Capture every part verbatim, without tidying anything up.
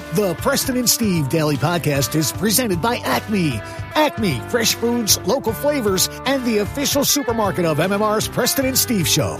The Preston and Steve Daily Podcast is presented by Acme. Acme, fresh foods, local flavors, and the official supermarket of M M R's Preston and Steve Show.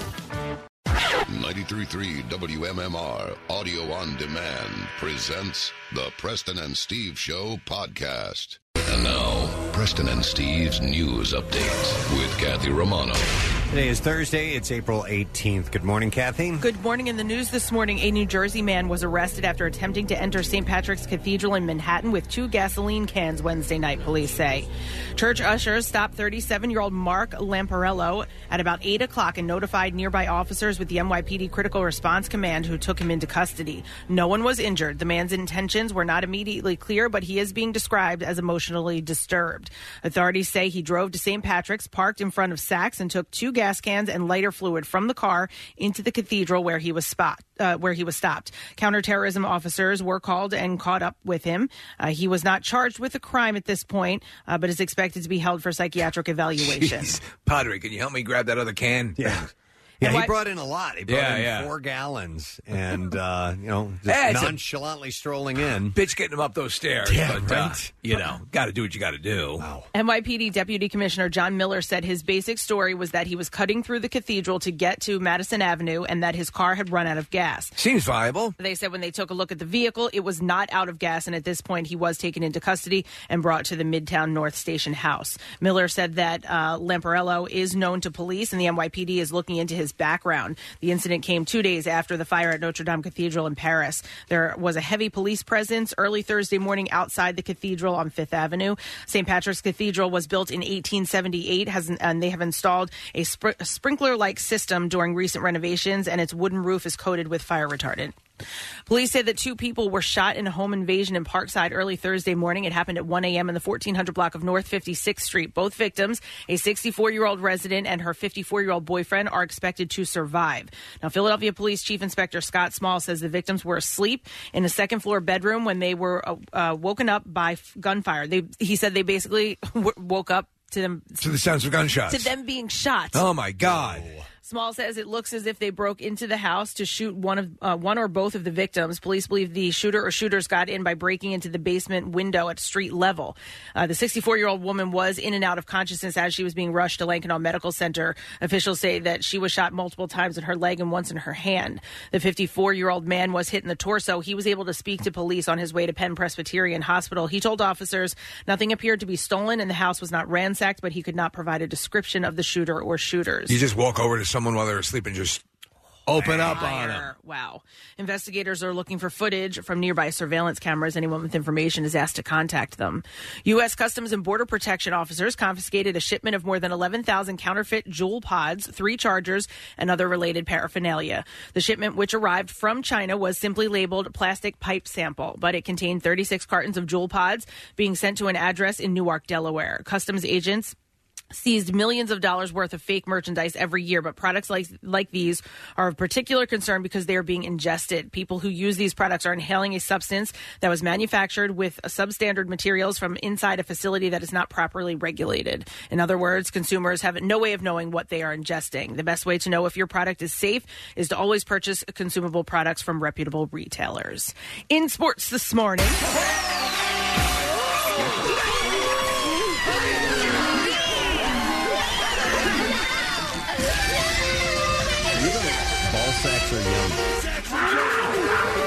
ninety-three point three W M M R Audio on Demand presents the Preston and Steve Show podcast. And now, Preston and Steve's News Update with Kathy Romano. Today is Thursday. It's April eighteenth. Good morning, Kathy. Good morning. In the news this morning, a New Jersey man was arrested after attempting to enter Saint Patrick's Cathedral in Manhattan with two gasoline cans Wednesday night, police say. Church ushers stopped thirty-seven-year-old Mark Lamparello at about eight o'clock and notified nearby officers with the N Y P D Critical Response Command, who took him into custody. No one was injured. The man's intentions were not immediately clear, but he is being described as emotionally disturbed. Authorities say he drove to Saint Patrick's, parked in front of Saks, and took two gas cans and lighter fluid from the car into the cathedral where he was spot, uh, where he was stopped. Counterterrorism officers were called and caught up with him. Uh, he was not charged with a crime at this point, uh, but is expected to be held for psychiatric evaluation. Jeez. Padre, can you help me grab that other can? Yeah. Yeah, And he why- brought in a lot. He brought Yeah, in yeah. four gallons and, uh, you know, just Hey, it's a- nonchalantly strolling in. Bitch getting him up those stairs. Yeah, but, uh, right. you know, got to do what you got to do. Wow. N Y P D Deputy Commissioner John Miller said his basic story was that he was cutting through the cathedral to get to Madison Avenue and that his car had run out of gas. Seems viable. They said when they took a look at the vehicle, it was not out of gas, and at this point, he was taken into custody and brought to the Midtown North Station house. Miller said that uh, Lamparello is known to police, and the N Y P D is looking into his background. The incident came two days after the fire at Notre Dame Cathedral in Paris. There was a heavy police presence early Thursday morning outside the cathedral on Fifth Avenue. Saint Patrick's Cathedral was built in eighteen seventy-eight, has, and they have installed a, spr- a sprinkler-like system during recent renovations, and its wooden roof is coated with fire retardant. Police say that two people were shot in a home invasion in Parkside early Thursday morning. It happened at one a.m. in the fourteen hundred block of North fifty-sixth Street. Both victims, a sixty-four-year-old resident and her fifty-four-year-old boyfriend, are expected to survive. Now, Philadelphia Police Chief Inspector Scott Small says the victims were asleep in a second-floor bedroom when they were uh, uh, woken up by f- gunfire. They, he said they basically w- woke up to them To the sounds of gunshots. to them being shot. Oh, my God. Small says it looks as if they broke into the house to shoot one of uh, one or both of the victims. Police believe the shooter or shooters got in by breaking into the basement window at street level. Uh, the sixty-four-year-old woman was in and out of consciousness as she was being rushed to Lankenau Medical Center. Officials say that she was shot multiple times in her leg and once in her hand. The fifty-four-year-old man was hit in the torso. He was able to speak to police on his way to Penn Presbyterian Hospital. He told officers nothing appeared to be stolen and the house was not ransacked, but he could not provide a description of the shooter or shooters. You just walk over to someone while they're asleep and just open up on them. Fire. Wow. Investigators are looking for footage from nearby surveillance cameras. Anyone with information is asked to contact them. U S. Customs and Border Protection officers confiscated a shipment of more than eleven thousand counterfeit Juul pods, three chargers, and other related paraphernalia. The shipment, which arrived from China, was simply labeled plastic pipe sample, but it contained thirty-six cartons of Juul pods being sent to an address in Newark, Delaware. Customs agents seized millions of dollars worth of fake merchandise every year, but products like like these are of particular concern because they are being ingested. People who use these products are inhaling a substance that was manufactured with substandard materials from inside a facility that is not properly regulated. In other words, consumers have no way of knowing what they are ingesting. The best way to know if your product is safe is to always purchase consumable products from reputable retailers. In sports this morning, Ball sacks are yummy.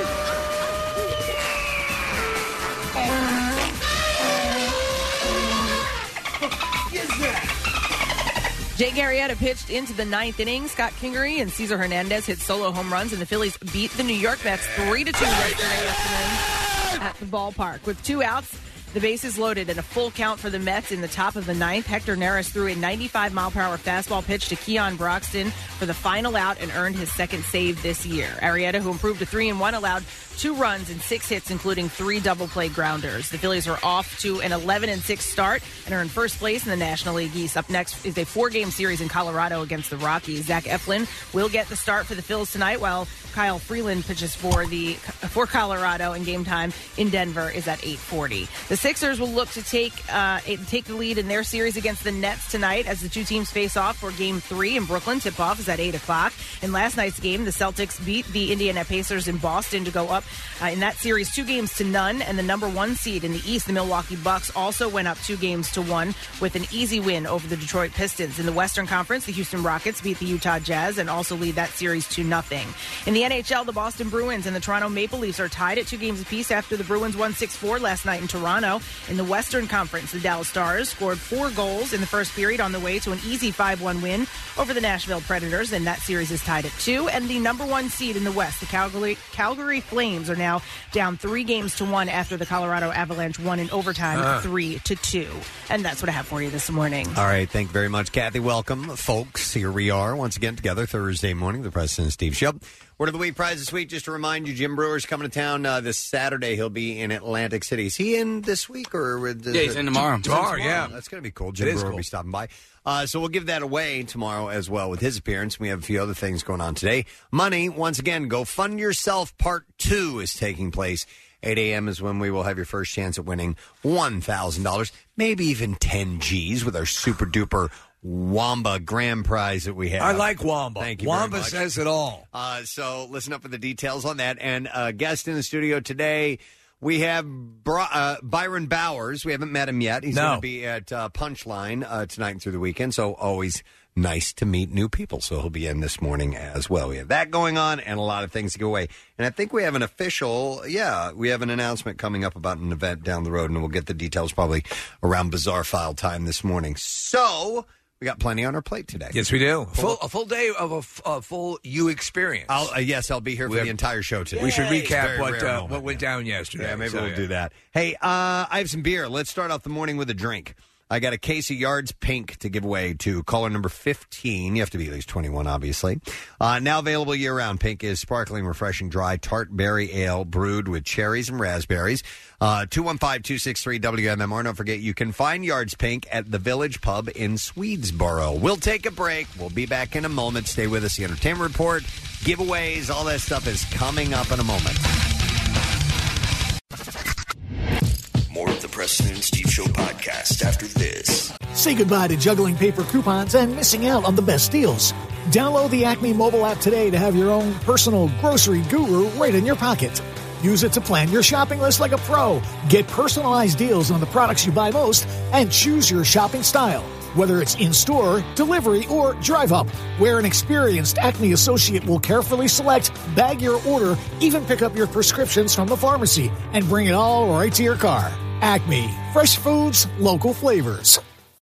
Jake Arrieta pitched into the ninth inning. Scott Kingery and Cesar Hernandez hit solo home runs, and the Phillies beat the New York Mets three to two yesterday afternoon at the ballpark. With two outs, the bases loaded and a full count for the Mets in the top of the ninth. Hector Neris threw a ninety-five mile per hour fastball pitch to Keon Broxton for the final out and earned his second save this year. Arrieta, who improved to three and one, allowed two runs and six hits, including three double-play grounders. The Phillies are off to an eleven and six start and are in first place in the National League East. Up next is a four-game series in Colorado against the Rockies. Zach Eflin will get the start for the Phils tonight, while Kyle Freeland pitches for the for Colorado, and game time in Denver is at eight forty. The Sixers will look to take uh, take the lead in their series against the Nets tonight as the two teams face off for Game three in Brooklyn. Tip-off is at eight o'clock. In last night's game, the Celtics beat the Indiana Pacers in Boston to go up uh, in that series two games to none. And the number one seed in the East, the Milwaukee Bucks, also went up two games to one with an easy win over the Detroit Pistons. In the Western Conference, the Houston Rockets beat the Utah Jazz and also lead that series two nothing. In the N H L, the Boston Bruins and the Toronto Maple Leafs are tied at two games apiece after the Bruins won six four last night in Toronto. In the Western Conference, the Dallas Stars scored four goals in the first period on the way to an easy five one win over the Nashville Predators, and that series is tied at two. And the number one seed in the West, the Calgary, Calgary Flames, are now down three games to one after the Colorado Avalanche won in overtime uh. three to two. And that's what I have for you this morning. All right, thank you very much, Kathy. Welcome, folks. Here we are once again together Thursday morning, the Preston and Steve Show. Word of the week prize this week, just to remind you, Jim Brewer's coming to town uh, this Saturday. He'll be in Atlantic City. Is he in this week? or is Yeah, he's in tomorrow. Tomorrow, yeah. That's going to be cool. Jim Brewer cool. will be stopping by. Uh, so we'll give that away tomorrow as well with his appearance. We have a few other things going on today. Money, once again, Go Fund Yourself Part two is taking place. eight a.m. is when we will have your first chance at winning one thousand dollars, maybe even ten G's with our super-duper Wamba grand prize that we have. I like Wamba. Thank you Wamba very much. says it all. Uh, so listen up for the details on that. And a uh, guest in the studio today, we have Bri- uh, Byron Bowers. We haven't met him yet. He's no. going to be at uh, Punchline uh, tonight and through the weekend. So always nice to meet new people. So he'll be in this morning as well. We have that going on and a lot of things to go away. And I think we have an official, yeah, we have an announcement coming up about an event down the road, and we'll get the details probably around Bizarre File time this morning. So we got plenty on our plate today. Yes, we do. Full, a full day of a, f- a full you experience. I'll, uh, yes, I'll be here for we the entire show today. We should recap what uh, moment, what went yeah. down yesterday. Yeah, maybe so, we'll yeah. do that. Hey, uh, I have some beer. Let's start off the morning with a drink. I got a case of Yards Pink to give away to caller number fifteen. You have to be at least twenty-one, obviously. Uh, now available year-round. Pink is sparkling, refreshing, dry, tart berry ale brewed with cherries and raspberries. Uh, two one five, two six three, W M M R. Don't forget, you can find Yards Pink at the Village Pub in Swedesboro. We'll take a break. We'll be back in a moment. Stay with us. The Entertainment Report, giveaways, all that stuff is coming up in a moment. More of the Preston and Steve Show podcast after this. Say goodbye to juggling paper coupons and missing out on the best deals. Download the Acme mobile app today to have your own personal grocery guru right in your pocket. Use it to plan your shopping list like a pro. Get personalized deals on the products you buy most and choose your shopping style. Whether it's in-store, delivery, or drive-up, where an experienced Acme associate will carefully select, bag your order, even pick up your prescriptions from the pharmacy, and bring it all right to your car. Acme. Fresh foods, local flavors.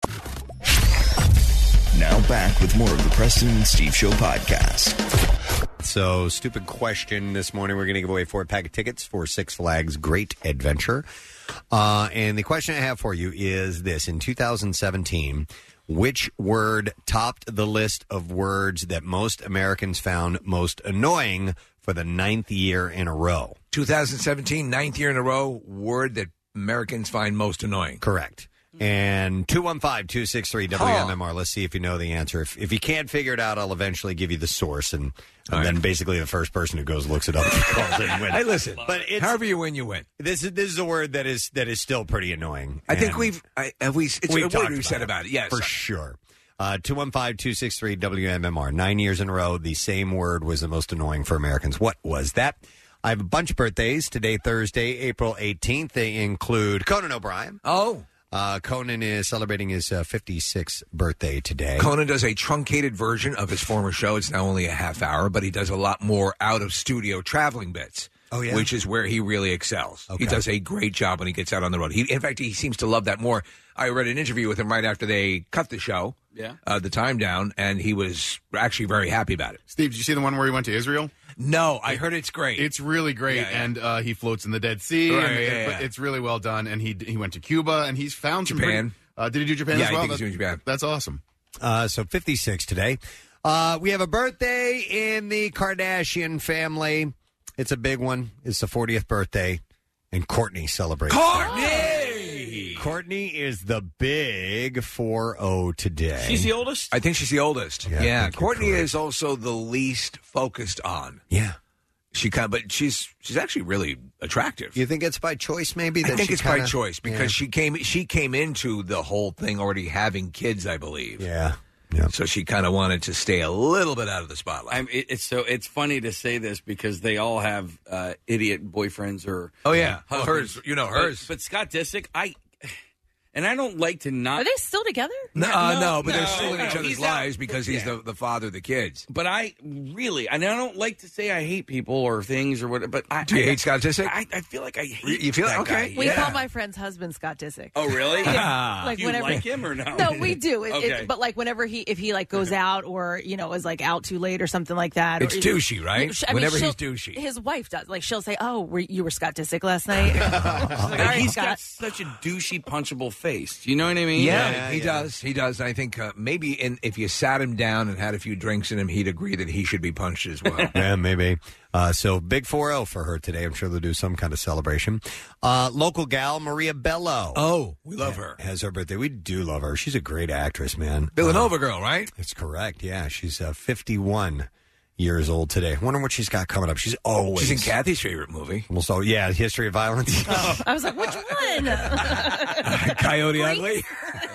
Now back with more of the Preston and Steve Show podcast. So, stupid question this morning. We're going to give away four pack of tickets for Six Flags Great Adventure. Uh, and the question I have for you is this. In two thousand seventeen, which word topped the list of words that most Americans found most annoying for the ninth year in a row? twenty seventeen, ninth year in a row, word that Americans find most annoying. Correct. And two one five, two six three, W M M R. Let's see if you know the answer. If, if you can't figure it out, I'll eventually give you the source. And, and right. then basically the first person who goes looks it up calls it and wins. Hey, listen. But it's, however you win, you win. This is this is a word that is that is still pretty annoying. I think And we've I, have we. It's we've a talked word we've about said it, about it. Yes, for sure. Uh, two one five, two six three, W M M R. Nine years in a row, the same word was the most annoying for Americans. What was that? I have a bunch of birthdays today, Thursday, April eighteenth. They include Conan O'Brien. Oh. Uh, Conan is celebrating his uh, fifty-sixth birthday today. Conan does a truncated version of his former show. It's now only a half hour, but he does a lot more out-of-studio traveling bits. Oh, yeah? Which is where he really excels. Okay. He does a great job when he gets out on the road. He, in fact, he seems to love that more. I read an interview with him right after they cut the show, yeah, uh, the time down, and he was actually very happy about it. Steve, did you see the one where he went to Israel? No, I heard it's great. It's really great, Yeah, yeah. and uh, he floats in the Dead Sea. Right, and yeah, it- yeah. It's really well done, and he he went to Cuba, and he's found some Japan. pretty- uh, did he do Japan Yeah, as I well? think he's That- doing Japan. That's awesome. Uh, so fifty-six today. Uh, we have a birthday in the Kardashian family. It's a big one. It's the fortieth birthday, and Courtney celebrates. Courtney! Courtney is the big four oh today. She's the oldest? I think she's the oldest. Yeah, I Yeah, think you're Courtney correct. is also the least focused on. Yeah. She kind of, but she's she's actually really attractive. You think it's by choice, maybe? That I think she it's kinda, by choice because yeah. she came she came into the whole thing already having kids, I believe. Yeah, yeah. So she kind of wanted to stay a little bit out of the spotlight. I'm, it, it's so it's funny to say this because they all have uh, idiot boyfriends or oh yeah, uh, hers. You know hers. But, but Scott Disick, I. And I don't like to not. Are they still together? No, uh, No, no, but no, they're still in no, each other's he's not- lives because he's yeah. the, the father of the kids. But I really, and I don't like to say I hate people or things or whatever. But I Do you I, hate Scott Disick? I, I feel like I hate. You feel that okay? guy. We yeah. call my friend's husband Scott Disick. Oh really? Yeah. Like Do you whenever, like him or no? No, we do. It, Okay. it, but like whenever he, if he like goes out or you know is like out too late or something like that. It's or, douchey, right? I mean, Whenever he's she'll- douchey. His wife does. Like she'll say, "Oh, were, you were Scott Disick last night." She's like, "All Like, right, he's Scott." got such a douchey, punchable face. Do you know what I mean? Yeah, Yeah, he yeah. does. He does. I think uh, maybe in, if you sat him down and had a few drinks in him, he'd agree that he should be punched as well. Yeah, maybe. Uh, so big four oh for her today. I'm sure they'll do some kind of celebration. Uh, local gal Maria Bello. Oh, we love her. Has her birthday. We do love her. She's a great actress, man. Villanova girl, right? That's correct. Yeah, she's uh, fifty-one years old today. Wonder what she's got coming up. She's always She's in Kathy's favorite movie, almost all, yeah, History of Violence. I was like, "Which one?" Coyote Great. Ugly.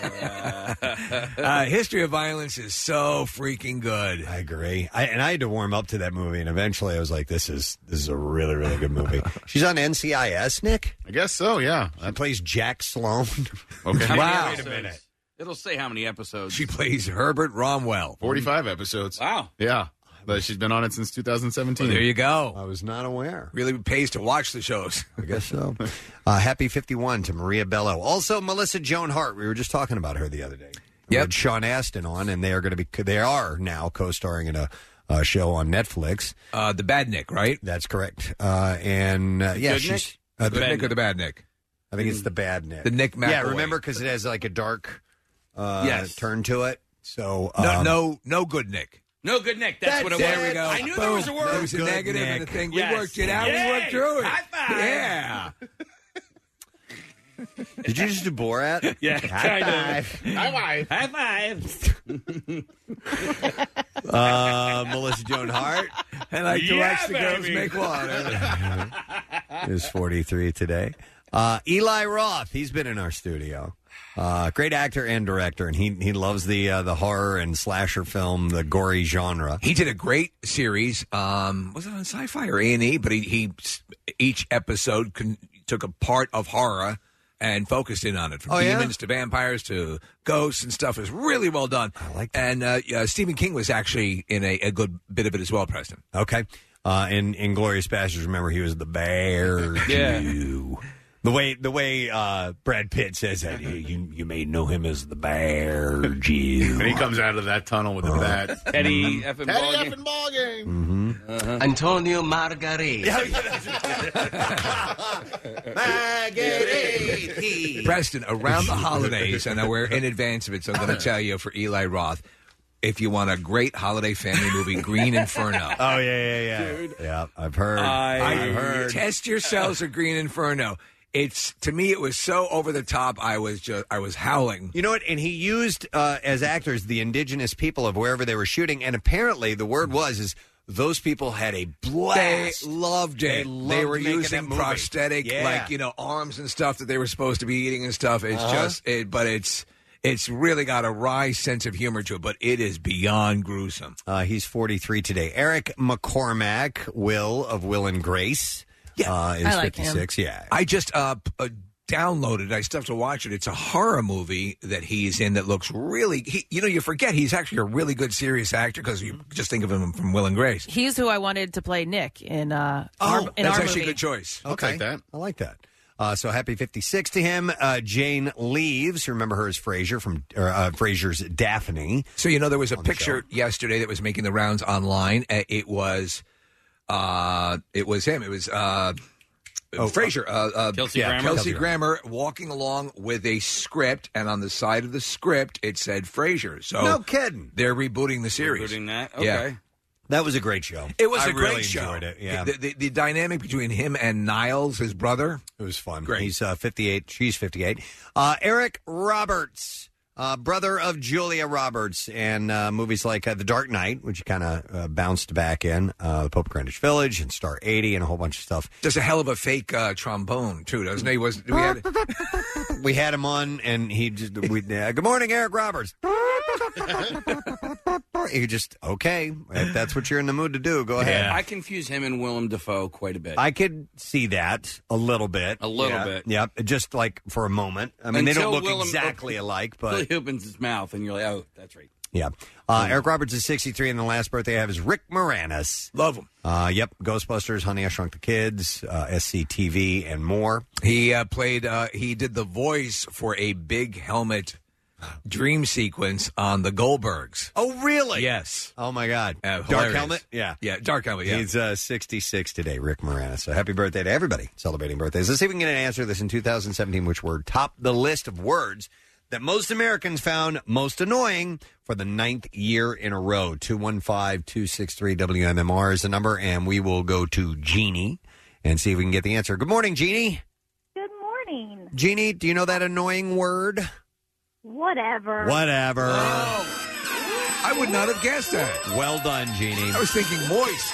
uh, History of Violence is so freaking good. I agree. I, and I had to warm up to that movie, and eventually I was like, "This is this is a really really good movie." She's on N C I S, Nick. I guess so. Yeah. She plays Jack Sloan. Okay. How many Wow. episodes? Wait a minute. It'll say how many episodes. She plays Herbert Romwell. Forty-five episodes. Wow. Yeah. But she's been on it since two thousand seventeen. Well, there you go. I was not aware. Really pays to watch the shows. I guess so. Uh, happy fifty-one to Maria Bello. Also, Melissa Joan Hart. We were just talking about her the other day. We Yep. had Sean Astin on, and they are going to be. They are now co-starring in a, a show on Netflix. Uh, the Bad Nick, right? That's correct. Uh, and uh, yeah, Good she's. Nick? Uh, The the, Good Nick or the Bad Nick? I think it's the Bad Nick. The Nick Yeah, McElroy. remember because it has like a dark uh, Yes. turn to it. So No, um, no, no Good Nick. No, good Nick. That's, That's what it it. was. There we go. I knew Boom. there was a word. There was a Good negative and a Nick. thing. Yes. We worked it out. Yay. We worked through it. High five. Yeah. Did you just do Borat? Yeah, High kind five. of. High five. High five. Uh, Melissa Joan Hart And I like to Yeah, watch the girls baby. make water. is forty-three today. Uh, Eli Roth, he's been in our studio. Uh, great actor and director, and he he loves the uh, the horror and slasher film, the gory genre. He did a great series. Um, was it on Sci-Fi or A and E? But he, he each episode con- took a part of horror and focused in on it, from Oh, yeah? demons to vampires to ghosts and stuff. It was really well done. I like that. And uh, yeah, Stephen King was actually in a, a good bit of it as well, Preston. Okay. Uh, in Inglorious Bastards, remember he was the bear Yeah. Jew. The way the way uh, Brad Pitt says that, you, you you may know him as the bear Jew. And he comes out of that tunnel with the bat. Teddy effing Teddy ball game. effing ball game. Antonio Margarita. Preston, around the holidays, and we're in advance of it, so I'm going to tell you for Eli Roth, if you want a great holiday family movie, Green Inferno. Oh yeah, yeah, yeah. Yeah, I've heard. I- I've heard. Test yourselves at Green Inferno. It's to me, it was so over the top. I was just, I was howling. You know what? And he used uh, as actors the indigenous people of wherever they were shooting, and apparently the word was is those people had a They blast. loved They it. loved They were making that using movie. prosthetic, Yeah. like you know, arms and stuff that they were supposed to be eating and stuff. It's Uh-huh. just, it, but it's. It's really got a wry sense of humor to it, but it is beyond gruesome. Uh, he's forty-three today. Eric McCormack, Will of Will and Grace, Yeah. uh, is I like him. fifty-six. Yeah, I just uh, p- uh, downloaded. I still have to watch it. It's a horror movie that he's in that looks really. He, you know, you forget he's actually a really good serious actor because you just think of him from Will and Grace. He's who I wanted to play Nick in. Uh, Oh, our, in that's our actually movie. a good choice. I'll take that. I like that. Uh, so happy fifty-six to him. Uh, Jane Leaves, you remember her as Frasier from or, uh, Frasier's Daphne. So you know, there was a the picture yesterday that was making the rounds online. Uh, It was, uh, it was him. It was uh, Frasier. Uh, uh, Kelsey yeah, Grammer? Kelsey Kelsey Grammer walking along with a script, and on the side of the script it said Frasier. So No kidding. they're rebooting the series. Rebooting that? Okay. Yeah. That was a great show. It was I a great really show. enjoyed it. Yeah, The, the, the dynamic between him and Niles, his brother. it was fun. Great. He's uh, fifty-eight. She's fifty-eight. Uh, Eric Roberts. Uh, brother of Julia Roberts, and uh, movies like uh, The Dark Knight, which kind of uh, bounced back in, uh, The Pope of Greenwich Village, and Star eighty, and a whole bunch of stuff. Does a hell of a fake uh, trombone too, doesn't he? Was we had we had him on, and he just we, uh, good morning, Eric Roberts. He just okay. If that's what you're in the mood to do, go ahead. I confuse him and Willem Dafoe quite a bit. I could see that a little bit. A little yeah. bit. Yeah, just like for a moment. I mean, Until they don't look Willem exactly op- alike, but Until he opens his mouth, and you're like, oh, that's right. yeah. Uh, Eric Roberts is sixty-three, and the last birthday I have is Rick Moranis. Love him. Uh, yep, Ghostbusters, Honey, I Shrunk the Kids, uh, S C T V, and more. He uh, played. Uh, he did the voice for a big helmet dream sequence on the Goldbergs. Oh, really? Yes. Oh, my God. Uh, Dark hilarious. Helmet? Yeah. Yeah, Dark Helmet, yeah. He's uh, sixty-six today, Rick Moranis. So happy birthday to everybody celebrating birthdays. Let's see if we can get an answer to this in two thousand seventeen, which word topped the list of words that most Americans found most annoying for the ninth year in a row. two one five, two six three, W M M R is the number, and we will go to Jeannie and see if we can get the answer. Good morning, Jeannie. Good morning. Jeannie, do you know that annoying word? Whatever. Whatever. I would not have guessed that. Well done, Jeannie. I was thinking moist.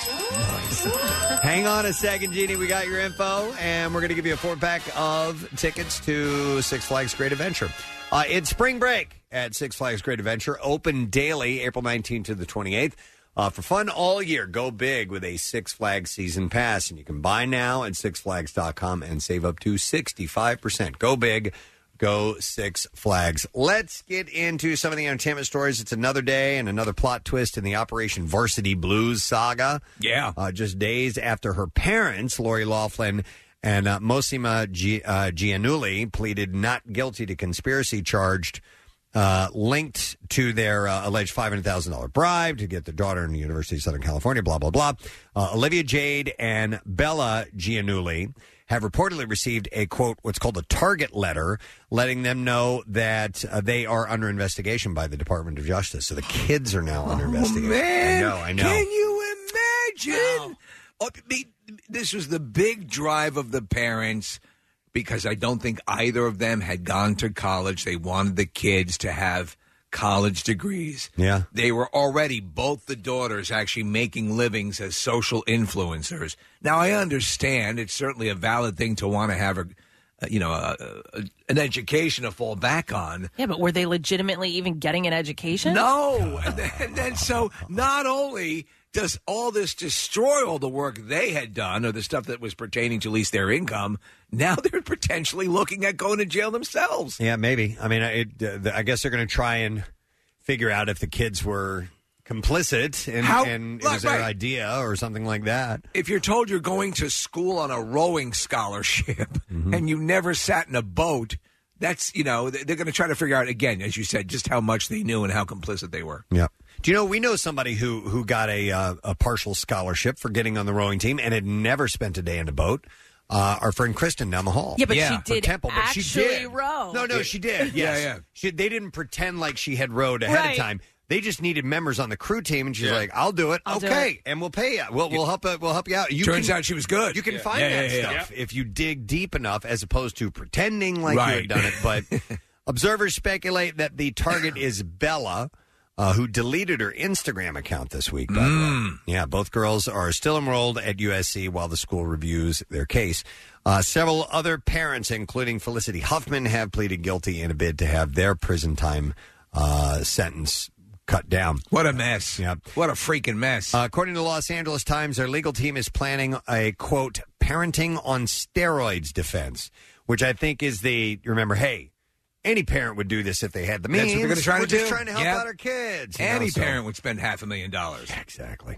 Hang on a second, Jeannie. We got your info, and we're going to give you a four-pack of tickets to Six Flags Great Adventure. Uh, it's spring break at Six Flags Great Adventure, open daily, April nineteenth to the twenty-eighth. Uh, for fun all year, go big with a Six Flags season pass, and you can buy now at six flags dot com and save up to sixty-five percent. Go big. Go Six Flags. Let's get into some of the entertainment stories. It's another day and another plot twist in the Operation Varsity Blues saga. Yeah. Uh, just days after her parents, Lori Loughlin and uh, Mosima G- uh, Giannulli, pleaded not guilty to conspiracy charged uh, linked to their uh, alleged five hundred thousand dollars bribe to get their daughter in the University of Southern California, blah, blah, blah. Uh, Olivia Jade and Bella Giannulli have reportedly received a, quote, what's called a target letter, letting them know that uh, they are under investigation by the Department of Justice. So the kids are now under investigation. Man, I know, I know. Can you imagine? Oh, the, this was the big drive of the parents because I don't think either of them had gone to college. They wanted the kids to have college degrees. Yeah. They were already, both the daughters, actually making livings as social influencers. Now, I understand it's certainly a valid thing to want to have a, you know, a, a, an education to fall back on. Yeah, but were they legitimately even getting an education? No. And then, and then so not only does all this destroy all the work they had done or the stuff that was pertaining to at least their income, now they're potentially looking at going to jail themselves. Yeah, maybe. I mean, it, uh, I guess they're going to try and figure out if the kids were complicit and, How- and it right, was their right. idea or something like that. If you're told you're going to school on a rowing scholarship Mm-hmm. and you never sat in a boat, that's, you know, they're going to try to figure out, again, as you said, just how much they knew and how complicit they were. Yeah. Do you know, we know somebody who, who got a, uh, a partial scholarship for getting on the rowing team and had never spent a day in a boat. Uh, our friend Kristen down the hall. Yeah, but she For did Temple, but she actually did. row. No, no, she did. Yes. Yeah, yeah. She, they didn't pretend like she had rowed ahead Right. of time. They just needed members on the crew team, and she's Yeah. like, "I'll do it. I'll do okay, it. and we'll pay you. We'll, we'll help. Uh, we'll help you out. You Turns can, out she was good. You can Yeah. find Yeah, that yeah, yeah, stuff if you dig deep enough, as opposed to pretending like you Right. had done it. But observers speculate that the target is Bella, uh, who deleted her Instagram account this week. By the Mm. way, yeah, both girls are still enrolled at U S C while the school reviews their case. Uh, several other parents, including Felicity Huffman, have pleaded guilty in a bid to have their prison time uh, sentence cut down. What a mess. Yeah. What a freaking mess. Uh, according to the Los Angeles Times, their legal team is planning a, quote, parenting on steroids defense, which I think is the, remember, hey, any parent would do this if they had the means. That's what they're going to try We're to do. just trying to help Yep. out our kids. you Any know, so- parent would spend half a million dollars. Exactly.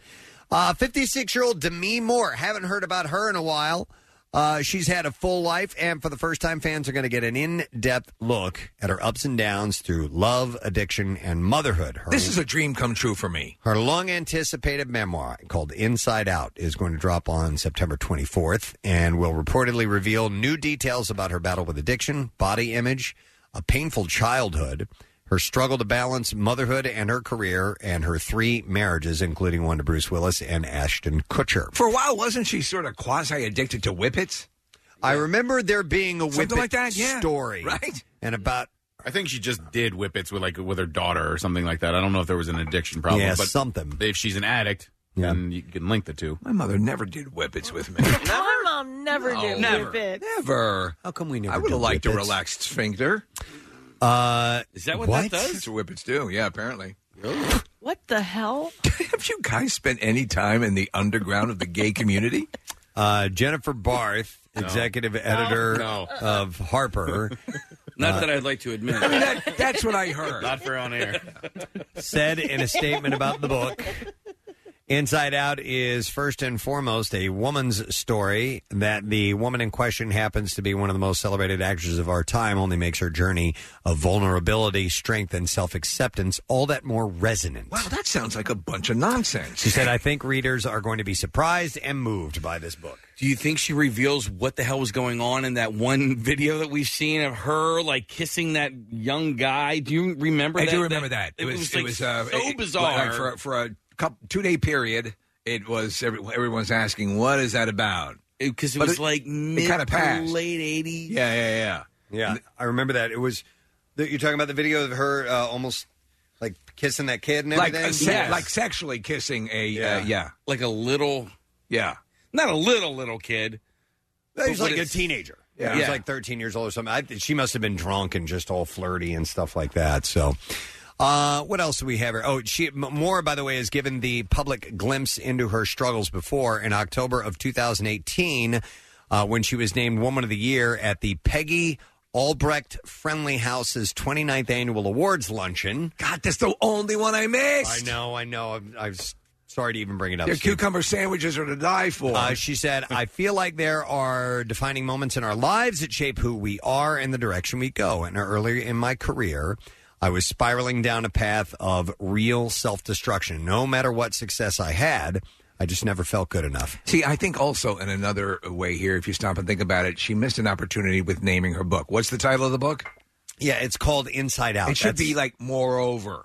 Uh, fifty-six-year-old Demi Moore. Haven't heard about her in a while. Uh, she's had a full life, and for the first time, fans are going to get an in-depth look at her ups and downs through love, addiction, and motherhood. Her, This is a dream come true for me. her long-anticipated memoir called Inside Out is going to drop on September twenty-fourth and will reportedly reveal new details about her battle with addiction, body image, a painful childhood, her struggle to balance motherhood and her career, and her three marriages, including one to Bruce Willis and Ashton Kutcher. For a while, wasn't she sort of quasi-addicted to whippets? I remember there being a Something Whippet like that, yeah. story. Right. And about I think she just did whippets with like with her daughter or something like that. I don't know if there was an addiction problem. Yeah, but something. If she's an addict, Yeah. then you can link the two. My mother never did whippets with me. My mom never No, did never. whippets. Never. How come we never I would have did liked a whippets? relaxed sphincter. Uh, Is that what, what? that does? That's what whippets do. Yeah, apparently. What the hell? Have you guys spent any time in the underground of the gay community? Uh, Jennifer Barth, executive editor No. of Harper, Not Uh, that I'd like to admit. I mean, that, that's what I heard. Not for on air. said in a statement about the book, Inside Out is first and foremost a woman's story. That the woman in question happens to be one of the most celebrated actresses of our time only makes her journey of vulnerability, strength, and self-acceptance all that more resonant. Wow, that sounds like a bunch of nonsense. She said, I think readers are going to be surprised and moved by this book. Do you think she reveals what the hell was going on in that one video that we've seen of her like kissing that young guy? Do you remember I that? do remember that. It, was, it like, was uh, so it- bizarre. Like for, for a couple, two-day period, it was every, everyone's asking, what is that about? Because it, But was it- like mid kinda to passed. late eighties. Yeah, yeah, yeah. Yeah, I remember that. It was, you're talking about the video of her uh, almost like kissing that kid and Like, everything? a se- Yes. like sexually kissing a, yeah. Yeah. Uh, yeah, Like a little, yeah. not a little, little kid. He was But like a it's- teenager. Yeah. He was Yeah. like thirteen years old or something. I, she must have been drunk and just all flirty and stuff like that. So, uh, what else do we have here? Oh, she Moore, by the way, has given the public glimpse into her struggles before. In October of two thousand eighteen, uh, when she was named Woman of the Year at the Peggy Albrecht Friendly House's twenty-ninth annual awards luncheon. God, that's the only one I missed. I know, I know. I'm, I'm sorry to even bring it up. Their Steve. cucumber sandwiches are to die for. Uh, she said, I feel like there are defining moments in our lives that shape who we are and the direction we go. And earlier in my career, I was spiraling down a path of real self-destruction. No matter what success I had, I just never felt good enough. See, I think also in another way here, if you stop and think about it, she missed an opportunity with naming her book. What's the title of the book? Yeah, it's called Inside Out. It should That's- be like Moreover.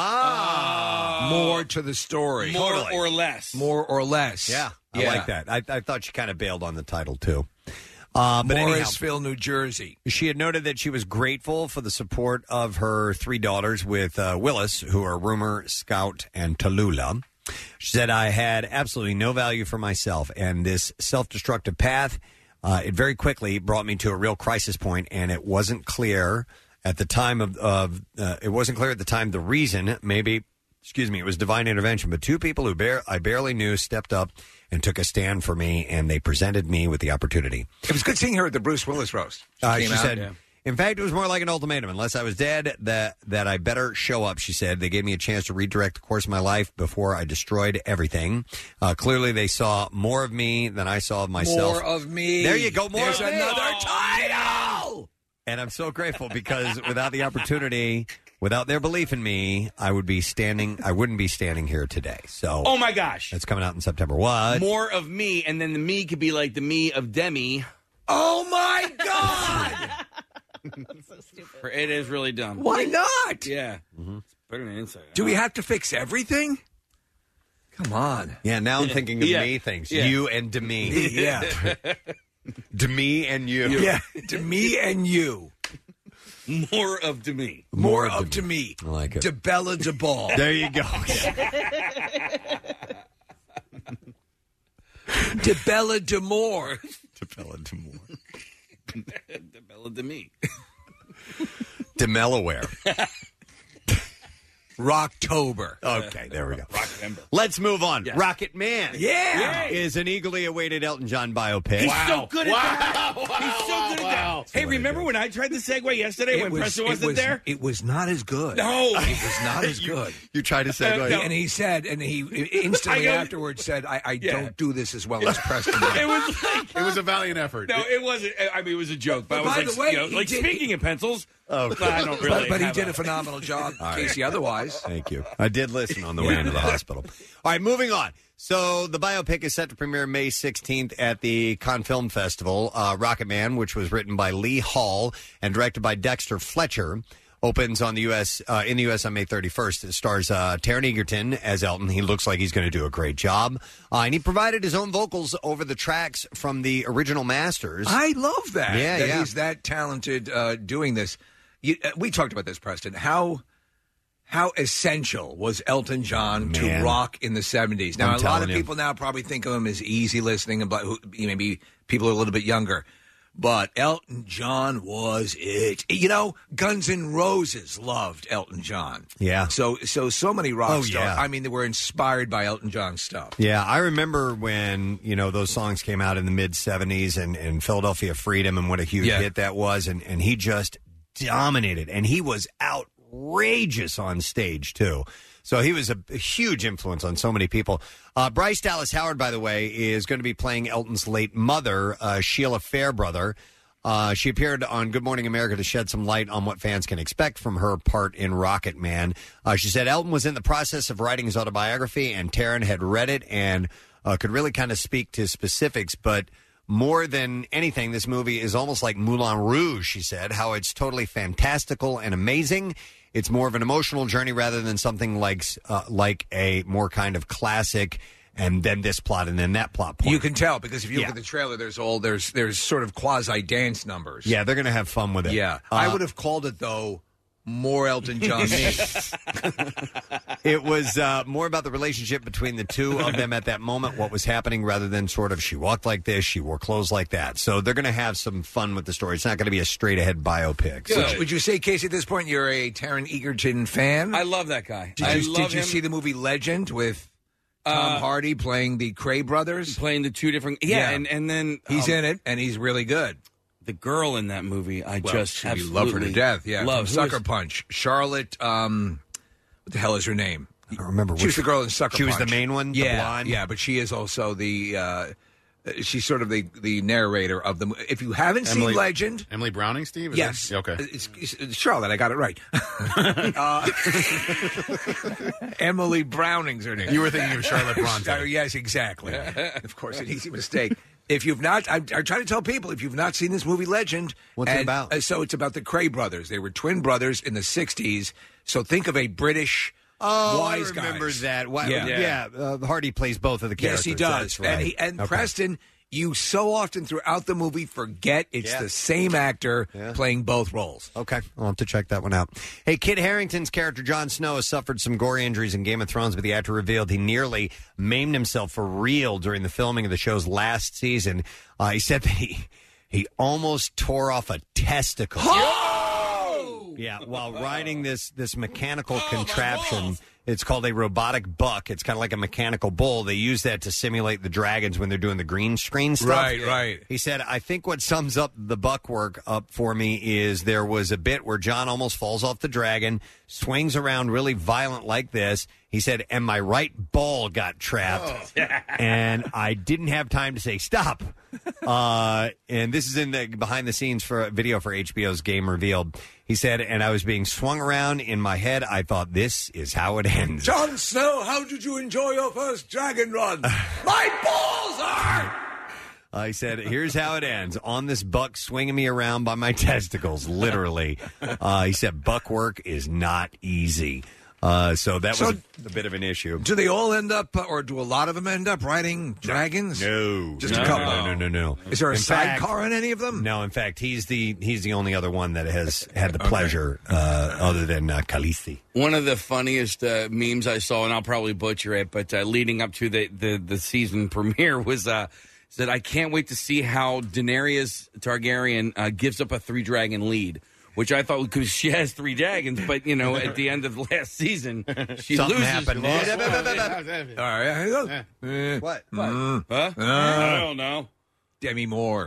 Ah. More to the story. More Totally. or less. More or less. Yeah, I Yeah. like that. I, I thought she kind of bailed on the title, too. Uh, but anyhow, Morrisville, New Jersey. she had noted that she was grateful for the support of her three daughters with uh, Willis, who are Rumor, Scout, and Tallulah. She said, I had absolutely no value for myself, and this self-destructive path, uh, it very quickly brought me to a real crisis point, and it wasn't clear at the time of, of uh, it wasn't clear at the time the reason, maybe, excuse me, it was divine intervention, but two people who bar- I barely knew stepped up and took a stand for me, and they presented me with the opportunity. It was good seeing her at the Bruce Willis roast. She Uh, came she out. said, yeah. in fact, it was more like an ultimatum. Unless I was dead, that that I better show up, she said. They gave me a chance to redirect the course of my life before I destroyed everything. Uh, clearly, they saw more of me than I saw of myself. More of me. There you go, more There's of me. another title. And I'm so grateful because without the opportunity, without their belief in me, I would be standing. I wouldn't be standing here today. So, Oh my gosh. it's coming out in September. What? More of me, and then the me could be like the me of Demi. Oh, my God. It is really dumb. Why not? Yeah. It's better than Inside Out. Do we have to fix everything? Come on. Yeah, now I'm thinking of Yeah. me things. Yeah. You and Demi. Yeah. Demi and you. Yeah. To me and you. More of Demi. More, of up to me. I like it. De Bella de Ball. There you go. De Bella de Moore. Bella Demore. The Bella Demi. Demelaware. Rocktober. Okay, there we go. Rocktober. Let's move on. Yes. Rocket Man. Yeah. Is an eagerly awaited Elton John biopic. He's so good at that. Wow. He's so good at Wow. that. Hey, remember when I tried the segue yesterday when Preston wasn't it was, there? It was not as good. No. It was not as good. You tried to say, Uh, go no. ahead. And he said, and he instantly I go- afterwards said, I, I Yeah. don't do this as well as Preston It does. was like It was a valiant effort. no, it wasn't. I mean, it was a joke. But, But I by was the like, way, you know, he like did- speaking of pencils. Oh, I don't really. But, but he have did a phenomenal job, Casey, otherwise. Thank you. I did listen on the way into the hospital. All right, moving on. So the biopic is set to premiere May sixteenth at the Cannes Film Festival. Uh, Rocket Man, which was written by Lee Hall and directed by Dexter Fletcher, opens on the U S uh, in the U S on May thirty-first. It stars uh, Taron Egerton as Elton. He looks like he's going to do a great job. Uh, and he provided his own vocals over the tracks from the original masters. I love that. Yeah, that yeah. he's that talented uh, doing this. you, uh, we talked about this, Preston. How how essential was Elton John to Man. rock in the seventies? Now, I'm a lot telling of you. people now probably think of him as easy listening, and but who- maybe people are a little bit younger. But Elton John was it. You know, Guns N' Roses loved Elton John. Yeah. So so so many rock Oh, stars. yeah. I mean, they were inspired by Elton John's stuff. Yeah, I remember when, you know, those songs came out in the mid-seventies and, and Philadelphia Freedom and what a huge Yeah. hit that was. And, and he just dominated. And he was outrageous on stage, too. So he was a, a huge influence on so many people. Uh, Bryce Dallas Howard, by the way, is going to be playing Elton's late mother, uh, Sheila Fairbrother. Uh, she appeared on Good Morning America to shed some light on what fans can expect from her part in Rocket Man. Uh, she said Elton was in the process of writing his autobiography, and Taryn had read it and uh, could really kind of speak to specifics. But more than anything, this movie is almost like Moulin Rouge, she said, how it's totally fantastical and amazing. It's more of an emotional journey rather than something like uh, like a more kind of classic and then this plot and then that plot point. You can tell because if you Yeah. look at the trailer, there's all there's there's sort of quasi dance numbers. Yeah, they're going to have fun with it. Yeah, Uh, I would have called it though more Elton John. It was uh, more about the relationship between the two of them at that moment, what was happening, rather than sort of she walked like this, she wore clothes like that. So they're going to have some fun with the story. It's not going to be a straight-ahead biopic. So- Would, would you say, Casey, at this point you're a Taron Egerton fan? I love that guy. Did I you, love did you him. see the movie Legend with Tom Uh, Hardy playing the Cray brothers? Playing the two different. Yeah, and and then he's um, in it, and he's really good. The girl in that movie, I Well, just you absolutely love her to death. Yeah, love from Who is- Sucker Punch. Charlotte, um, what the hell is her name? I don't remember. She was the girl in Sucker She was Punch. the main one, the Yeah, blonde? yeah, but she is also the. Uh, she's sort of the, the narrator of the. mo- If you haven't Emily- seen Legend, Emily Browning, Steve? Is yes, that- okay. It's, it's Charlotte. I got it right. uh, Emily Browning's her name. You were thinking of Charlotte Bronte. Uh, yes, exactly. Of course, an easy mistake. If you've not, I, I try to tell people if you've not seen this movie, Legend. What's it and, about? uh, so it's about the Cray brothers. They were twin brothers in the sixties. So think of a British. Oh, wise I remember guys. that. Why, Yeah. yeah, uh, Hardy plays both of the Yes, characters. he does. That's right. And, he, and Okay. Preston, you so often throughout the movie forget it's Yeah. the same actor Yeah. playing both roles. Okay, I'll have to check that one out. Hey, Kit Harington's character Jon Snow has suffered some gory injuries in Game of Thrones, but the actor revealed he nearly maimed himself for real during the filming of the show's last season. Uh, he said that he he almost tore off a testicle. Yeah, while riding this this mechanical contraption. It's called a robotic buck. It's kind of like a mechanical bull. They use that to simulate the dragons when they're doing the green screen stuff. Right, right. He said, I think what sums up the buck work up for me is there was a bit where John almost falls off the dragon, swings around really violent like this. He said, and my right ball got trapped, and I didn't have time to say stop. Uh, and this is in the behind the scenes for a video for H B O's Game Revealed. He said, and I was being swung around in my head. I thought, this is how it ends. Jon Snow, how did you enjoy your first dragon run? My balls are. Uh, he said, here's how it ends. On this buck swinging me around by my testicles, literally. Uh, he said, buck work is not easy. Uh, so that So- was a, a bit of an issue. Do they all end up, uh, or do a lot of them end up riding dragons? No. Just no, a couple. No, no, no, no. Is there a In fact- sidecar in any of them? No, in fact, he's the he's the only other one that has had the pleasure uh, other than uh, Khaleesi. One of the funniest uh, memes I saw, and I'll probably butcher it, but uh, leading up to the, the, the season premiere was uh, said, I can't wait to see how Daenerys Targaryen uh, gives up a three dragon lead. Which I thought because she has three dragons, but you know, at the end of last season, she Something loses. happened. All right. Uh, What? mm, Huh? uh, I don't know. Demi Moore.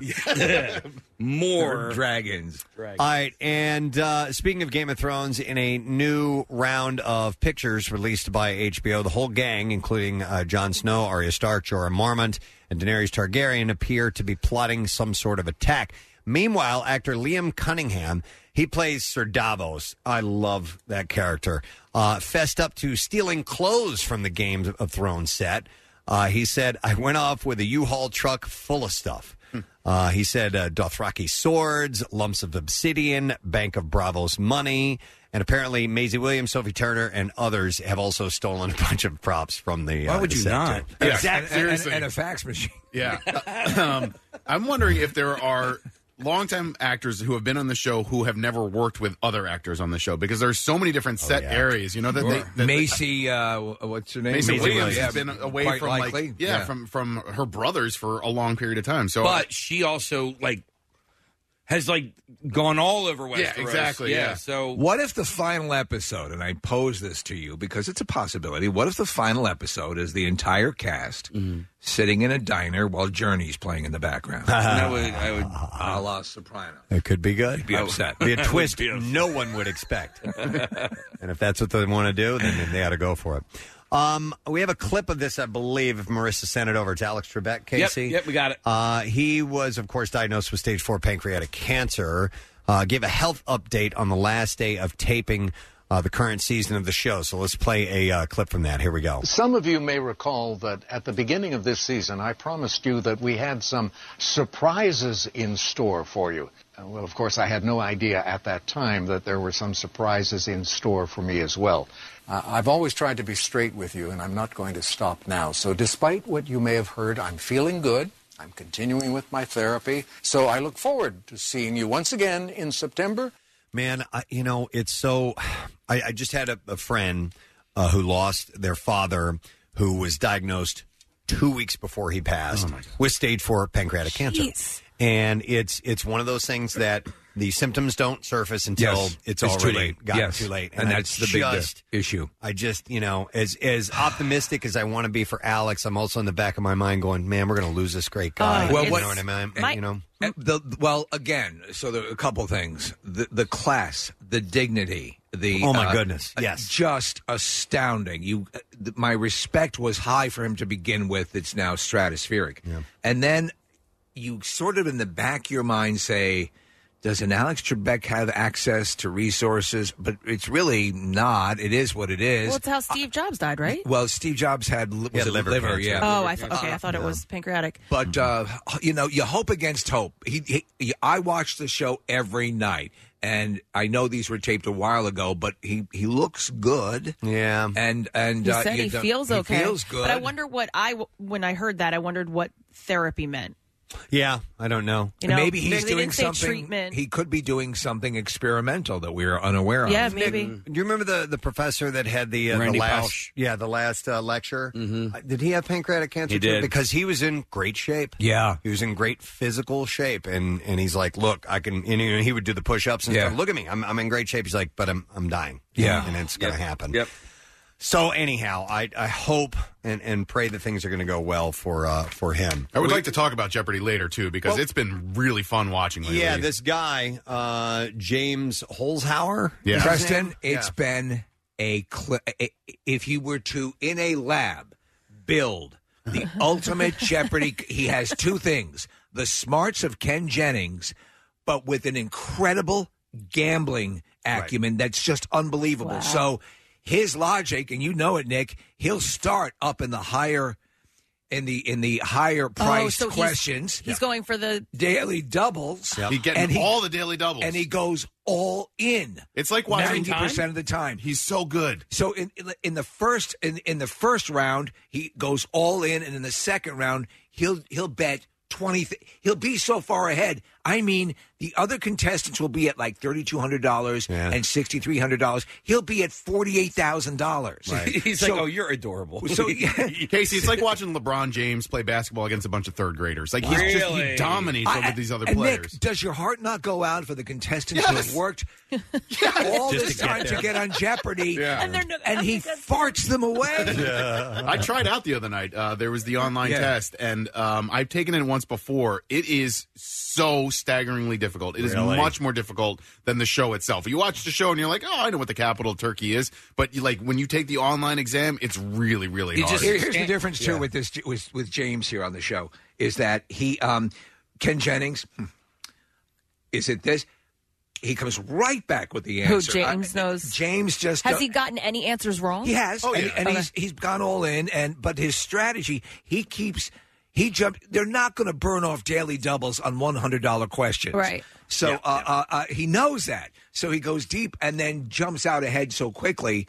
More dragons. All right, and uh, speaking of Game of Thrones, in a new round of pictures released by H B O, the whole gang, including uh, Jon Snow, Arya Stark, Jorah Mormont, and Daenerys Targaryen, appear to be plotting some sort of attack. Meanwhile, actor Liam Cunningham, he plays Sir Davos. I love that character. Uh, fessed up to stealing clothes from the Game of Thrones set. Uh, he said, I went off with a U-Haul truck full of stuff. Uh, he said uh, Dothraki swords, lumps of obsidian, Bank of Bravos money, and apparently Maisie Williams, Sophie Turner, and others have also stolen a bunch of props from the. Why uh, would the you set, not? too. Yeah, Exactly. And, and, seriously. and a fax machine. Yeah. um, I'm wondering if there are longtime actors who have been on the show who have never worked with other actors on the show because there's so many different set yeah. areas. You know that Sure. they that Macy, uh, what's her name? Macy, Macy Williams Williams. has Yeah, been away quite from likely. like yeah, Yeah. from from her brothers for a long period of time. So, But she also like has like gone all over Westeros. Yeah, exactly, yeah. So What if the final episode, and I pose this to you because it's a possibility, what if the final episode is the entire cast sitting in a diner while Journey's playing in the background? I would, I would, a la Soprano. It could be good. Be upset. Be a twist be upset. no one would expect. And if that's what they want to do, then, then they got to go for it. Um, we have a clip of this, I believe, if Marissa sent it over to Alex Trebek, Casey. Yep, yep, we got it. Uh, he was, of course, diagnosed with stage four pancreatic cancer. Uh, gave a health update on the last day of taping uh, the current season of the show. So let's play a uh, clip from that. Here we go. Some of you may recall that at the beginning of this season, I promised you that we had some surprises in store for you. Uh, well, of course, I had no idea at that time that there were some surprises in store for me as well. Uh, I've always tried to be straight with you, and I'm not going to stop now. So despite what you may have heard, I'm feeling good. I'm continuing with my therapy. So I look forward to seeing you once again in September. Man, I, you know, it's so... I, I just had a, a friend uh, who lost their father who was diagnosed two weeks before he passed with stage four pancreatic cancer. And it's it's one of those things that the symptoms don't surface until Yes. it's, It's too already late. gotten Yes. too late. And I that's the big, uh, just- issue. I just, you know, as as optimistic as I want to be for Alex, I'm also in the back of my mind going, man, we're going to lose this great guy. well, you what- know what I mean? My- you know, Uh, The, well, again, so there are a couple things. The, the class, the dignity, the... Oh, my uh, goodness, uh, yes. Just astounding. You, uh, th- my respect was high for him to begin with. It's now stratospheric. And then you sort of in the back of your mind say... Does an Alex Trebek have access to resources? But it's really not. It is what it is. Well, it's how Steve Jobs died, right? Well, Steve Jobs had, li- was had it liver liver, cancer. yeah. Oh, I th- okay. I thought it was pancreatic. But uh, you know, you hope against hope. He, he, I watch the show every night, and I know these were taped a while ago, but he, he looks good. Yeah, and and He uh, said you he don't- feels he okay. Feels good. But I wonder what I when I heard that I wondered what therapy meant. yeah, I don't know. You know, maybe he's maybe they doing didn't say something. treatment. He could be doing something experimental that we are unaware of. Yeah, maybe. Do you remember the, the professor that had the, uh, the Randy last Pausch. yeah the last uh, lecture? Mm-hmm. Uh, did he have pancreatic cancer? He too? did. Because he was in great shape. Yeah. he was in great physical shape, and, and he's like, look, I can. And, you know, he would do the push ups and Yeah. stuff. Look at me, I'm I'm in great shape. He's like, but I'm I'm dying. Yeah. and it's going to Yep. happen. Yep. So anyhow, I I hope and, and pray that things are going to go well for uh, for him. I would like to talk about Jeopardy later too because Well- it's been really fun watching lately. Yeah, this guy, uh, James Holzhauer. Yeah. is his Preston, name? it's Yeah. been a, cl- a. If you were to in a lab build the ultimate Jeopardy, he has two things: the smarts of Ken Jennings, but with an incredible gambling acumen that's just unbelievable. Wow. So his logic, and you know it, Nick, he'll start up in the higher, in the in the higher priced oh, so he's- questions, He's, going for the daily doubles, He getting and he- all the daily doubles, and he goes all in. It's like watching ninety percent of the time. He's so good. So in in the first in in the first round, he goes all in, and in the second round, he'll he'll bet twenty. Th- he'll be so far ahead. I mean, the other contestants will be at like thirty two hundred dollars Yeah. and sixty three hundred dollars. He'll be at forty eight thousand dollars. He's like, oh, you're adorable. So Casey, it's like watching LeBron James play basketball against a bunch of third graders. Like he's just he Really? dominates I- over these other and players. Nick, does your heart not go out for the contestants who Yes. have worked all Just this to get time to there. get on Jeopardy, Yeah. and they're no, and he farts them away? I tried out the other night. Uh, there was the online Yeah. test, and um, I've taken it once before. It is so staggeringly difficult. It is Really? much more difficult than the show itself. You watch the show and you're like, oh, I know what the capital of Turkey is, but you, like when you take the online exam, it's really, really You hard. just- Here- here's the difference too Yeah. with this with, with James here on the show is that he um, Ken Jennings hmm, is it this he comes right back with the Who, answer. James I- knows? James just Has uh, he gotten any answers wrong? he has Oh, and, yeah. and Okay. he's he's gone all in and but his strategy he keeps he jumped. They're not going to burn off daily doubles on one hundred dollar questions, Right. So Yeah, uh, Uh, uh, he knows that. So he goes deep and then jumps out ahead so quickly.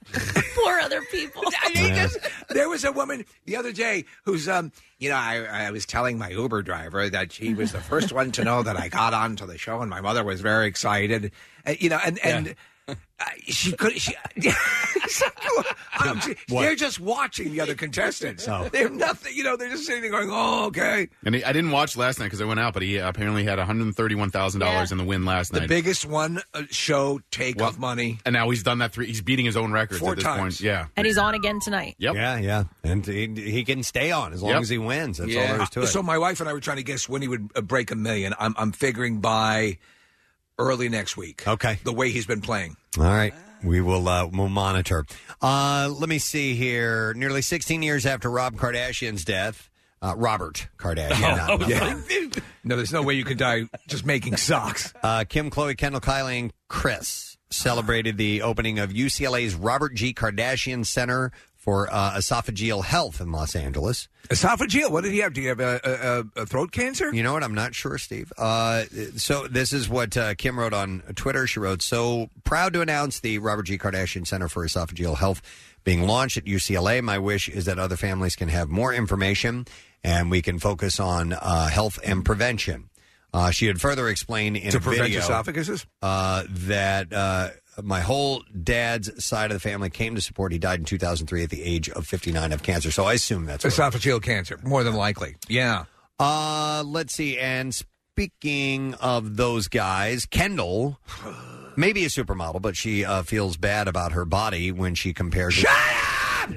Poor other people. I mean, just- there was a woman the other day who's, um, you know, I, I was telling my Uber driver that she was the first one to know that I got onto the show, and my mother was very excited. Uh, you know, and and. Uh, she could. She, um, she- they're just watching the other contestants. Oh. They're nothing. You know, they're just sitting there going, "Oh, okay." And he, I didn't watch last night because I went out, but he apparently had one hundred thirty-one thousand dollars in the win last The night. biggest one uh, show take Well, of money. And now he's done that three. He's beating his own records Four at this times. point. Yeah. And he's on again tonight. Yep. Yeah, yeah. And he, he can stay on as long Yep. as he wins. That's all there is to it. So my wife and I were trying to guess when he would uh, break a million. I'm, I'm figuring by early next week. Okay. The way he's been playing. All right. We will uh, we'll monitor. Uh, let me see here. Nearly sixteen years after Rob Kardashian's death, uh, Robert Kardashian. Oh, not- yeah. No, there's no way you can die just making socks. Uh, Kim, Khloe, Kendall, Kylie, and Chris celebrated the opening of U C L A's Robert G. Kardashian Center for uh, Esophageal Health in Los Angeles. Esophageal? What did he have? Do you have a, a, a throat cancer? You know what? I'm not sure, Steve. Uh, so this is what uh, Kim wrote on Twitter. She wrote, "So proud to announce the Robert G. Kardashian Center for Esophageal Health being launched at U C L A. My wish is that other families can have more information and we can focus on uh, health and prevention." Uh, she had further explained in To a prevent video esophaguses? uh, that uh, my whole dad's side of the family came to support. He died in two thousand three at the age of fifty-nine of cancer. So I assume that's what Esophageal cancer, more than likely. Yeah. Uh, let's see. And speaking of those guys, Kendall, maybe a supermodel, but she uh, feels bad about her body when she compares. Shut up!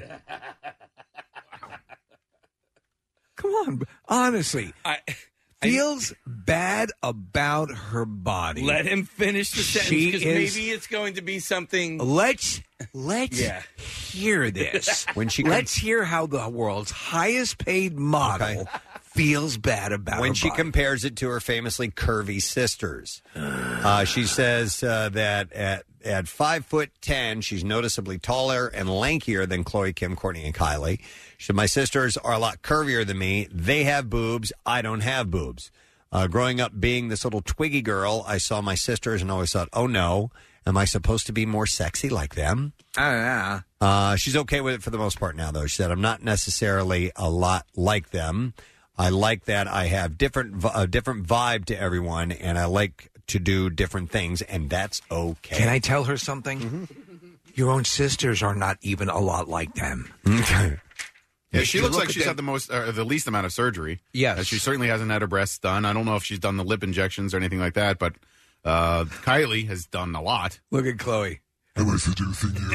Come on, honestly. I, feels bad about her body. Let him finish the sentence She because is- maybe it's going to be something. Let's let's Yeah. hear this. When she let's hear how the world's highest paid model feels bad about when her she body. compares it to her famously curvy sisters. Uh, she says uh, that at at five foot ten, she's noticeably taller and lankier than Khloe, Kim, Kourtney, and Kylie. She said, "My sisters are a lot curvier than me. They have boobs. I don't have boobs. Uh, growing up being this little twiggy girl, I saw my sisters and always thought, oh no, am I supposed to be more sexy like them?" I don't know. Uh, she's okay with it for the most part now, though. She said, "I'm not necessarily a lot like them. I like that I have different v- a different vibe to everyone, and I like to do different things, and that's okay." Can I tell her something? Your own sisters are not even a lot like them. Yeah, she You looks look like at she's them- had the most, uh, the least amount of surgery. Yes. Uh, she certainly hasn't had her breasts done. I don't know if she's done the lip injections or anything like that, but uh, Kylie has done a lot. Look at Chloe. Am I seducing you?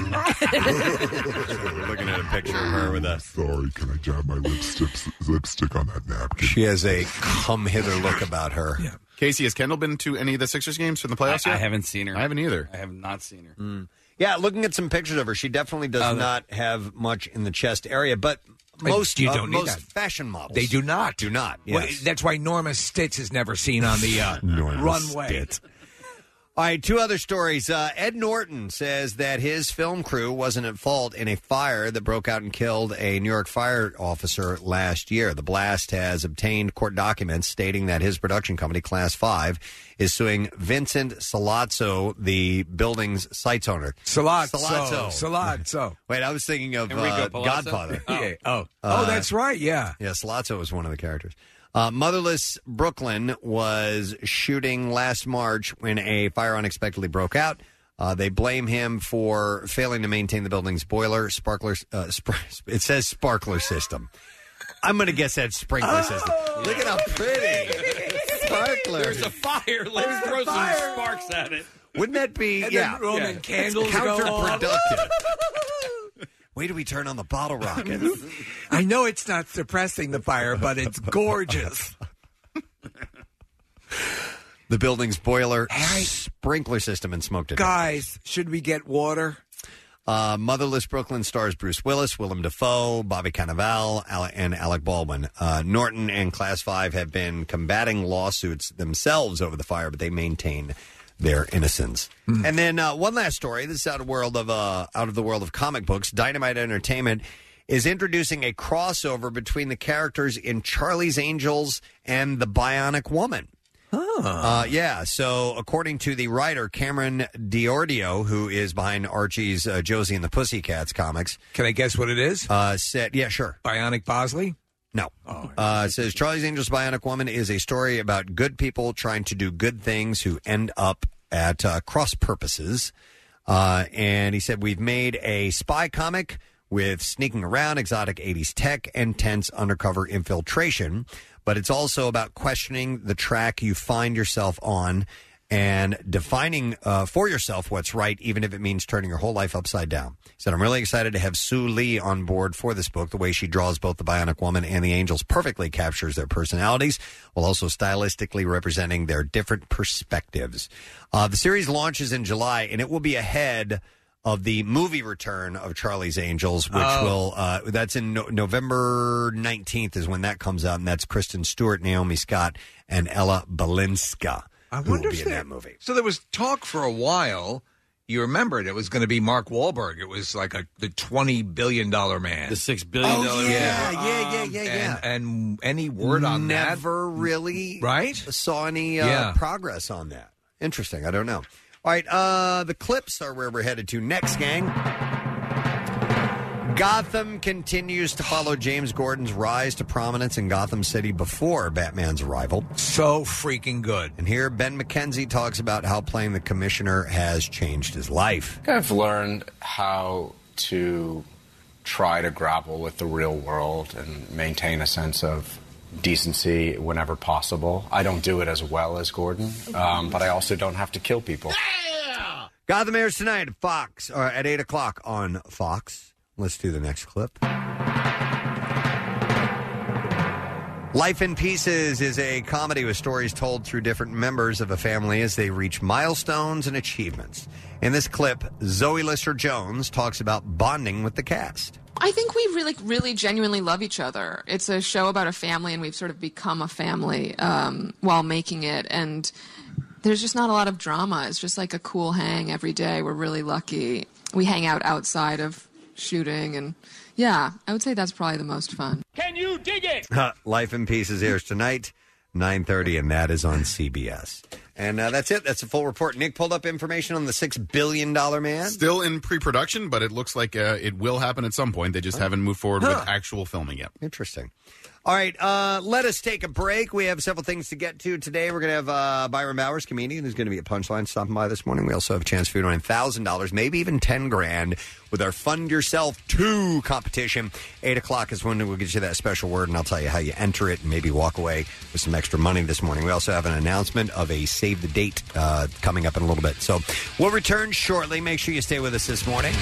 We're looking at a picture of her with a. Sorry, can I dab my lipstick lipstick on that napkin? She has a come hither look about her. Yeah. Casey, has Kendall been to any of the Sixers games from the playoffs I, I yet? haven't seen her. I haven't either. I have not seen her. Mm. Yeah, looking at some pictures of her, she definitely does Oh, no. not have much in the chest area, but most you uh, don't need most that. fashion models They do not. do not. Well, Yes. that's why Norma Stitz is never seen on the uh, runway. All right, two other stories. Uh, Ed Norton says that his film crew wasn't at fault in a fire that broke out and killed a New York fire officer last year. The blast has obtained court documents stating that his production company, Class five, is suing Vincent Salazzo, the building's site's owner. Salazzo. Salazzo. Salazzo. Wait, I was thinking of Enrico uh, Palazzo? Godfather. Oh. Yeah. Oh. Uh, oh, that's right. Yeah. Yeah, Salazzo was one of the characters. Uh, Motherless Brooklyn was shooting last March when a fire unexpectedly broke out. Uh, they blame him for failing to maintain the building's boiler, sparkler. Uh, sp- it says sparkler system. I'm going to guess that's sprinkler system. Look at how pretty. Sparkler. There's a fire. Let's throw some sparks at it. Wouldn't that be, And yeah, then Roman yeah. candles go on. counterproductive? Wait till we turn on the bottle rocket. I know it's not suppressing the fire, but it's gorgeous. The building's boiler, sprinkler system, and smoke detector. Guys, should we get water? Uh, Motherless Brooklyn stars Bruce Willis, Willem Dafoe, Bobby Cannavale, Ale- and Alec Baldwin. Uh, Norton and Class five have been combating lawsuits themselves over the fire, but they maintain their innocence. And then uh, one last story. This is out of world of uh, out of the world of comic books. Dynamite Entertainment is introducing a crossover between the characters in Charlie's Angels and the Bionic Woman. Uh, yeah, so according to the writer Cameron Diordio, who is behind Archie's uh, Josie and the Pussycats comics. Can I guess what it is? Uh, said, yeah, sure. Bionic Bosley? No. Uh, it says Charlie's Angels Bionic Woman is a story about good people trying to do good things who end up at uh, cross purposes. Uh, and he said, we've made a spy comic with sneaking around, exotic eighties tech, and tense undercover infiltration. But it's also about questioning the track you find yourself on and defining uh, for yourself what's right, even if it means turning your whole life upside down. He said, I'm really excited to have Sue Lee on board for this book. The way she draws both the Bionic Woman and the Angels perfectly captures their personalities, while also stylistically representing their different perspectives. Uh, the series launches in July, and it will be ahead of the movie return of Charlie's Angels, which Oh. will, uh, that's in no- November nineteenth is when that comes out, and that's Kristen Stewart, Naomi Scott, and Ella Balinska, I who will wonder be if in they- that movie. So there was talk for a while. You remembered it was going to be Mark Wahlberg. It was like a the twenty billion dollar man, the six billion dollar yeah, man. yeah, yeah, yeah, yeah. And, and any word on that? Never really right? saw any uh, Yeah. progress on that. Interesting. I don't know. All right, uh, the clips are where we're headed to next, gang. Gotham continues to follow James Gordon's rise to prominence in Gotham City before Batman's arrival. So freaking good. And here, Ben McKenzie talks about how playing the commissioner has changed his life. I've learned how to try to grapple with the real world and maintain a sense of decency whenever possible. I don't do it as well as Gordon, um, but I also don't have to kill people. Gotham airs tonight at Fox, or at eight o'clock on Fox. Let's do the next clip. Life in Pieces is a comedy with stories told through different members of a family as they reach milestones and achievements. In this clip, Zoe Lister-Jones talks about bonding with the cast. I think we really, really genuinely love each other. It's a show about a family, and we've sort of become a family um, while making it. And there's just not a lot of drama. It's just like a cool hang every day. We're really lucky. We hang out outside of shooting, and yeah, I would say that's probably the most fun. Can you dig it? Life in Pieces airs tonight, nine thirty, and that is on C B S. And uh, that's it. That's a full report. Nick pulled up information on the six billion dollars man. Still in pre-production, but it looks like uh, it will happen at some point. They just haven't moved forward with actual filming yet. Interesting. All right, uh, let us take a break. We have several things to get to today. We're going to have uh, Byron Bowers, comedian, who's going to be at Punchline, stopping by this morning. We also have a chance for you to win one thousand dollars, maybe even ten grand, with our Fund Yourself two competition. eight o'clock is when we'll get you that special word, and I'll tell you how you enter it and maybe walk away with some extra money this morning. We also have an announcement of a Save the Date uh, coming up in a little bit. So we'll return shortly. Make sure you stay with us this morning.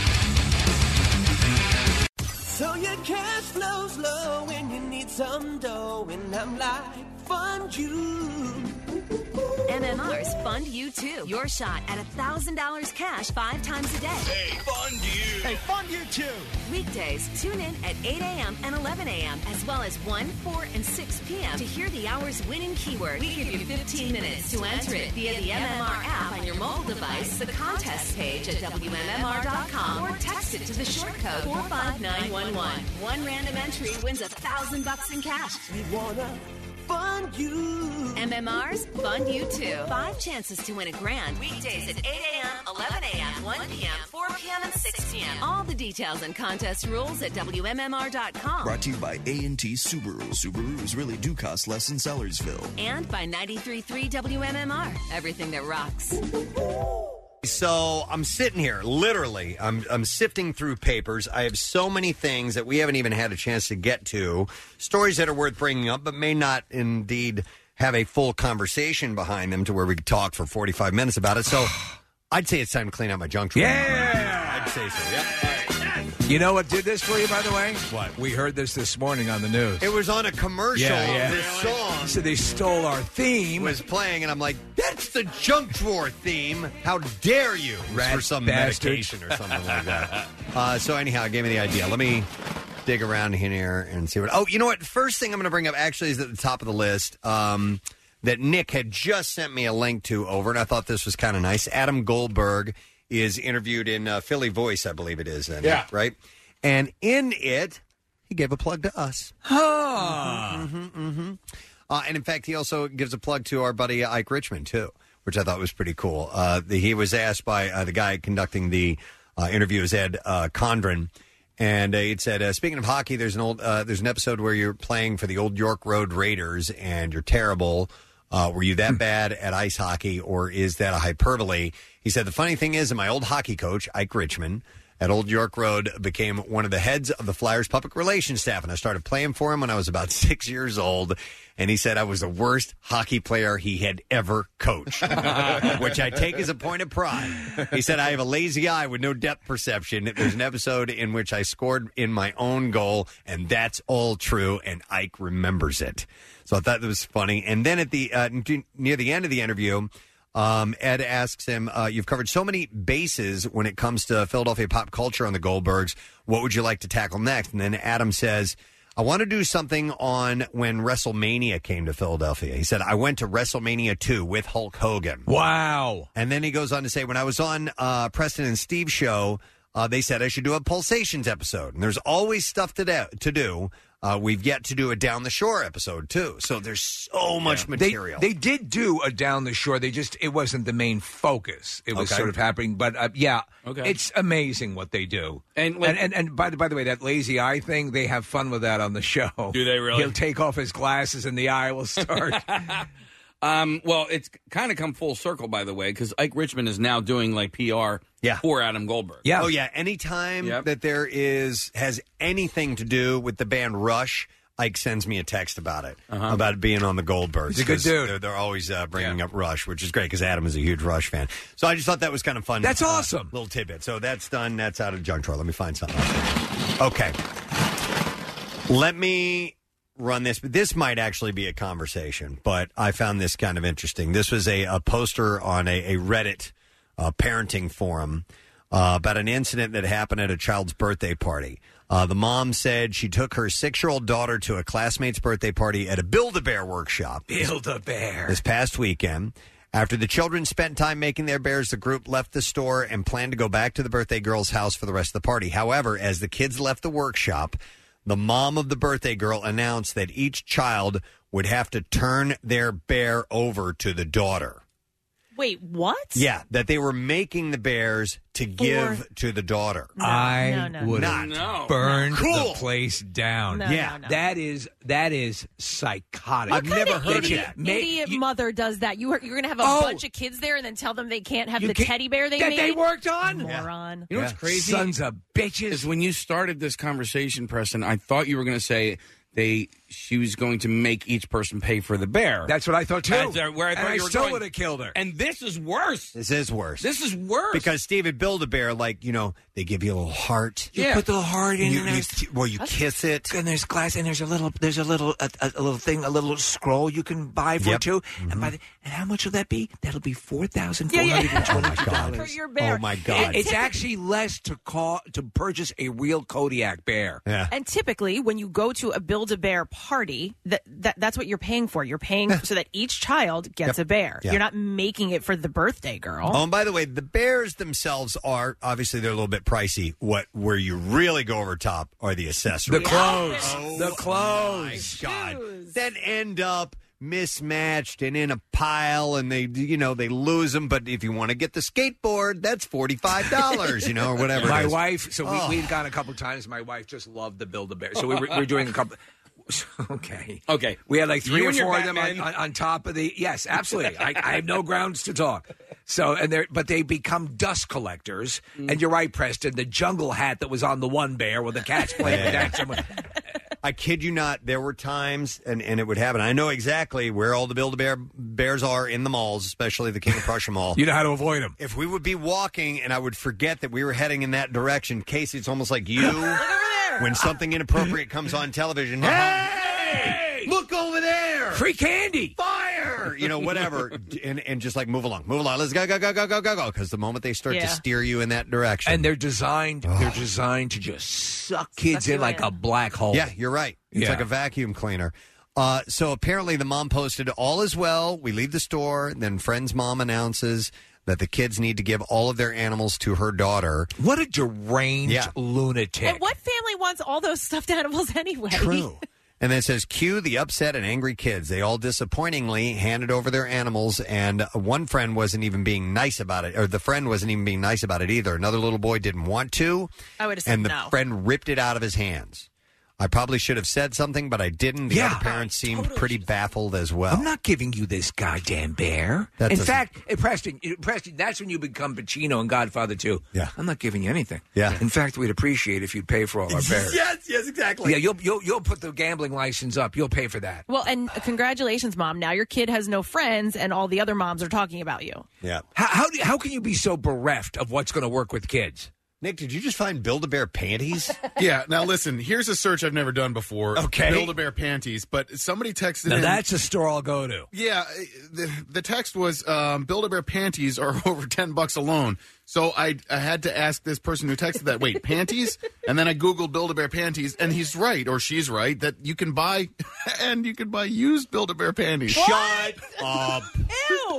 So your cash flows low when you need some dough, and I'm like, fund you. M M R's Fund You Too. Your shot at one thousand dollars cash five times a day. Hey, fund you. Hey, fund you too. Weekdays, tune in at eight a.m. and eleven a.m. as well as one, four, and six p.m. to hear the hour's winning keyword. We give you fifteen minutes to enter it via the M M R app on your mobile device, the contest page at W M M R dot com, or text it to the short code four five nine one one. One random entry wins a thousand bucks in cash. We wanna fund you. M M R's Fund You Too. Five chances to win a grand. Weekdays at eight a.m., eleven a.m., one p.m., four p.m., and six p.m. All the details and contest rules at W M M R dot com. Brought to you by A and T Subaru. Subarus really do cost less in Sellersville. And by ninety-three point three W M M R. Everything that rocks. So I'm sitting here, literally, I'm I'm sifting through papers. I have so many things that we haven't even had a chance to get to, stories that are worth bringing up, but may not indeed have a full conversation behind them to where we could talk for forty-five minutes about it. So I'd say it's time to clean out my junk drawer. Yeah! I'd say so, yeah. You know what did this for you, by the way? What? We heard this this morning on the news. It was on a commercial. Yeah, yeah. This song So they stole our theme. was playing, and I'm like, that's the junk drawer theme. How dare you? It was Rat for some bastard. medication or something like that. Uh, so anyhow, it gave me the idea. Let me dig around in here and see what... Oh, you know what? First thing I'm going to bring up actually is at the top of the list um, that Nick had just sent me a link to over, and I thought this was kind of nice. Adam Goldberg is interviewed in uh, Philly Voice, I believe it is. Then, Yeah. Right? And in it, he gave a plug to us. Huh. Mm-hmm, mm-hmm. Uh, and in fact, he also gives a plug to our buddy Ike Richmond, too, which I thought was pretty cool. Uh, the, he was asked by uh, the guy conducting the uh, interview, is Ed uh, Condren. And uh, it said, uh, speaking of hockey, there's an old uh, there's an episode where you're playing for the Old York Road Raiders and you're terrible. Uh, were you that bad at ice hockey, or is that a hyperbole? He said, the funny thing is, my old hockey coach, Ike Richmond, at Old York Road, became one of the heads of the Flyers public relations staff, and I started playing for him when I was about six years old. And he said I was the worst hockey player he had ever coached, which I take as a point of pride. He said I have a lazy eye with no depth perception. There's an episode in which I scored in my own goal, and that's all true, and Ike remembers it. So I thought that was funny. And then at the uh, near the end of the interview, Um, Ed asks him, uh, you've covered so many bases when it comes to Philadelphia pop culture on the Goldbergs. What would you like to tackle next? And then Adam says, I want to do something on when WrestleMania came to Philadelphia. He said, I went to WrestleMania two with Hulk Hogan. Wow. And then he goes on to say, when I was on uh, Preston and Steve's show, uh, they said I should do a Pulsations episode. And there's always stuff to do. To do. Uh, we've yet to do a Down the Shore episode, too. So there's so much They- material. They, did do a Down the Shore. They just, it wasn't the main focus. It was Okay. sort of happening. But uh, yeah, Okay. it's amazing what they do. And, And, like- and, and, by, the, by the way, that lazy eye thing, they have fun with that on the show. Do they really? He'll take off his glasses and the eye will start. Um, well, it's kind of come full circle, by the way, because Ike Richmond is now doing like P R Yeah. for Adam Goldberg. Oh, yeah. Anytime Yep. that there is, has anything to do with the band Rush, Ike sends me a text about it, Uh-huh. about it being on the Goldbergs. He's a good 'cause dude. They're, they're always uh, bringing up Rush, which is great because Adam is a huge Rush fan. So I just thought that was kind of fun. That's uh, awesome. Little tidbit. So that's done. That's out of junk drawer. Let me find something. Okay. Let me run this. This might actually be a conversation, but I found this kind of interesting. This was a, a poster on a, a Reddit uh, parenting forum uh, about an incident that happened at a child's birthday party. Uh, the mom said she took her six-year-old daughter to a classmate's birthday party at a Build-A-Bear workshop. Build-A-Bear. This past weekend. After the children spent time making their bears, the group left the store and planned to go back to the birthday girl's house for the rest of the party. However, as the kids left the workshop, the mom of the birthday girl announced that each child would have to turn their bear over to the daughter. Wait, what? Yeah, that they were making the bears to give to the daughter. I no, no, would no. have No. burned Cool. the place down. No, Yeah. no, no. That is that is psychotic. I've never heard of idiot, that. May- idiot you- mother does that. You are, you're going to have a Oh. bunch of kids there and then tell them they can't have You the can't- teddy bear they that made? they worked on? Moron. You know what's crazy? Sons of bitches. Is when you started this conversation, Preston, I thought you were going to say they she was going to make each person pay for the bear. That's what I thought too. That's, uh, where I thought and I you were still going. would have killed her. And this is worse. This is worse. This is worse. Because Steve at Build-A-Bear, like, you know, they give you a little heart. You Yeah. put the little heart in, You, and you, there's, well, you kiss it. and there's glass, and there's a little, there's a little, a, a, a little thing, a little scroll you can buy for Yep. it too. Mm-hmm. And by the, and how much will that be? That'll be four thousand Yeah, four yeah. hundred and twenty-two Oh, my God. dollars. For your bear. Oh, my God. It's actually less to call to purchase a real Kodiak bear. Yeah. And typically, when you go to a Build-A-Bear party, that, that that's what you're paying for. You're paying so that each child gets a bear. Yeah. You're not making it for the birthday girl. Oh, and by the way, the bears themselves are obviously they're a little bit pricey. What where you really go over top are the accessories. The clothes. Oh, the clothes. My God, that end up mismatched and in a pile, and they you know they lose them. But if you want to get the skateboard, that's forty five dollars, you know, or whatever. My it is. wife, so Oh. we, we've gone a couple times. My wife just loved the Build-A-Bear. So we were, we were doing a couple. Okay. Okay. We had like three You or and your four of them on, Batman. on, on top of the. Yes, absolutely. I, I have no grounds to talk. So and they but they become dust collectors. Mm. And you're right, Preston. The jungle hat that was on the one bear with the cat's playing with that. Someone, I kid you not, there were times, and, and it would happen. I know exactly where all the Build-A-Bear bears are in the malls, especially the King of Prussia Mall. you know how to avoid them. If we would be walking and I would forget that we were heading in that direction, Casey, it's almost like you when something inappropriate comes on television. Hey! Look over there! Free candy. Fire! You know, whatever. And, and just like move along. Move along. Let's go, go, go, go, go, go, go. Because the moment they start Yeah. to steer you in that direction. And they're designed. They're designed to just suck kids Suck in you like in. a black hole. Yeah, you're right. It's Yeah. like a vacuum cleaner. Uh, so apparently the mom posted, all is well. We leave the store. And then friend's mom announces that the kids need to give all of their animals to her daughter. What a deranged Yeah. lunatic. And what family wants all those stuffed animals anyway? True. And then it says, cue the upset and angry kids. They all disappointingly handed over their animals, and one friend wasn't even being nice about it, or the friend wasn't even being nice about it either. Another little boy didn't want to, I would have said and the no. friend ripped it out of his hands. I probably should have said something, but I didn't. The Yeah. other parents seemed pretty baffled as well. I'm not giving you this goddamn bear. That in doesn't- fact, eh, Preston, eh, Preston, that's when you become Pacino and Godfather too. Yeah. I'm not giving you anything. Yeah. In fact, we'd appreciate if you'd pay for all our bears. Yes, yes, exactly. Yeah, you'll you'll you'll put the gambling license up. You'll pay for that. Well, and congratulations, Mom. Now your kid has no friends, and all the other moms are talking about you. Yeah. How how, do, how can you be so bereft of what's going to work with kids? Nick, did you just find Build-A-Bear panties? Yeah. Now listen, here's a search I've never done before. Okay. Build-A-Bear panties, but somebody texted Now in. that's a store I'll go to. Yeah, the, the text was um, Build-A-Bear panties are over ten bucks alone. So I I had to ask this person who texted that, wait, panties? And then I Googled Build-A-Bear panties, and he's right, or she's right, that you can buy, and you can buy used Build-A-Bear panties. Shut up. Ew.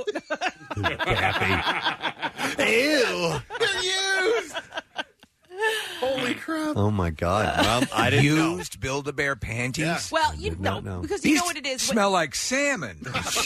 Ew. They're used. Holy crap. Oh, my God. Well, I didn't know. Used Build-A-Bear panties? Well, you did know, not know. because you These know what it is. smell like salmon.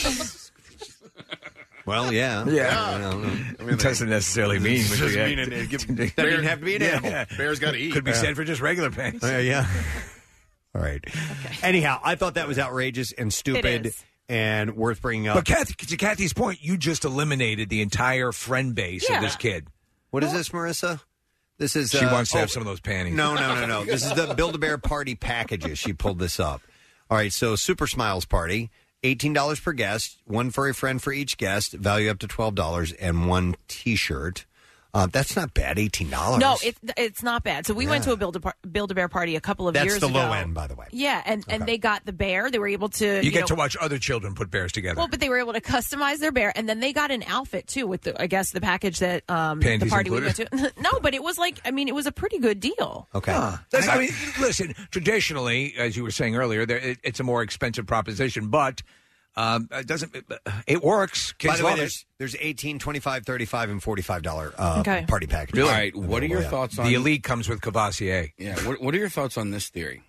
Well, yeah. Yeah. I don't know. I mean, it doesn't necessarily mean. Doesn't what you- mean it- it give- Doesn't Bear- even have to be an Yeah, animal. yeah. Bears got to eat. Could be Yeah. said for just regular pants. Yeah, yeah. All right. Anyhow, I thought that was outrageous and stupid is. and worth bringing up. But Kathy, to Kathy's point, you just eliminated the entire friend base Yeah. of this kid. What is this, Marissa? This is. She uh, wants to have oh, some of those panties. No, no, no, no. This is the Build-A-Bear party packages. She pulled this up. All right, so Super Smiles Party, eighteen dollars per guest, one furry friend for each guest, value up to twelve dollars, and one T-shirt. Uh, that's not bad, eighteen dollars. No, it, it's not bad. So we went Yeah. to a Build a Par- Build a Bear party a couple of That's years the ago. low end, by the way. Yeah, and, and they got the bear. They were able to. You, You, get know, to watch other children put bears together. Well, but they were able to customize their bear, and then they got an outfit too with the, I guess, the package that um, the Panties party we included? went to. No, but it was like, I mean, it was a pretty good deal. Okay. Huh. That's- I mean, listen, traditionally, as you were saying earlier, there, it, it's a more expensive proposition, but um, it doesn't. It, it works. Kids By the way, love it. there's, there's eighteen, twenty-five, thirty-five, and forty-five dollars uh, Okay. party packages. All right, what are your Yeah. thoughts on The elite comes with Cavassier. Yeah, what, what are your thoughts on this theory?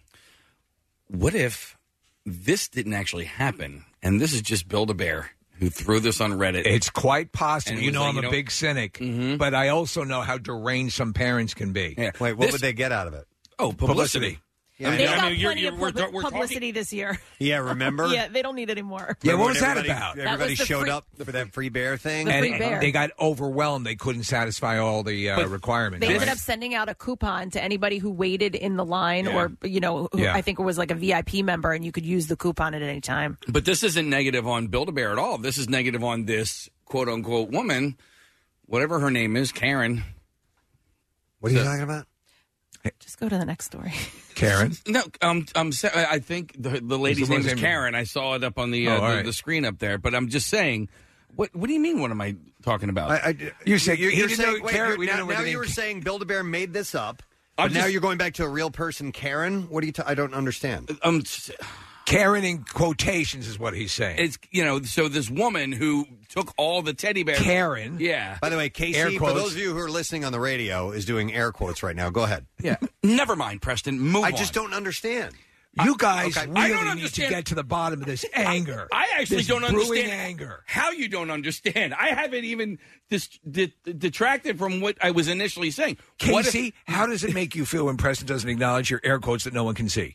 What if this didn't actually happen, and this is just Build-A-Bear who threw this on Reddit? It's quite possible. And it You was know, like, I'm you a know- big cynic, Mhm. but I also know how deranged some parents can be. Yeah. Wait, what This- would they get out of it? Oh, publicity. Yeah, They I know. got I mean, you're- plenty you're- of we're- pub- we're talking- publicity this year. Yeah, remember? Yeah, they don't need any more. Yeah, what Remember was that everybody- about? That Everybody was the showed free- up for that free bear thing. The And free bear. they got overwhelmed. They couldn't satisfy all the uh, But requirements. They right? ended up sending out a coupon to anybody who waited in the line, Yeah. or you know, who Yeah. I think it was like a V I P member, and you could use the coupon at any time. But this isn't negative on Build-A-Bear at all. This is negative on this quote-unquote woman, whatever her name is, Karen. What are you So- talking about? Just go to the next story. Karen. No, um, I'm. sa- I think the the lady's the name one's is name? Karen. I saw it up on the uh, Oh, all the, right. the screen up there. But I'm just saying, what what do you mean? What am I talking about? I, I, You said you're, he you're didn't saying know wait, Karen- you're- we didn't now, know where now the you name- were saying Build-A-Bear made this up, I'm but now just- you're going back to a real person, Karen. What do you? T- I don't understand. um, Karen in quotations is what he's saying. it's you know, so this woman who took all the teddy bears. Karen. Yeah. By the way, Air Casey, for quotes. those of you who are listening on the radio, is doing air quotes right now. Go ahead. Yeah. Never mind, Preston. Move I on. just don't understand. You guys okay. really I don't need understand- to get to the bottom of this anger. I actually This don't brewing understand anger. how you don't understand. I haven't even dis- di- detracted from what I was initially saying. What if- Casey, how does it make you feel when Preston doesn't acknowledge your air quotes that no one can see?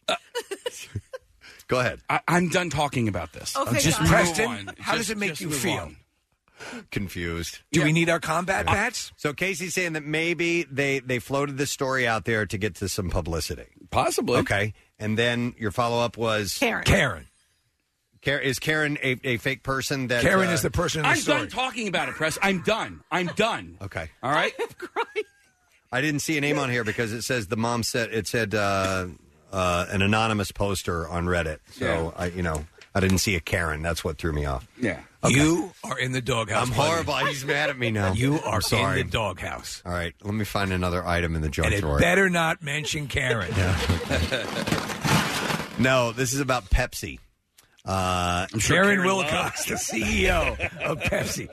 Go ahead. I, I'm done talking about this. Okay, just guys. move Preston, on. how Just- does it make just you move feel? on. Confused. Do we need our combat bats? So Casey's saying that maybe they they floated this story out there to get to some publicity. Possibly. Okay, and then your follow up was Karen. Karen. Karen is Karen a, a fake person that Karen uh, is the person in the I'm story. done talking about it, Press. I'm done. I'm done. Okay. All right. I didn't see a name on here because it says the mom said it said uh, uh, an anonymous poster on Reddit. So I, you know, I didn't see a Karen. That's what threw me off. Yeah. You are in the doghouse. I'm buddy. horrible. He's mad at me now. You are I'm sorry. in the doghouse. All right, let me find another item in the junk And it drawer. better not mention Karen. No, this is about Pepsi. Uh, I'm sure Karen Karen Wilcox, the C E O of Pepsi.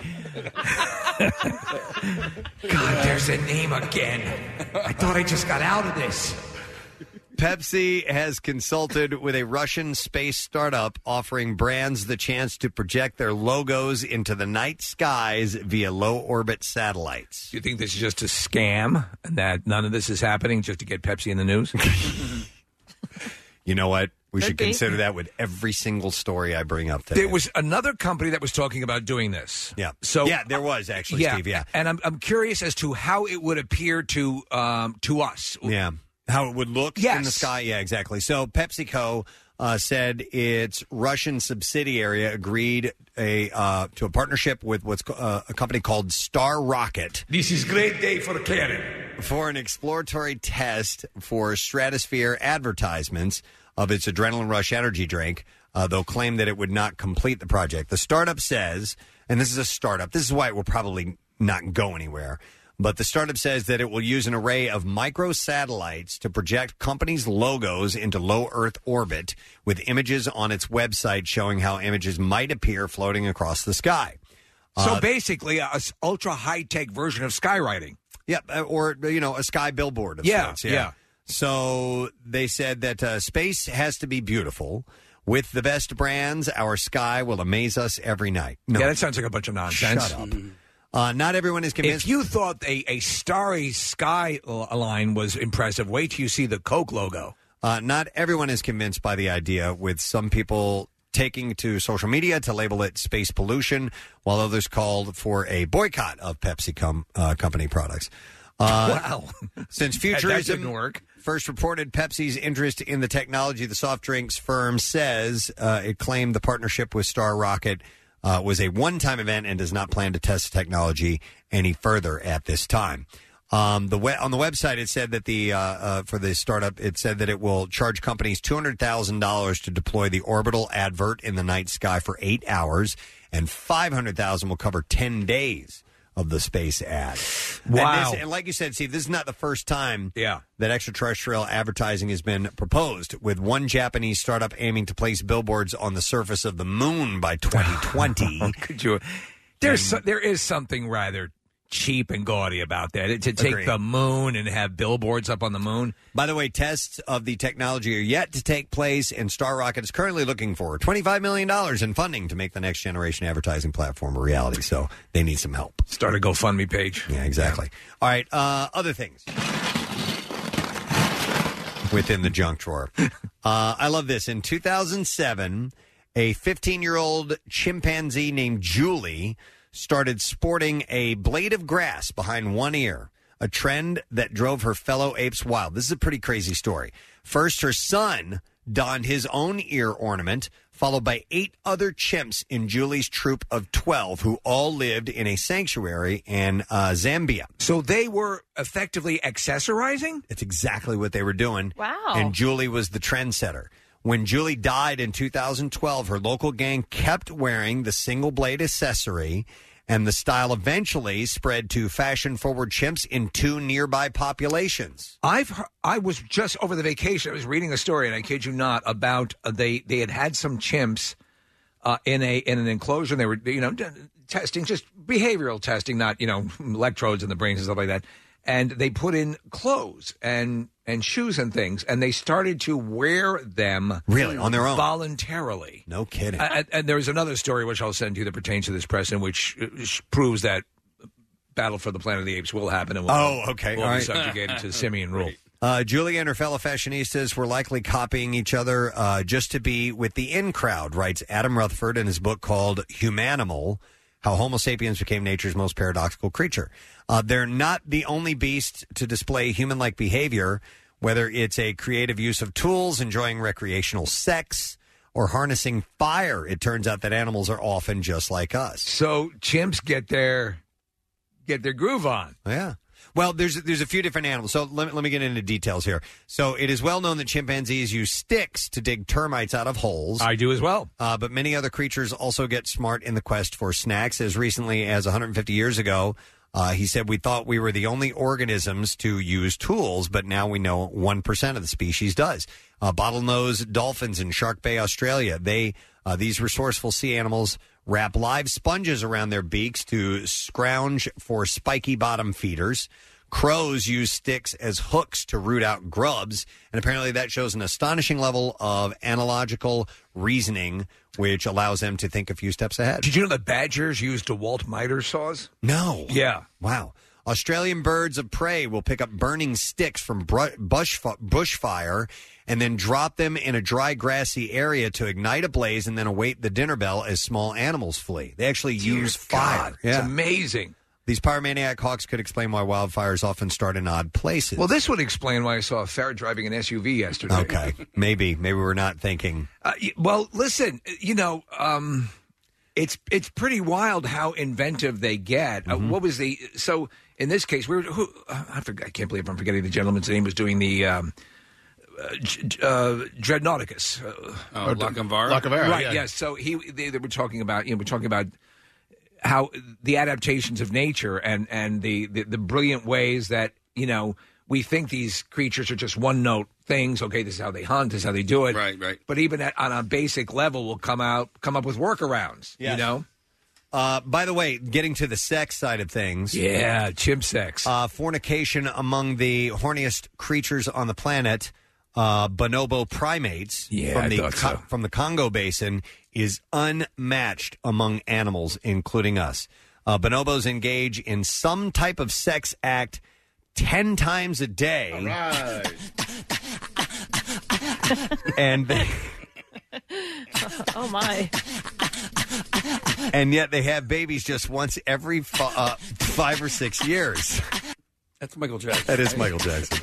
God, there's a name again. I thought I just got out of this. Pepsi has consulted with a Russian space startup offering brands the chance to project their logos into the night skies via low-orbit satellites. Do you think this is just a scam and that none of this is happening just to get Pepsi in the news? You know what? We Could should be. consider that with every single story I bring up today. There was another company that was talking about doing this. Yeah. So Yeah, there was actually, yeah, Steve, yeah. And I'm I'm curious as to how it would appear to um to us. Yeah. How it would look Yes. in the sky. Yeah, exactly. So PepsiCo uh, said its Russian subsidiary agreed a uh, to a partnership with what's co- uh, a company called Star Rocket. This is great day for Karen. For an exploratory test for stratosphere advertisements of its Adrenaline Rush energy drink, uh, they'll claim that it would not complete the project. The startup says, and this is a startup, this is why it will probably not go anywhere, but the startup says that it will use an array of microsatellites to project companies' logos into low Earth orbit with images on its website showing how images might appear floating across the sky. So Uh, basically, a s- ultra high tech version of skywriting. Yep, uh, or, you know, a sky billboard of Yeah, sorts. yeah. So they said that uh, space has to be beautiful. With the best brands, our sky will amaze us every night. No. Yeah, that sounds like a bunch of nonsense. Shut up. Uh, not everyone is convinced. If you thought a, a starry sky l- line was impressive, wait till you see the Coke logo. Uh, not everyone is convinced by the idea, with some people taking to social media to label it space pollution, while others called for a boycott of Pepsi com- uh, company products. Uh, wow. Since That- futurism that didn't work. first reported Pepsi's interest in the technology, the soft drinks firm says uh, it claimed the partnership with Star Rocket uh, was a one-time event and does not plan to test the technology any further at this time. Um, the we- on the website, it said that the uh, uh, for the startup, it said that it will charge companies two hundred thousand dollars to deploy the orbital advert in the night sky for eight hours, and five hundred thousand dollars will cover ten days of the space ad. Wow. And, this, and like you said, Steve, this is not the first time Yeah. that extraterrestrial advertising has been proposed, with one Japanese startup aiming to place billboards on the surface of the moon by twenty twenty. Could you? There's so, there is something rather cheap and gaudy about that. To take Agreed. the moon and have billboards up on the moon. By the way, tests of the technology are yet to take place, and Star Rocket is currently looking for twenty-five million dollars in funding to make the next generation advertising platform a reality. So they need some help. Start a GoFundMe page. Yeah, exactly. All right, uh, other things within the junk drawer. Uh, I love this. In two thousand seven, a fifteen-year-old chimpanzee named Julie started sporting a blade of grass behind one ear, a trend that drove her fellow apes wild. This is a pretty crazy story. First, her son donned his own ear ornament, followed by eight other chimps in Julie's troop of twelve, who all lived in a sanctuary in uh, Zambia. So they were effectively accessorizing? It's exactly what they were doing. Wow. And Julie was the trendsetter. When Julie died in two thousand twelve, her local gang kept wearing the single blade accessory, and the style eventually spread to fashion-forward chimps in two nearby populations. I've he- I was just over the vacation. I was reading a story, and I kid you not, about uh, they they had had some chimps uh, in a in an enclosure. They were you know d- testing, just behavioral testing, not you know electrodes in the brains and stuff like that. And they put in clothes and and shoes and things, and they started to wear them Really? On their own? voluntarily. No kidding. Uh, and, and there's another story which I'll send to you that pertains to this precedent, which uh, sh- proves that Battle for the Planet of the Apes will happen. And will, Oh, okay. will All be right. subjugated to Simian rule. Uh, Julie and her fellow fashionistas were likely copying each other uh, just to be with the in crowd, writes Adam Rutherford in his book called Humanimal, How Homo sapiens Became Nature's Most Paradoxical Creature. Uh, they're not the only beasts to display human-like behavior, whether it's a creative use of tools, enjoying recreational sex, or harnessing fire. It turns out that animals are often just like us. So chimps get their get their groove on. Yeah. Well, there's there's a few different animals. So let me, let me get into details here. So it is well known that chimpanzees use sticks to dig termites out of holes. I do as well. Uh, but many other creatures also get smart in the quest for snacks. As recently as one hundred fifty years ago, uh, he said, we thought we were the only organisms to use tools, but now we know one percent of the species does. Uh, bottlenose dolphins in Shark Bay, Australia, they uh, these resourceful sea animals wrap live sponges around their beaks to scrounge for spiky bottom feeders. Crows use sticks as hooks to root out grubs, and apparently that shows an astonishing level of analogical reasoning, which allows them to think a few steps ahead. Did you know that badgers use DeWalt miter saws? No. Yeah. Wow. Australian birds of prey will pick up burning sticks from br- bush bushfire and then drop them in a dry, grassy area to ignite a blaze and then await the dinner bell as small animals flee. They actually Dear use God, fire. It's amazing. These pyromaniac hawks could explain why wildfires often start in odd places. Well, this would explain why I saw a ferret driving an S U V yesterday. Okay. Maybe. Maybe we're not thinking. Uh, y- well, listen, you know, um, it's it's pretty wild how inventive they get. Uh, what was the so in this case we were who uh, I forget, I can't believe I'm forgetting the gentleman's name was doing the um, uh, J- uh, Dreadnoughticus. Uh, Oh, Lacavara? Lacavara, right? yeah. Yes. So he they, they were talking about you know we're talking about how the adaptations of nature and and the, the the brilliant ways that you know we think these creatures are just one note things. Okay, this is how they hunt. This is how they do it. Right, right. But even at, on a basic level, will come out come up with workarounds. You Yes. know. Uh, by the way, getting to the sex side of things. Yeah, chimp sex. Uh, fornication among the horniest creatures on the planet, uh, bonobo primates Yeah, from I the thought so. from the Congo Basin, is unmatched among animals, including us. Uh, bonobos engage in some type of sex act ten times a day. All right. And they, Oh, my. and yet they have babies just once every fi- uh, five or six years. That's Michael Jackson. That is Michael Jackson.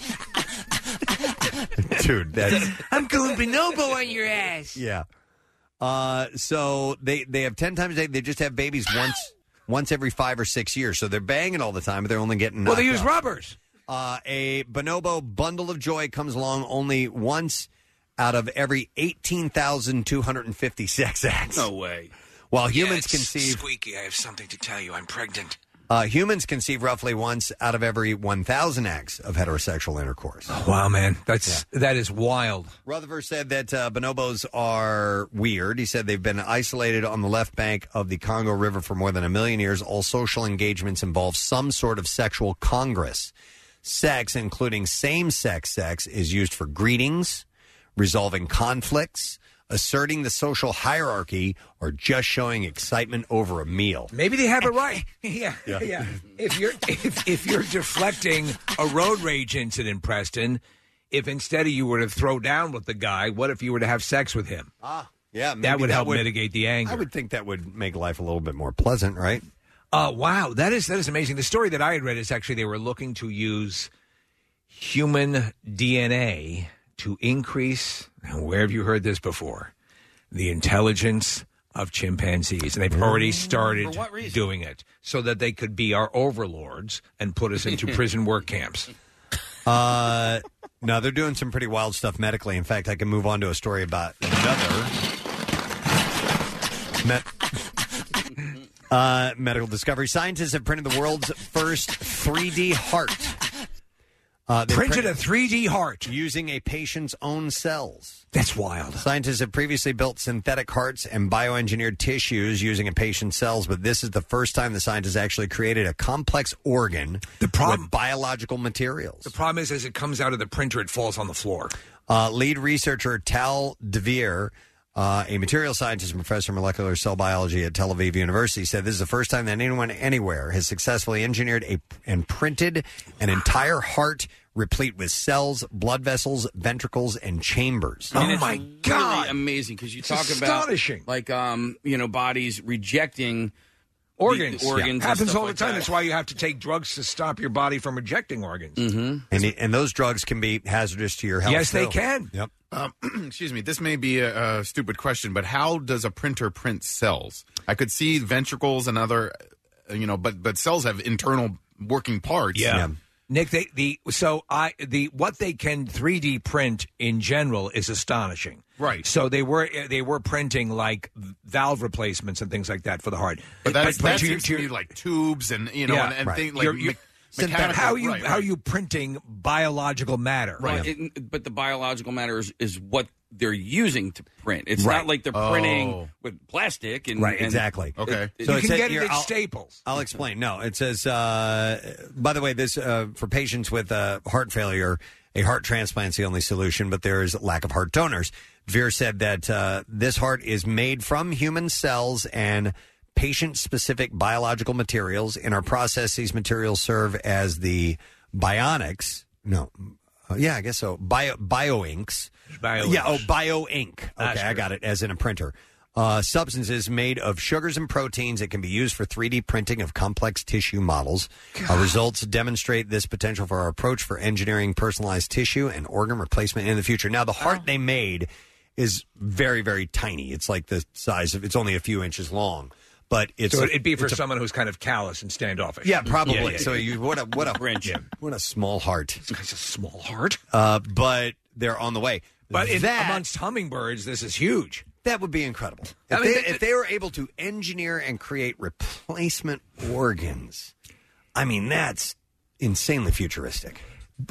Dude, that's... I'm going bonobo on your ass. Yeah. Uh, so they, they have ten times a day. They just have babies once once every five or six years. So they're banging all the time, but they're only getting Well, they knocked use up. rubbers. Uh, a bonobo bundle of joy comes along only once out of every eighteen thousand two hundred fifty sex acts. No way. While Yeah, humans it's conceive... Squeaky, I have something to tell you. I'm pregnant. Uh, humans conceive roughly once out of every one thousand acts of heterosexual intercourse. Wow, man, that's that is wild. Rutherford said that uh, bonobos are weird. He said they've been isolated on the left bank of the Congo River for more than a million years. All social engagements involve some sort of sexual congress. Sex, including same-sex sex, is used for greetings, resolving conflicts, asserting the social hierarchy, or just showing excitement over a meal. Maybe they have it right. yeah, Yeah. yeah, If you're if, if you're deflecting a road rage incident, Preston, if instead of you were to throw down with the guy, what if you were to have sex with him? Ah, yeah, maybe that would help mitigate the anger. I would think that would make life a little bit more pleasant, right? Uh, wow, that is that is amazing. The story that I had read is actually they were looking to use human D N A to increase, now where have you heard this before, the intelligence of chimpanzees. And they've already started For what reason? doing it so that they could be our overlords and put us into prison work camps. Uh, no, they're doing some pretty wild stuff medically. In fact, I can move on to a story about another met, uh, medical discovery. Scientists have printed the world's first three D heart. Uh, they Printed a three D heart using a patient's own cells. That's wild. Scientists have previously built synthetic hearts and bioengineered tissues using a patient's cells, but this is the first time the scientists actually created a complex organ the problem, with biological materials. The problem is, as it comes out of the printer, it falls on the floor. Uh, lead researcher Tal Devere, uh, a material scientist and professor of molecular cell biology at Tel Aviv University, said this is the first time that anyone anywhere has successfully engineered a, and printed an entire heart replete with cells, blood vessels, ventricles, and chambers. And it's really amazing because you It's talk astonishing. about like um you know bodies rejecting Organs. the organs and Happens stuff all the like time. that. That's why you have to take drugs to stop your body from rejecting organs. Mm-hmm. And, the- and those drugs can be hazardous to your health. Yes, they too. can. Yep. Um, excuse me. This may be a, a stupid question, but how does a printer print cells? I could see ventricles and other, uh, you know, but but cells have internal working parts. Yeah. Nick, they, the so I the what they can three D print in general is astonishing. Right. So they were they were printing like valve replacements and things like that for the heart. But that's, but that to- seems to to- me like tubes and you know Yeah. and, and Right. things like You're- you're- me- mechanical. how you right, how right. you printing biological matter? Right. It, but the biological matter is, is what they're using to print. It's Right. not like they're Oh. printing with plastic. And, Right, and exactly. it- it- So you it can says get here, it at I'll- Staples. I'll explain. No, it says, uh, by the way, this uh, for patients with uh, heart failure, a heart transplant's the only solution, but there is lack of heart donors. Veer said that uh, this heart is made from human cells and patient-specific biological materials. In our process, these materials serve as the bionics. No, uh, yeah, I guess so. Bio bioinks. Bioinks. Yeah, oh, bioink. Okay, That's I got it. As in a printer. Uh, substances made of sugars and proteins that can be used for three D printing of complex tissue models. Our results demonstrate this potential for our approach for engineering personalized tissue and organ replacement in the future. Now, the heart they made is very, very tiny. It's like the size of, it's only a few inches long. But it's so a- it'd be for it's a- someone who's kind of callous and standoffish. yeah, probably. Yeah, yeah, so yeah. you what a what a what a small heart. This guy's a small heart. Uh, but they're on the way. But in, that, amongst hummingbirds, this is huge. That would be incredible. If, I mean, they, th- if they were able to engineer and create replacement organs, I mean, that's insanely futuristic.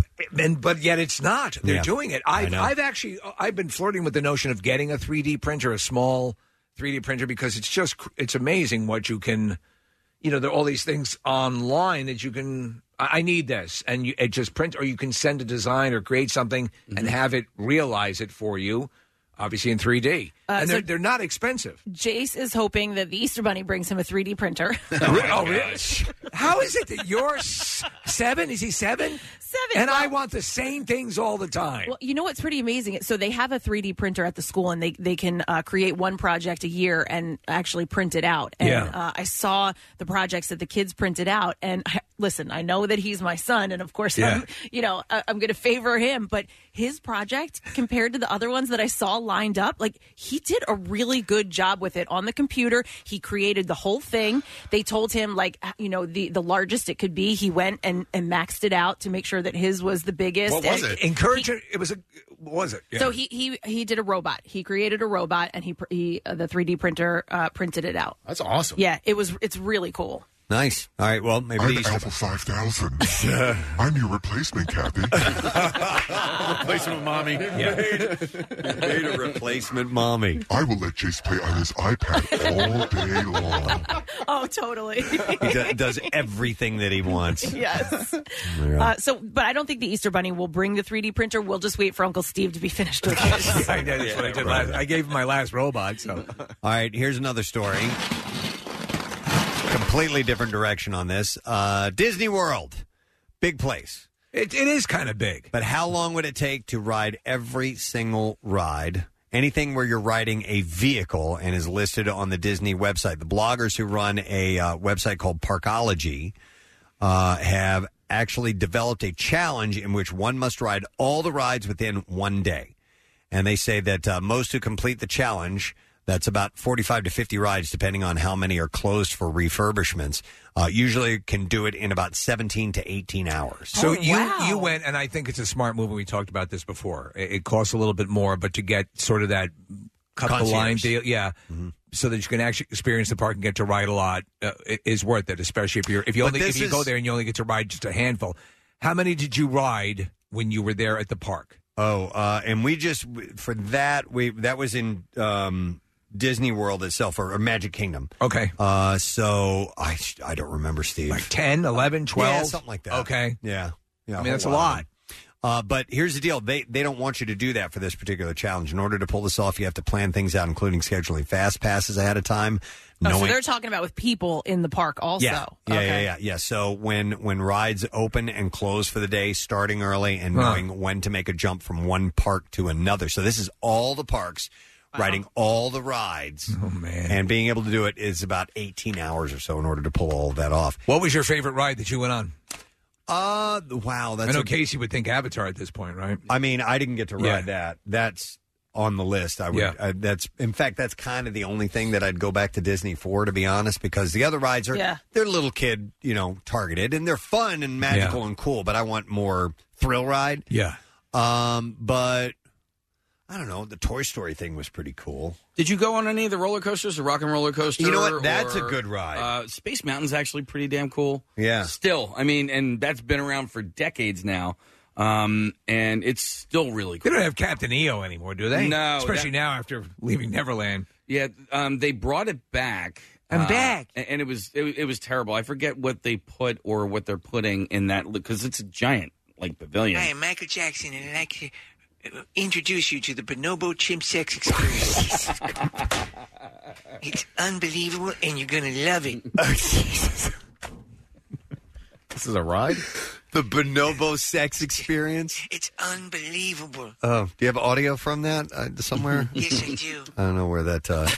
And but yet it's not. They're Yeah. doing it. I I've know. I've actually I've been flirting with the notion of getting a three D printer, a small three D printer, because it's just cr- it's amazing what you can. You know, there are all these things online that you can. I I need this, and you it just print, or you can send a design or create something and have it realize it for you. Obviously in three D, Uh, and so- they're they're not expensive. Jace is hoping that the Easter Bunny brings him a three D printer. Oh, really? How is it that you're s- seven? Is he seven? Seven. And I want the same things all the time. Well, you know what's pretty amazing? So they have a three D printer at the school, and they they can uh, create one project a year and actually print it out. And Yeah. uh, I saw the projects that the kids printed out, and I, listen, I know that he's my son, and of course, Yeah. I'm, you know, I, I'm going to favor him. But his project, compared to the other ones that I saw lined up, like he did a really good job with it on the computer. He created the whole thing. They told him like you know the the largest it could be. He went and and maxed it out to make sure that his was the biggest. What was And it? Encourage it. It was a. What was it? So he he he did a robot. He created a robot, and he pr- he uh, the three D printer uh, printed it out. That's awesome. Yeah, it was. It's really cool. Nice. All right. Well, maybe I'm these. Alpha five thousand. I'm your replacement, Kathy. Replacement mommy. Yeah. Made a replacement mommy. I will let Chase play on his iPad all day long. Oh, totally. He do- does everything that he wants. Yes. Yeah. Uh, so, but I don't think the Easter Bunny will bring the three D printer. We'll just wait for Uncle Steve to be finished with it. I know, that's what I did last. I gave him my last robot. So All right, here's another story. Completely different direction on this. Uh, Disney World, big place. it, it is kind of big. But how long would it take to ride every single ride? Anything where you're riding a vehicle and is listed on the Disney website. The bloggers who run a uh, website called Parkology uh, have actually developed a challenge in which one must ride all the rides within one day. And they say that uh, most who complete the challenge, that's about forty-five to fifty rides, depending on how many are closed for refurbishments, uh, usually can do it in about seventeen to eighteen hours. So Oh, you wow. you went, and I think it's a smart move. And we talked about this before. It, it costs a little bit more, but to get sort of that cut the line Concierge. deal, yeah, so that you can actually experience the park and get to ride a lot, uh, it is worth it. Especially if you're if you But only this if you is- go there and you only get to ride just a handful. How many did you ride when you were there at the park? Oh, uh, and we just for that we that was in um, Disney World itself or, or Magic Kingdom. Okay, Uh, so I I don't remember, Steve. like ten, eleven, twelve, Yeah, something like that. Okay, Yeah, yeah. I a mean that's a whole of lot. them. Uh, but here's the deal: they they don't want you to do that for this particular challenge. In order to pull this off, you have to plan things out, including scheduling fast passes ahead of time. Oh, so knowing- they're talking about with people in the park also. Yeah, yeah, Okay. yeah, yeah, yeah. So when when rides open and close for the day, starting early and Huh. knowing when to make a jump from one park to another. So this is all the parks, riding all the rides, Oh man! and being able to do it is about eighteen hours or so in order to pull all of that off. What was your favorite ride that you went on? Uh, wow, that's I know a- Casey would think Avatar at this point, right? I mean, I didn't get to ride Yeah. that. That's on the list. I would. Yeah. Uh, that's in fact, that's kind of the only thing that I'd go back to Disney for, to be honest, because the other rides are Yeah. they're little kid, you know, targeted, and they're fun and magical Yeah. and cool. But I want more thrill ride. Yeah. Um, but I don't know. The Toy Story thing was pretty cool. Did you go on any of the roller coasters, the Rock and Roller Coaster? You know what? That's a or, good ride. Uh, Space Mountain's actually pretty damn cool. Yeah. Still, I mean, and that's been around for decades now. Um, and it's still really cool. They don't have Captain E O anymore, do they? No. Especially that- now after leaving Neverland. Yeah, um, they brought it back. I'm uh, back. and, and it was it, it was terrible. I forget what they put or what they're putting in that because it's a giant like pavilion. I am Michael Jackson, and I'd like to uh, introduce you to the Bonobo Chimp Sex Experience. It's unbelievable, and you're going to love it. Oh, Jesus. This is a ride? The Bonobo Sex Experience? It's unbelievable. Oh, do you have audio from that uh, somewhere? Yes, I do. I don't know where that... Uh...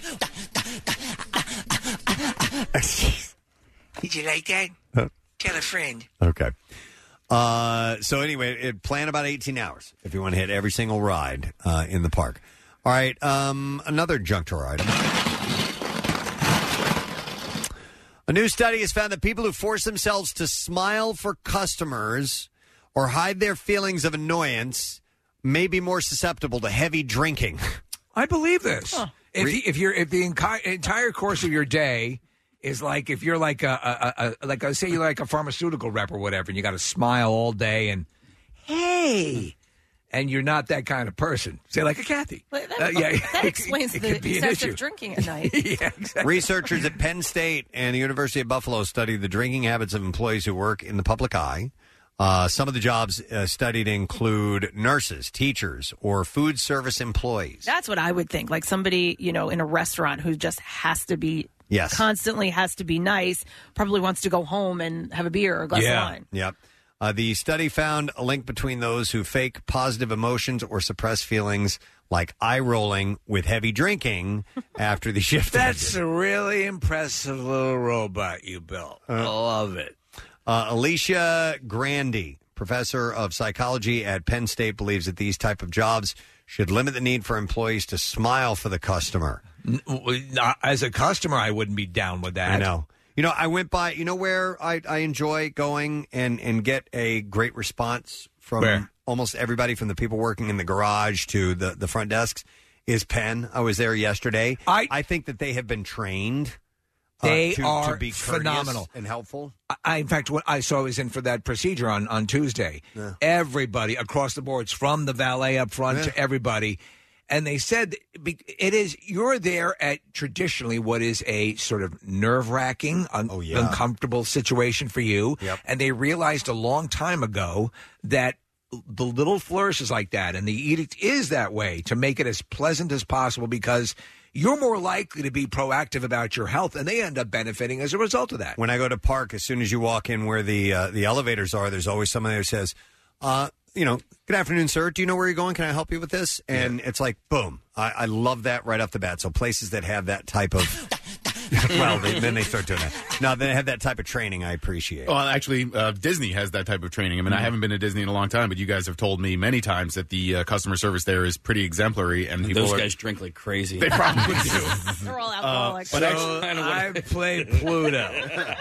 Did you like that? Uh, Tell a friend. Okay. Uh, so anyway, it, plan about eighteen hours if you want to hit every single ride uh, in the park. All right, um, another junk drawer item. A new study has found that people who force themselves to smile for customers or hide their feelings of annoyance may be more susceptible to heavy drinking. I believe this. If, you, if you're if the enci- entire course of your day is like if you're like a, a, a, a like a, say you're like a pharmaceutical rep or whatever, and you got to smile all day and hey, and you're not that kind of person. Say like a Kathy. Well, that, Uh, yeah, that it- explains it the could be an excessive issue. drinking at night. yeah, exactly. Researchers at Penn State and the University of Buffalo studied the drinking habits of employees who work in the public eye. Uh, some of the jobs uh, studied include nurses, teachers, or food service employees. That's what I would think. Like somebody, you know, in a restaurant who just has to be Yes. constantly has to be nice, probably wants to go home and have a beer or a glass of wine. Yep. Uh, the study found a link between those who fake positive emotions or suppress feelings like eye rolling with heavy drinking after the shift. That's a really impressive little robot you built. I love it. Uh, Alicia Grandy, professor of psychology at Penn State, believes that these type of jobs should limit the need for employees to smile for the customer. As a customer, I wouldn't be down with that. I know. You know, I went by, you know where I, I enjoy going and, and get a great response from Where? almost everybody, from the people working in the garage to the, the front desks, is Penn. I was there yesterday. I, I think that they have been trained uh, They to, are to be courteous phenomenal and helpful. I, in fact, what I saw I was in for that procedure on, on Tuesday. Yeah. Everybody across the boards, from the valet up front Yeah. to everybody. And they said it is, you're there at traditionally what is a sort of nerve wracking, un- Oh, yeah. uncomfortable situation for you. Yep. And they realized a long time ago that the little flourishes like that and the edict is that way to make it as pleasant as possible, because you're more likely to be proactive about your health, and they end up benefiting as a result of that. When I go to park, as soon as you walk in where the uh, the elevators are, there's always someone there who says, uh, you know, good afternoon, sir. Do you know where you're going? Can I help you with this? And it's like, boom. I, I love that right off the bat. So places that have that type of, well, they, then they start doing that. No, they have that type of training. I appreciate. Well, actually, uh, Disney has that type of training. I mean, I haven't been to Disney in a long time, but you guys have told me many times that the uh, customer service there is pretty exemplary, and people Those are, guys drink like crazy. They probably do. They're all alcoholics. but So I played Pluto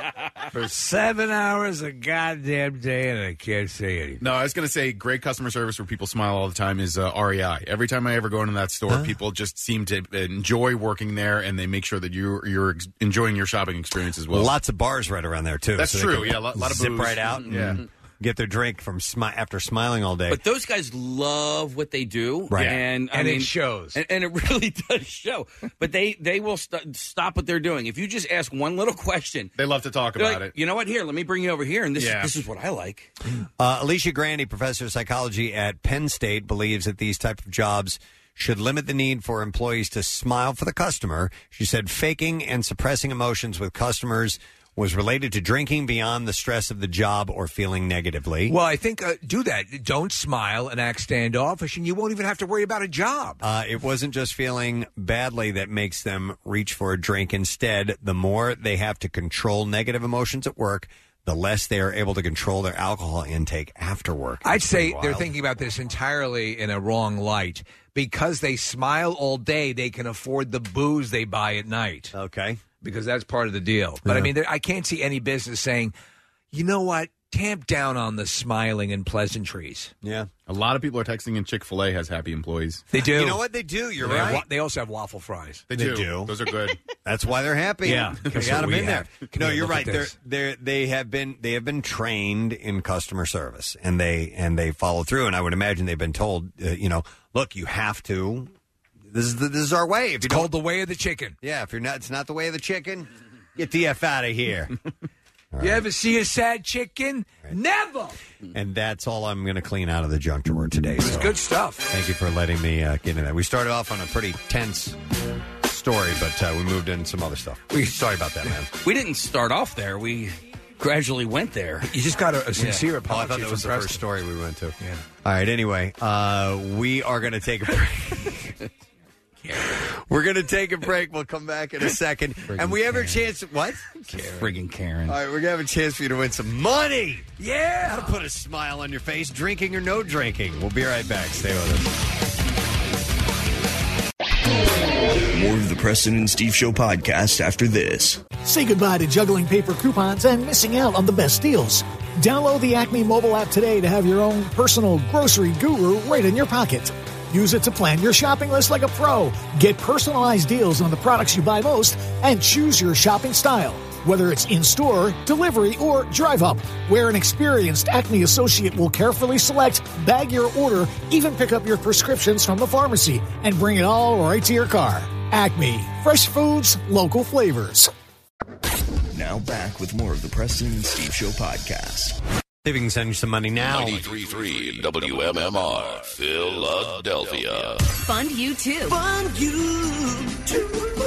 for seven hours a goddamn day, and I can't say anything. No, I was going to say great customer service where people smile all the time is uh, R E I. Every time I ever go into that store, people just seem to enjoy working there, and they make sure that you're, you're ex- enjoying your shopping experience as well. Lots of bars right around there too. That's So they true. can Yeah, a lot, lot of zip booze. right out. And Yeah. get their drink from smi- after smiling all day. But those guys love what they do, Right. And I And it mean, shows. and, and it really does show. But they they will st- stop what they're doing if you just ask one little question. They love to talk They're about like, it. You know what? Here, let me bring you over here, and this Yeah. this is what I like. Uh, Alicia Grandy, professor of psychology at Penn State, believes that these type of jobs should limit the need for employees to smile for the customer. She said faking and suppressing emotions with customers was related to drinking beyond the stress of the job or feeling negatively. Well, I think uh, do that. Don't smile and act standoffish, and you won't even have to worry about a job. Uh, it wasn't just feeling badly that makes them reach for a drink. Instead, the more they have to control negative emotions at work, the less they are able to control their alcohol intake after work. I'd It's say pretty they're wild. thinking about this entirely in a wrong light. Because they smile all day, they can afford the booze they buy at night. Okay. Because that's part of the deal. But I Yeah. mean, there, I can't see any business saying, you know what? tamp down on the smiling and pleasantries. Yeah. A lot of people are texting in Chick-fil-A has happy employees. They do. You know what they do? You're They have right. wa- they also have waffle fries. They, They do. do. Those are good. That's why they're happy. Yeah, they because got them we in have- there. Come No, here, you're look right. at They're this. they they have been they have been trained in customer service, and they and they follow through. And I would imagine they've been told, uh, you know, look, you have to. This is the, this is our way. If It's you called don't, the way of the chicken. yeah, if you're not, it's not the way of the chicken. Get the f out of here. You ever see a sad chicken? Never. And that's all I'm going to clean out of the junk drawer today. It's So good stuff. thank you for letting me uh, get into that. We started off on a pretty tense story, but uh, we moved in some other stuff. We sorry about that, man. We didn't start off there. We gradually went there. You just got a, a sincere Oh, I apology. thought that was the from first Preston. story we went to. Yeah. All right. Anyway, uh, we are going to take a break. We're going to take a break. We'll come back in a second. and we have a chance. What? Friggin' Karen. All right. We're going to have a chance for you to win some money. Yeah. That'll put a smile on your face, drinking or no drinking. We'll be right back. Stay with us. More of the Preston and Steve Show podcast after this. Say goodbye to juggling paper coupons and missing out on the best deals. Download the Acme mobile app today to have your own personal grocery guru right in your pocket. Use it to plan your shopping list like a pro. Get personalized deals on the products you buy most and choose your shopping style. Whether it's in-store, delivery, or drive-up, where an experienced Acme associate will carefully select, bag your order, even pick up your prescriptions from the pharmacy, and bring it all right to your car. Acme. Fresh foods, local flavors. Now back with more of the Preston and Steve Show podcast. See if we can send you some money now. ninety-three point three W M M R, Philadelphia. Fund you too. Fund you too.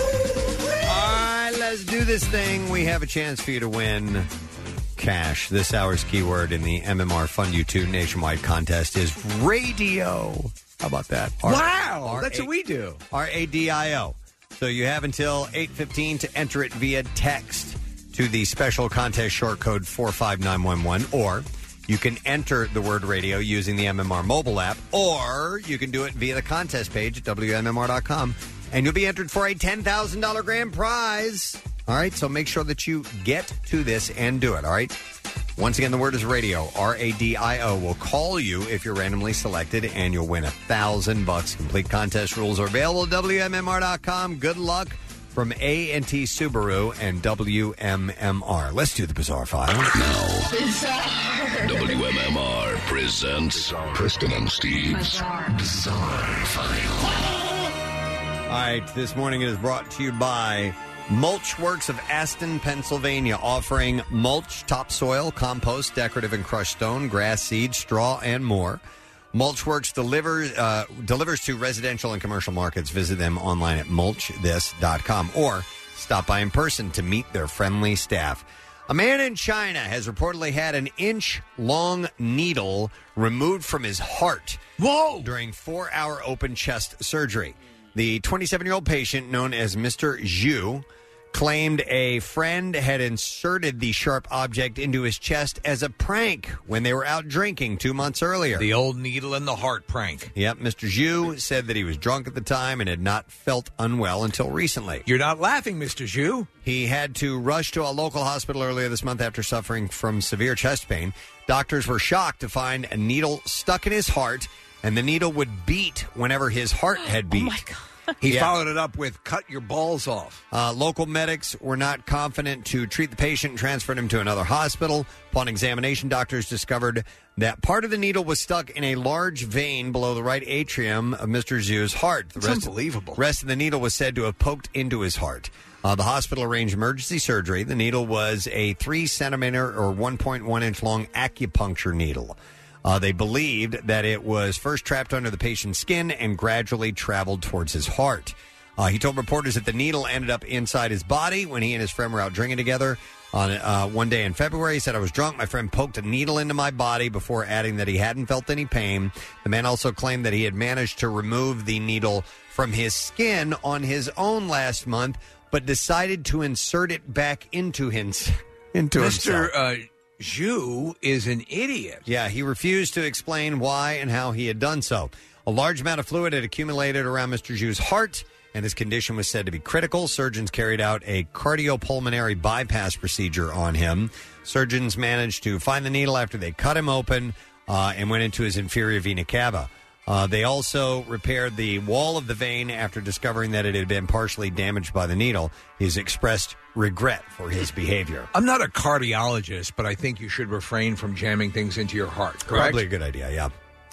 All right, let's do this thing. We have a chance for you to win cash. This hour's keyword in the M M R Fund You two nationwide contest is radio. How about that? Wow, R- that's what we do. R A D I O. So you have until eight fifteen to enter it via text to the special contest short code four five nine one one, or you can enter the word radio using the M M R mobile app, or you can do it via the contest page at W M M R dot com, and you'll be entered for a ten thousand dollars grand prize. All right, so make sure that you get to this and do it, all right? Once again, the word is radio, R A D I O. We'll call you if you're randomly selected, and you'll win a thousand bucks. Complete contest rules are available at W M M R dot com. Good luck from A and T Subaru and W M M R. Let's do the Bizarre File. Now, W M M R presents Preston and Steve's Bizarre File. All right, this morning it is brought to you by Mulchworks of Aston, Pennsylvania, offering mulch, topsoil, compost, decorative and crushed stone, grass seed, straw, and more. Mulchworks delivers uh, delivers to residential and commercial markets. Visit them online at mulch this dot com or stop by in person to meet their friendly staff. A man in China has reportedly had an inch-long needle removed from his heart Whoa! during four-hour open chest surgery. The twenty-seven-year-old patient, known as Mister Zhu, claimed a friend had inserted the sharp object into his chest as a prank when they were out drinking two months earlier. The old needle in the heart prank. Yep, Mister Zhu said that he was drunk at the time and had not felt unwell until recently. You're not laughing, Mister Zhu. He had to rush to a local hospital earlier this month after suffering from severe chest pain. Doctors were shocked to find a needle stuck in his heart, and the needle would beat whenever his heart had beat. Oh, my God. He Yeah. followed it up with cut your balls off. Uh, local medics were not confident to treat the patient and transferred him to another hospital. Upon examination, doctors discovered that part of the needle was stuck in a large vein below the right atrium of Mister Zhu's heart. The That's rest, unbelievable. rest of the needle was said to have poked into his heart. Uh, the hospital arranged emergency surgery. The needle was a three centimeter or one point one inch long acupuncture needle. Uh, they believed that it was first trapped under the patient's skin and gradually traveled towards his heart. Uh, he told reporters that the needle ended up inside his body when he and his friend were out drinking together. On uh, one day in February, he said, "I was drunk. My friend poked a needle into my body," before adding that he hadn't felt any pain. The man also claimed that he had managed to remove the needle from his skin on his own last month, but decided to insert it back into, his, into himself. Mister Uh, Zhu is an idiot. Yeah, he refused to explain why and how he had done so. A large amount of fluid had accumulated around Mister Zhu's heart, and his condition was said to be critical. Surgeons carried out a cardiopulmonary bypass procedure on him. Surgeons managed to find the needle after they cut him open uh, and went into his inferior vena cava. Uh, they also repaired the wall of the vein after discovering that it had been partially damaged by the needle. He's expressed regret for his behavior. I'm not a cardiologist, but I think you should refrain from jamming things into your heart, correct? Probably a good idea, yeah.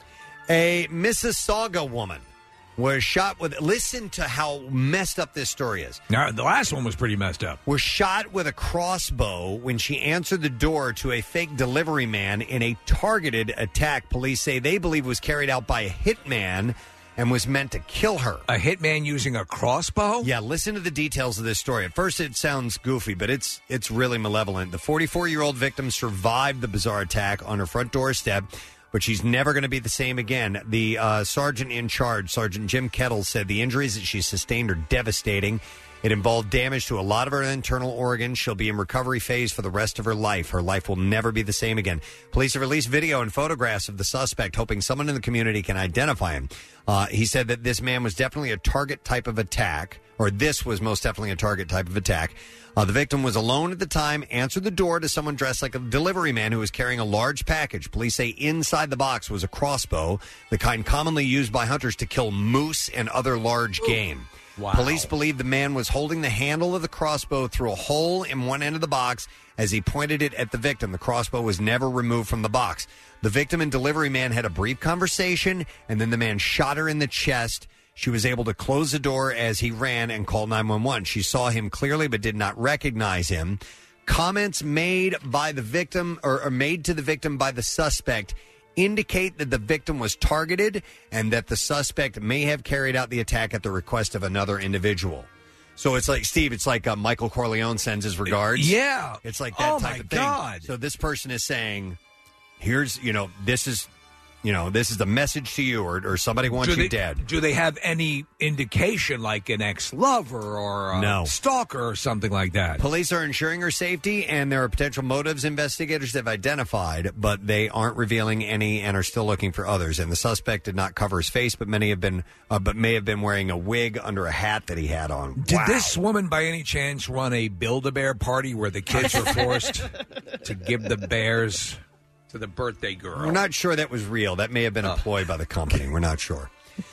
A Mississauga woman was shot with... Listen to how messed up this story is. Now, the last one was pretty messed up. Was shot with a crossbow when she answered the door to a fake delivery man in a targeted attack. Police say they believe was carried out by a hitman and was meant to kill her. A hitman using a crossbow? Yeah, listen to the details of this story. At first it sounds goofy, but it's it's really malevolent. The forty-four-year-old victim survived the bizarre attack on her front doorstep, but she's never going to be the same again. The uh, sergeant in charge, Sergeant Jim Kettle, said the injuries that she sustained are devastating. It involved damage to a lot of her internal organs. She'll be in recovery phase for the rest of her life. Her life will never be the same again. Police have released video and photographs of the suspect, hoping someone in the community can identify him. Uh, he said that this man was definitely a target type of attack, or this was most definitely a target type of attack. Uh, the victim was alone at the time, answered the door to someone dressed like a delivery man who was carrying a large package. Police say inside the box was a crossbow, the kind commonly used by hunters to kill moose and other large game. Wow. Police believe the man was holding the handle of the crossbow through a hole in one end of the box as he pointed it at the victim. The crossbow was never removed from the box. The victim and delivery man had a brief conversation, and then the man shot her in the chest. She was able to close the door as he ran and called nine one one. She saw him clearly but did not recognize him. Comments made by the victim or, or made to the victim by the suspect indicate that the victim was targeted and that the suspect may have carried out the attack at the request of another individual. So it's like, Steve, it's like uh, Michael Corleone sends his regards. Yeah. It's like that Oh, type my of thing. God. So this person is saying, here's, you know, this is... You know, this is the message to you, or, or somebody wants do you they, dead. Do they have any indication, like an ex-lover or a No. stalker or something like that? Police are ensuring her safety, and there are potential motives investigators have identified, but they aren't revealing any and are still looking for others. And the suspect did not cover his face, but many have been, uh, but may have been wearing a wig under a hat that he had on. Did Wow. this woman, by any chance, run a Build-A-Bear party where the kids were forced to give the bears to the birthday girl? We're not sure that was real. That may have been a ploy by the company. We're not sure.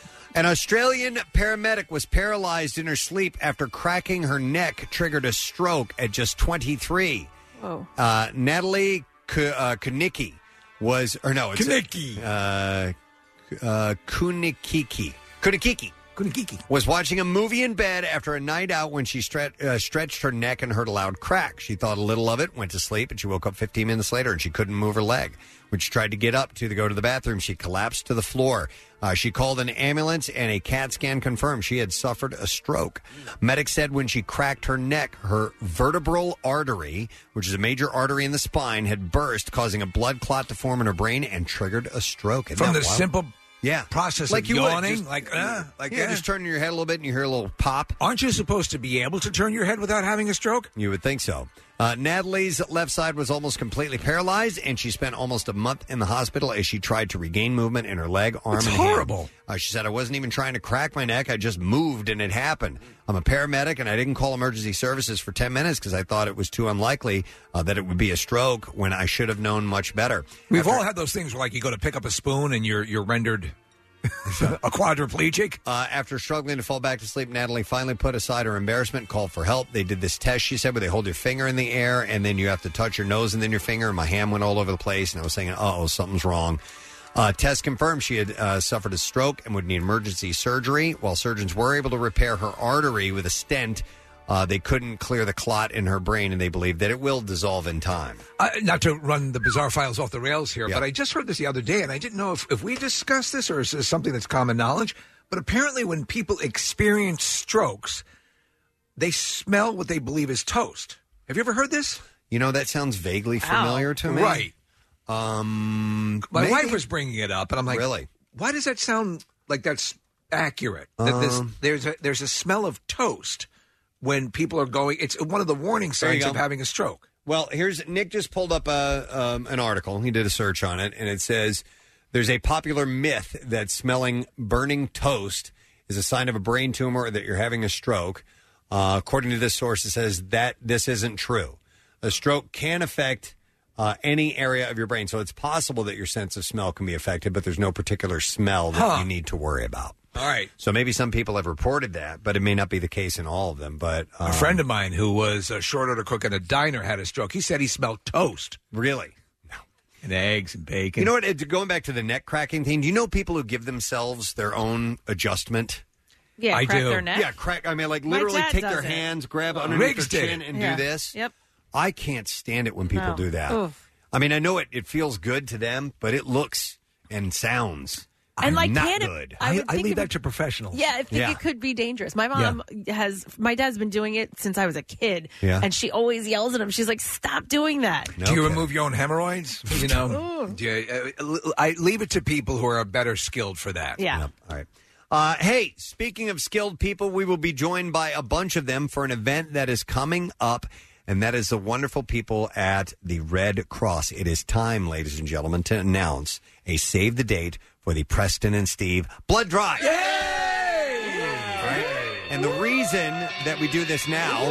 An Australian paramedic was paralyzed in her sleep after cracking her neck triggered a stroke at just twenty-three. Whoa. Uh, Natalie K- uh, Kunicki was, or no, it's Kunicki. Uh, uh, Kunikiki. Kunikiki. Kunikiki. Was watching a movie in bed after a night out when she stre- uh, stretched her neck and heard a loud crack. She thought a little of it, went to sleep, and she woke up fifteen minutes later and she couldn't move her leg. When she tried to get up to, to go to the bathroom, she collapsed to the floor. Uh, she called an ambulance, and a CAT scan confirmed she had suffered a stroke. Medics said when she cracked her neck, her vertebral artery, which is a major artery in the spine, had burst, causing a blood clot to form in her brain and triggered a stroke. Isn't From that the wild? simple yeah. process Like of you would, yawning? just- like, uh, like yeah, uh, just turning your head a little bit and you hear a little pop. Aren't you supposed to be able to turn your head without having a stroke? You would think so. Uh, Natalie's left side was almost completely paralyzed, and she spent almost a month in the hospital as she tried to regain movement in her leg, arm, It's and horrible. hand. Uh, she said, I wasn't even trying to crack my neck. I just moved, and it happened. I'm a paramedic, and I didn't call emergency services for ten minutes because I thought it was too unlikely uh, that it would be a stroke when I should have known much better. We've After- all had those things where, like, you go to pick up a spoon and you're you're rendered a quadriplegic. Uh, after struggling to fall back to sleep, Natalie finally put aside her embarrassment, called for help. They did this test, she said, where they hold your finger in the air, and then you have to touch your nose and then your finger. And my hand went all over the place, and I was saying, uh-oh, something's wrong. Uh, test confirmed she had uh, suffered a stroke and would need emergency surgery. While surgeons were able to repair her artery with a stent, uh, they couldn't clear the clot in her brain, and they believe that it will dissolve in time. Uh, not to run the bizarre files off the rails here, but I just heard this the other day, and I didn't know if, if we discussed this or is this something that's common knowledge. But apparently when people experience strokes, they smell what they believe is toast. Have you ever heard this? You know, that sounds vaguely familiar to me. Right. Um, My maybe? wife was bringing it up, and I'm like, Really? why does that sound like that's accurate? That this, Um, there's a there's a smell of toast when people are going. It's one of the warning There you signs of go. having a stroke. Well, here's Nick just pulled up a, um, an article. He did a search on it, and it says there's a popular myth that smelling burning toast is a sign of a brain tumor or that you're having a stroke. Uh, according to this source, it says that this isn't true. A stroke can affect uh, any area of your brain. So it's possible that your sense of smell can be affected, but there's no particular smell that Huh. you need to worry about. All right. So maybe some people have reported that, but it may not be the case in all of them. But um, A friend of mine who was a short order cook at a diner had a stroke. He said he smelled toast. Really? And eggs and bacon. You know what? it- Going back to the neck cracking thing, do you know people who give themselves their own adjustment? Yeah, I crack do. their neck. Yeah, crack. I mean, like My literally dad take does their it. hands, grab Uh, underneath Riggs their did chin, it. and Yeah. do this. Yep. I can't stand it when people No. do that. Oof. I mean, I know it, it feels good to them, but it looks and sounds And, like, not can it- good. I would think leave it that would- to professionals. Yeah, I think Yeah. it could be dangerous. My mom has, my dad's been doing it since I was a kid, Yeah. and she always yells at him. She's like, "Stop doing that." Do you remove your own hemorrhoids? You know, do you, uh, I leave it to people who are better skilled for that. Yeah. All right. Uh, hey, speaking of skilled people, we will be joined by a bunch of them for an event that is coming up, and that is the wonderful people at the Red Cross. It is time, ladies and gentlemen, to announce a save the date for the Preston and Steve Blood Drive. Right? And the reason that we do this now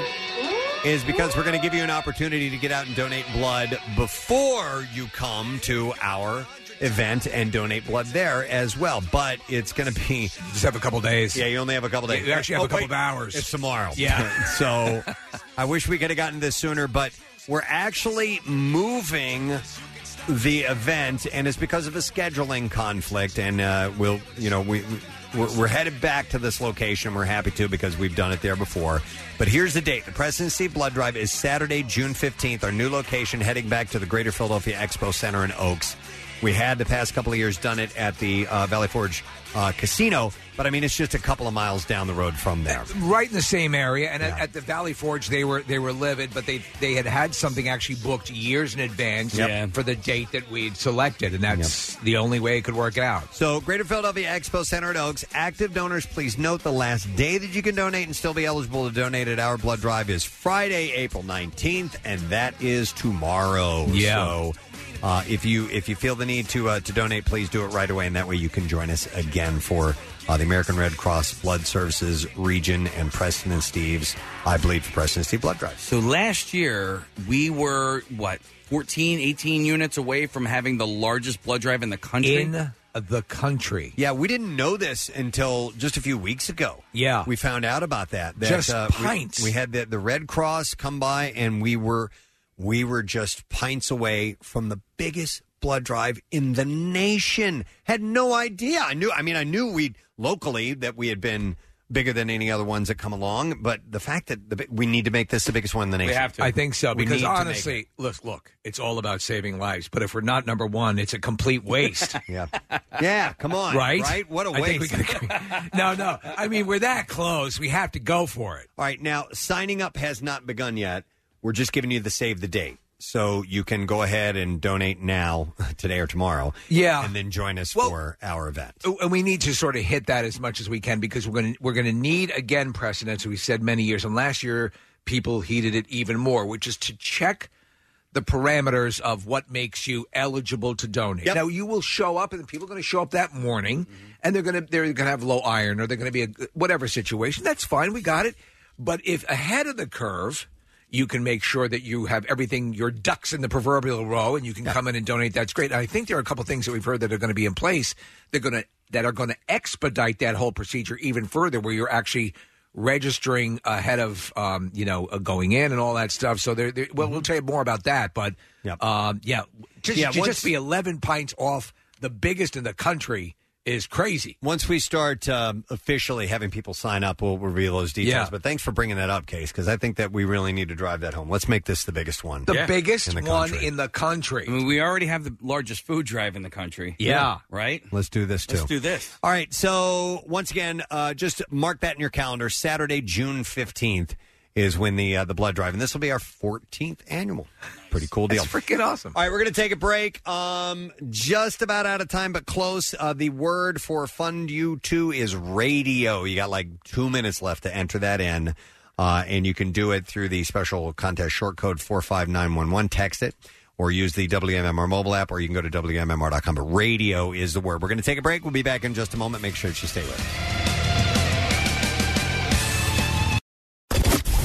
is because we're going to give you an opportunity to get out and donate blood before you come to our event and donate blood there as well. But it's going to be... Just have a couple days. Yeah, you only have a couple days. You actually have Oh, a couple wait, of hours. It's tomorrow. Yeah. So I wish we could have gotten this sooner, but we're actually moving the event, and it's because of a scheduling conflict, and uh, we'll, you know, we... We're, we're headed back to this location. We're happy to because we've done it there before. But here's the date. The Preston and Steve Blood Drive is Saturday, June fifteenth. Our new location, heading back to the Greater Philadelphia Expo Center in Oaks. We had the past couple of years done it at the uh, Valley Forge uh, Casino, but I mean, it's just a couple of miles down the road from there. Right in the same area, and at, at the Valley Forge, they were they were livid, but they they had had something actually booked years in advance Yep. for the date that we'd selected, and that's the only way it could work out. So, Greater Philadelphia Expo Center at Oaks. Active donors, please note the last day that you can donate and still be eligible to donate at our blood drive is Friday, April nineteenth, and that is tomorrow. Yeah. So, uh, if you if you feel the need to uh, to donate, please do it right away, and that way you can join us again for uh, the American Red Cross Blood Services region and Preston and Steve's I Bleed for Preston and Steve Blood Drive. So last year, we were, what, fourteen, eighteen units away from having the largest blood drive in the country? In the country. Yeah, we didn't know this until just a few weeks ago. Yeah. We found out about that. that Just uh, we- pints. We, had the, the Red Cross come by, and we were we were just pints away from the biggest blood drive in the nation. Had no idea. I knew. I mean, I knew we locally that we had been bigger than any other ones that come along, but the fact that the, we need to make this the biggest one in the nation. I think so, We because need to make honestly, look, look, it's all about saving lives. But if we're not number one, it's a complete waste. yeah, yeah. Come on, right? Right? What a I think waste. we gotta- no, no. I mean, we're that close. We have to go for it. All right, now signing up has not begun yet. We're just giving you the save the date. So you can go ahead and donate now, today or tomorrow. Yeah. And then join us for our event. Oh, and we need to sort of hit that as much as we can because we're going to we're going to need again precedents. We said many years, and last year people heeded it even more, which is to check the parameters of what makes you eligible to donate. Now you will show up, and people are going to show up that morning, and they're going to they're going to have low iron, or they're going to be a whatever situation. That's fine, we got it. But if ahead of the curve, you can make sure that you have everything, your ducks in the proverbial row, and you can come in and donate. That's great. And I think there are a couple things that we've heard that are going to be in place. They're going to that are going to expedite that whole procedure even further, where you're actually registering ahead of um, you know uh, going in and all that stuff. So there, there well, we'll tell you more about that. But um, yeah, just, Yeah, to once- just be eleven pints off the biggest in the country is crazy. Once we start um, officially having people sign up, we'll reveal those details. Yeah. But thanks for bringing that up, Case, because I think that we really need to drive that home. Let's make this the biggest one. The biggest in the one country. in the country. I mean, we already have the largest food drive in the country. Yeah. Right? Let's do this, too. Let's do this. All right, so once again, uh, just mark that in your calendar. Saturday, June fifteenth is when the uh, the blood drive, and this will be our fourteenth annual. Pretty cool deal. That's freaking awesome. All right, we're going to take a break. Um, just about out of time, but close. Uh, the word for Fund You two is radio. You got like two minutes left to enter that in, uh, and you can do it through the special contest short code four five nine one one. Text it, or use the W M M R mobile app, or you can go to W M M R dot com. But radio is the word. We're going to take a break. We'll be back in just a moment. Make sure that you stay with us.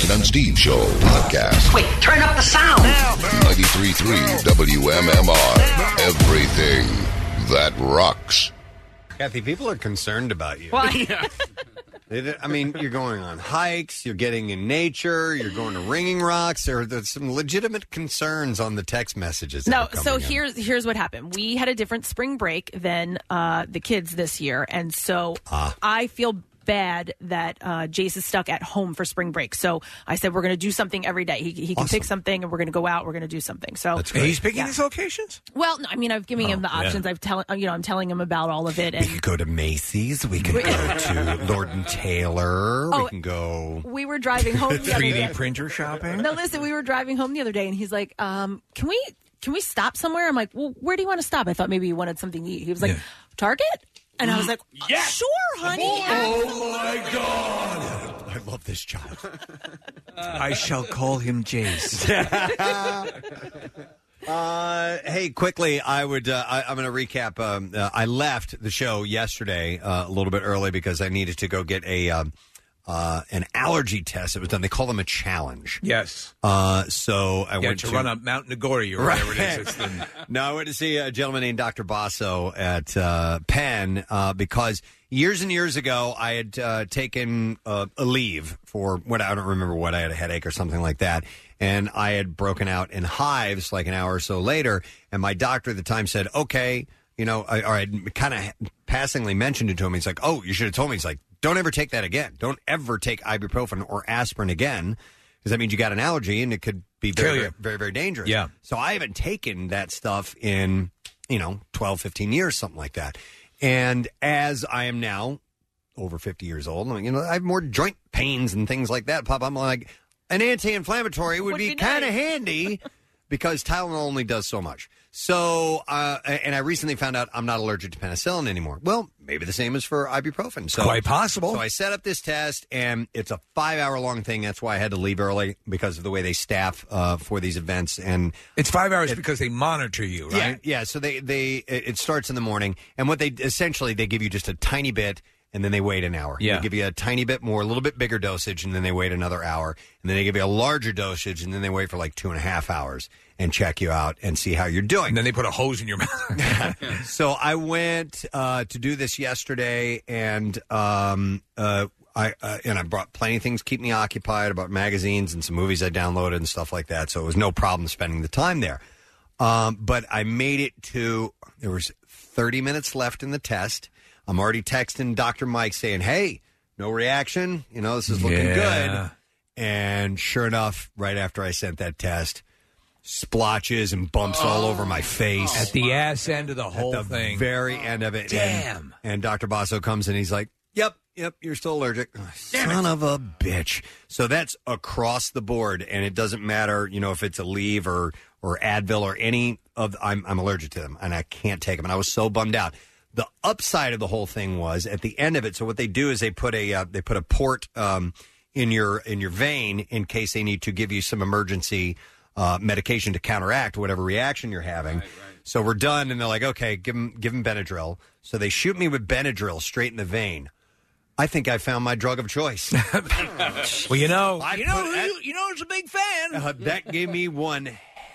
Preston and Steve Show podcast. Wait, turn up the sound. ninety-three point three W M M R. Everything that rocks. Kathy, people are concerned about you. Why? They- I mean, you're going on hikes, you're getting in nature, you're going to Ringing Rocks. There, there's some legitimate concerns on the text messages. that No, are coming so in. here's here's what happened. We had a different spring break than uh, the kids this year, and so Ah. I feel bad that uh, Jace is stuck at home for spring break. So I said we're going to do something every day. He, he can pick something, and we're going to go out. We're going to do something. So He's picking Yeah. these locations? Well, no, I mean, I've given him the Oh, yeah. options. I've tell you know I'm telling him about all of it. We And could go to Macy's. We could We- go to Lord and Taylor. Oh, we can go. we were driving home the other three D day. printer shopping? No, listen, we were driving home the other day, and he's like, um, "Can we can we stop somewhere?" I'm like, "Well, where do you want to stop?" I thought maybe you wanted something to eat. He was like, "Target," and I was like, "Yeah, sure, honey." Oh, my God. I love this child. I shall call him Jace. Uh, hey, quickly, I would. Uh, I, I'm going to recap. Um, uh, I left the show yesterday uh, a little bit early because I needed to go get a um, uh, an allergy test. It was done. They call them a challenge. Yes. Uh, so I Yeah, went to, to run up Mount Nagori or whatever it is. It's the, No, I went to see a gentleman named Doctor Basso at uh, Penn uh, because years and years ago I had uh, taken uh, a leave for what I don't remember what I had a headache or something like that, and I had broken out in hives like an hour or so later, and my doctor at the time said, "Okay, you know," I, or I kind of passingly mentioned it to him. He's like, "Oh, you should have told me." He's like, "Don't ever take that again. Don't ever take ibuprofen or aspirin again." Because that means you got an allergy and it could be very, Kill you. very, very, very dangerous. Yeah. So I haven't taken that stuff in, you know, twelve, fifteen years, something like that. And as I am now over fifty years old, you know, I have more joint pains and things like that pop up. I'm like, an anti-inflammatory would, Would be, be kind of nice. handy because Tylenol only does so much. So, uh, and I recently found out I'm not allergic to penicillin anymore. Well, maybe the same is for ibuprofen. So Quite possible. So I set up this test, and it's a five-hour-long thing. That's why I had to leave early because of the way they staff uh, for these events. And it's five hours because they monitor you, right? yeah, yeah. So they they it it starts in the morning, and what they essentially they give you just a tiny bit, and then they wait an hour. Yeah. They give you a tiny bit more, a little bit bigger dosage, and then they wait another hour, and then they give you a larger dosage, and then they wait for like two and a half hours and check you out and see how you're doing. And then they put a hose in your mouth. So I went uh, to do this yesterday, and um, uh, I uh, and I brought plenty of things to keep me occupied, about magazines and some movies I downloaded and stuff like that. So it was no problem spending the time there. Um, but I made it to there was thirty minutes left in the test. I'm already texting Doctor Mike saying, "Hey, no reaction. You know, this is looking Yeah. good." And sure enough, right after I sent that test, splotches and bumps all over my face. At the ass end of the whole At the thing. very end of it. Damn. And, and Doctor Basso comes in. He's like, yep, yep, you're still allergic. Oh, son of a bitch. So that's across the board. And it doesn't matter, you know, if it's a Aleve or, or Advil or any of I'm, I'm allergic to them and I can't take them. And I was so bummed out. The upside of the whole thing was at the end of it. So what they do is they put a uh, they put a port um, in your in your vein in case they need to give you some emergency uh, medication to counteract whatever reaction you're having. So we're done, and they're like, okay, give them give them Benadryl. So they shoot me with Benadryl straight in the vein. I think I found my drug of choice. Well, you know, I you know, put- who- you know, who's a big fan. Uh, that gave me one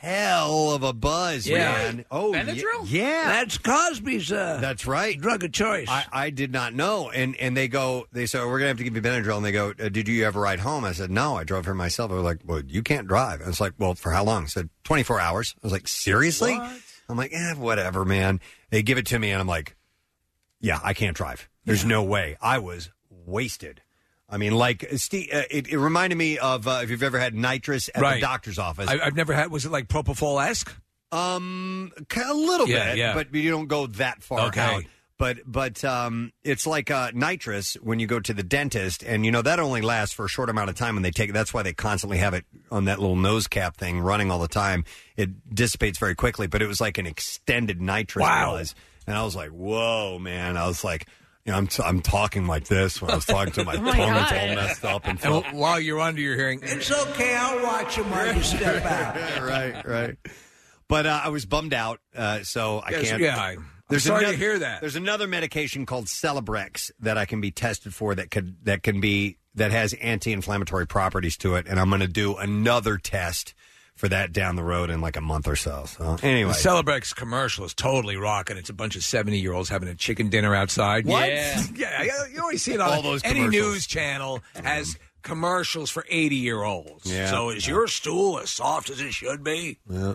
hell of a buzz, Yeah. man. Oh, y- Benadryl? yeah, That's Cosby's uh, that's right. drug of choice. I, I did not know, and and they go, they say, oh, we're gonna have to give you Benadryl, and they go, uh, did you ever ride home? I said, no, I drove here myself. They were like, well, you can't drive. I was like, well, for how long? I said, twenty-four hours. I was like, seriously? What? I'm like, eh, whatever, man. They give it to me, and I'm like, yeah, I can't drive. There's no way. I was wasted. I mean, like, Steve, uh, it, it reminded me of uh, if you've ever had nitrous at Right. the doctor's office. I, I've never had. Was it like propofol-esque? Um, a little Yeah, bit, yeah. but you don't go that far Okay. out. But but um, it's like uh, nitrous when you go to the dentist, and you know that only lasts for a short amount of time when they take it. That's why they constantly have it on that little nose cap thing running all the time. It dissipates very quickly, but it was like an extended nitrous Wow. was, and I was like, whoa, man! I was like, you know, I'm t- I'm talking like this when I was talking to my Oh my tongue was all God. messed up and And stuff. while you're under, you're hearing, it's okay, I'll watch him while you step out. right, right. But uh, I was bummed out, uh, so I Yes, can't. yeah, I- I'm sorry to hear that. There's another medication called Celebrex that I can be tested for that could that can be that has anti-inflammatory properties to it, and I'm going to do another test for that down the road in like a month or so. So anyway, the Celebrex commercial is totally rocking. It's a bunch of seventy-year-olds having a chicken dinner outside. What? Yeah, yeah. You always see it on All those any commercials. news channel has commercials for eighty-year-olds. Yeah. So is your stool as soft as it should be? Yeah.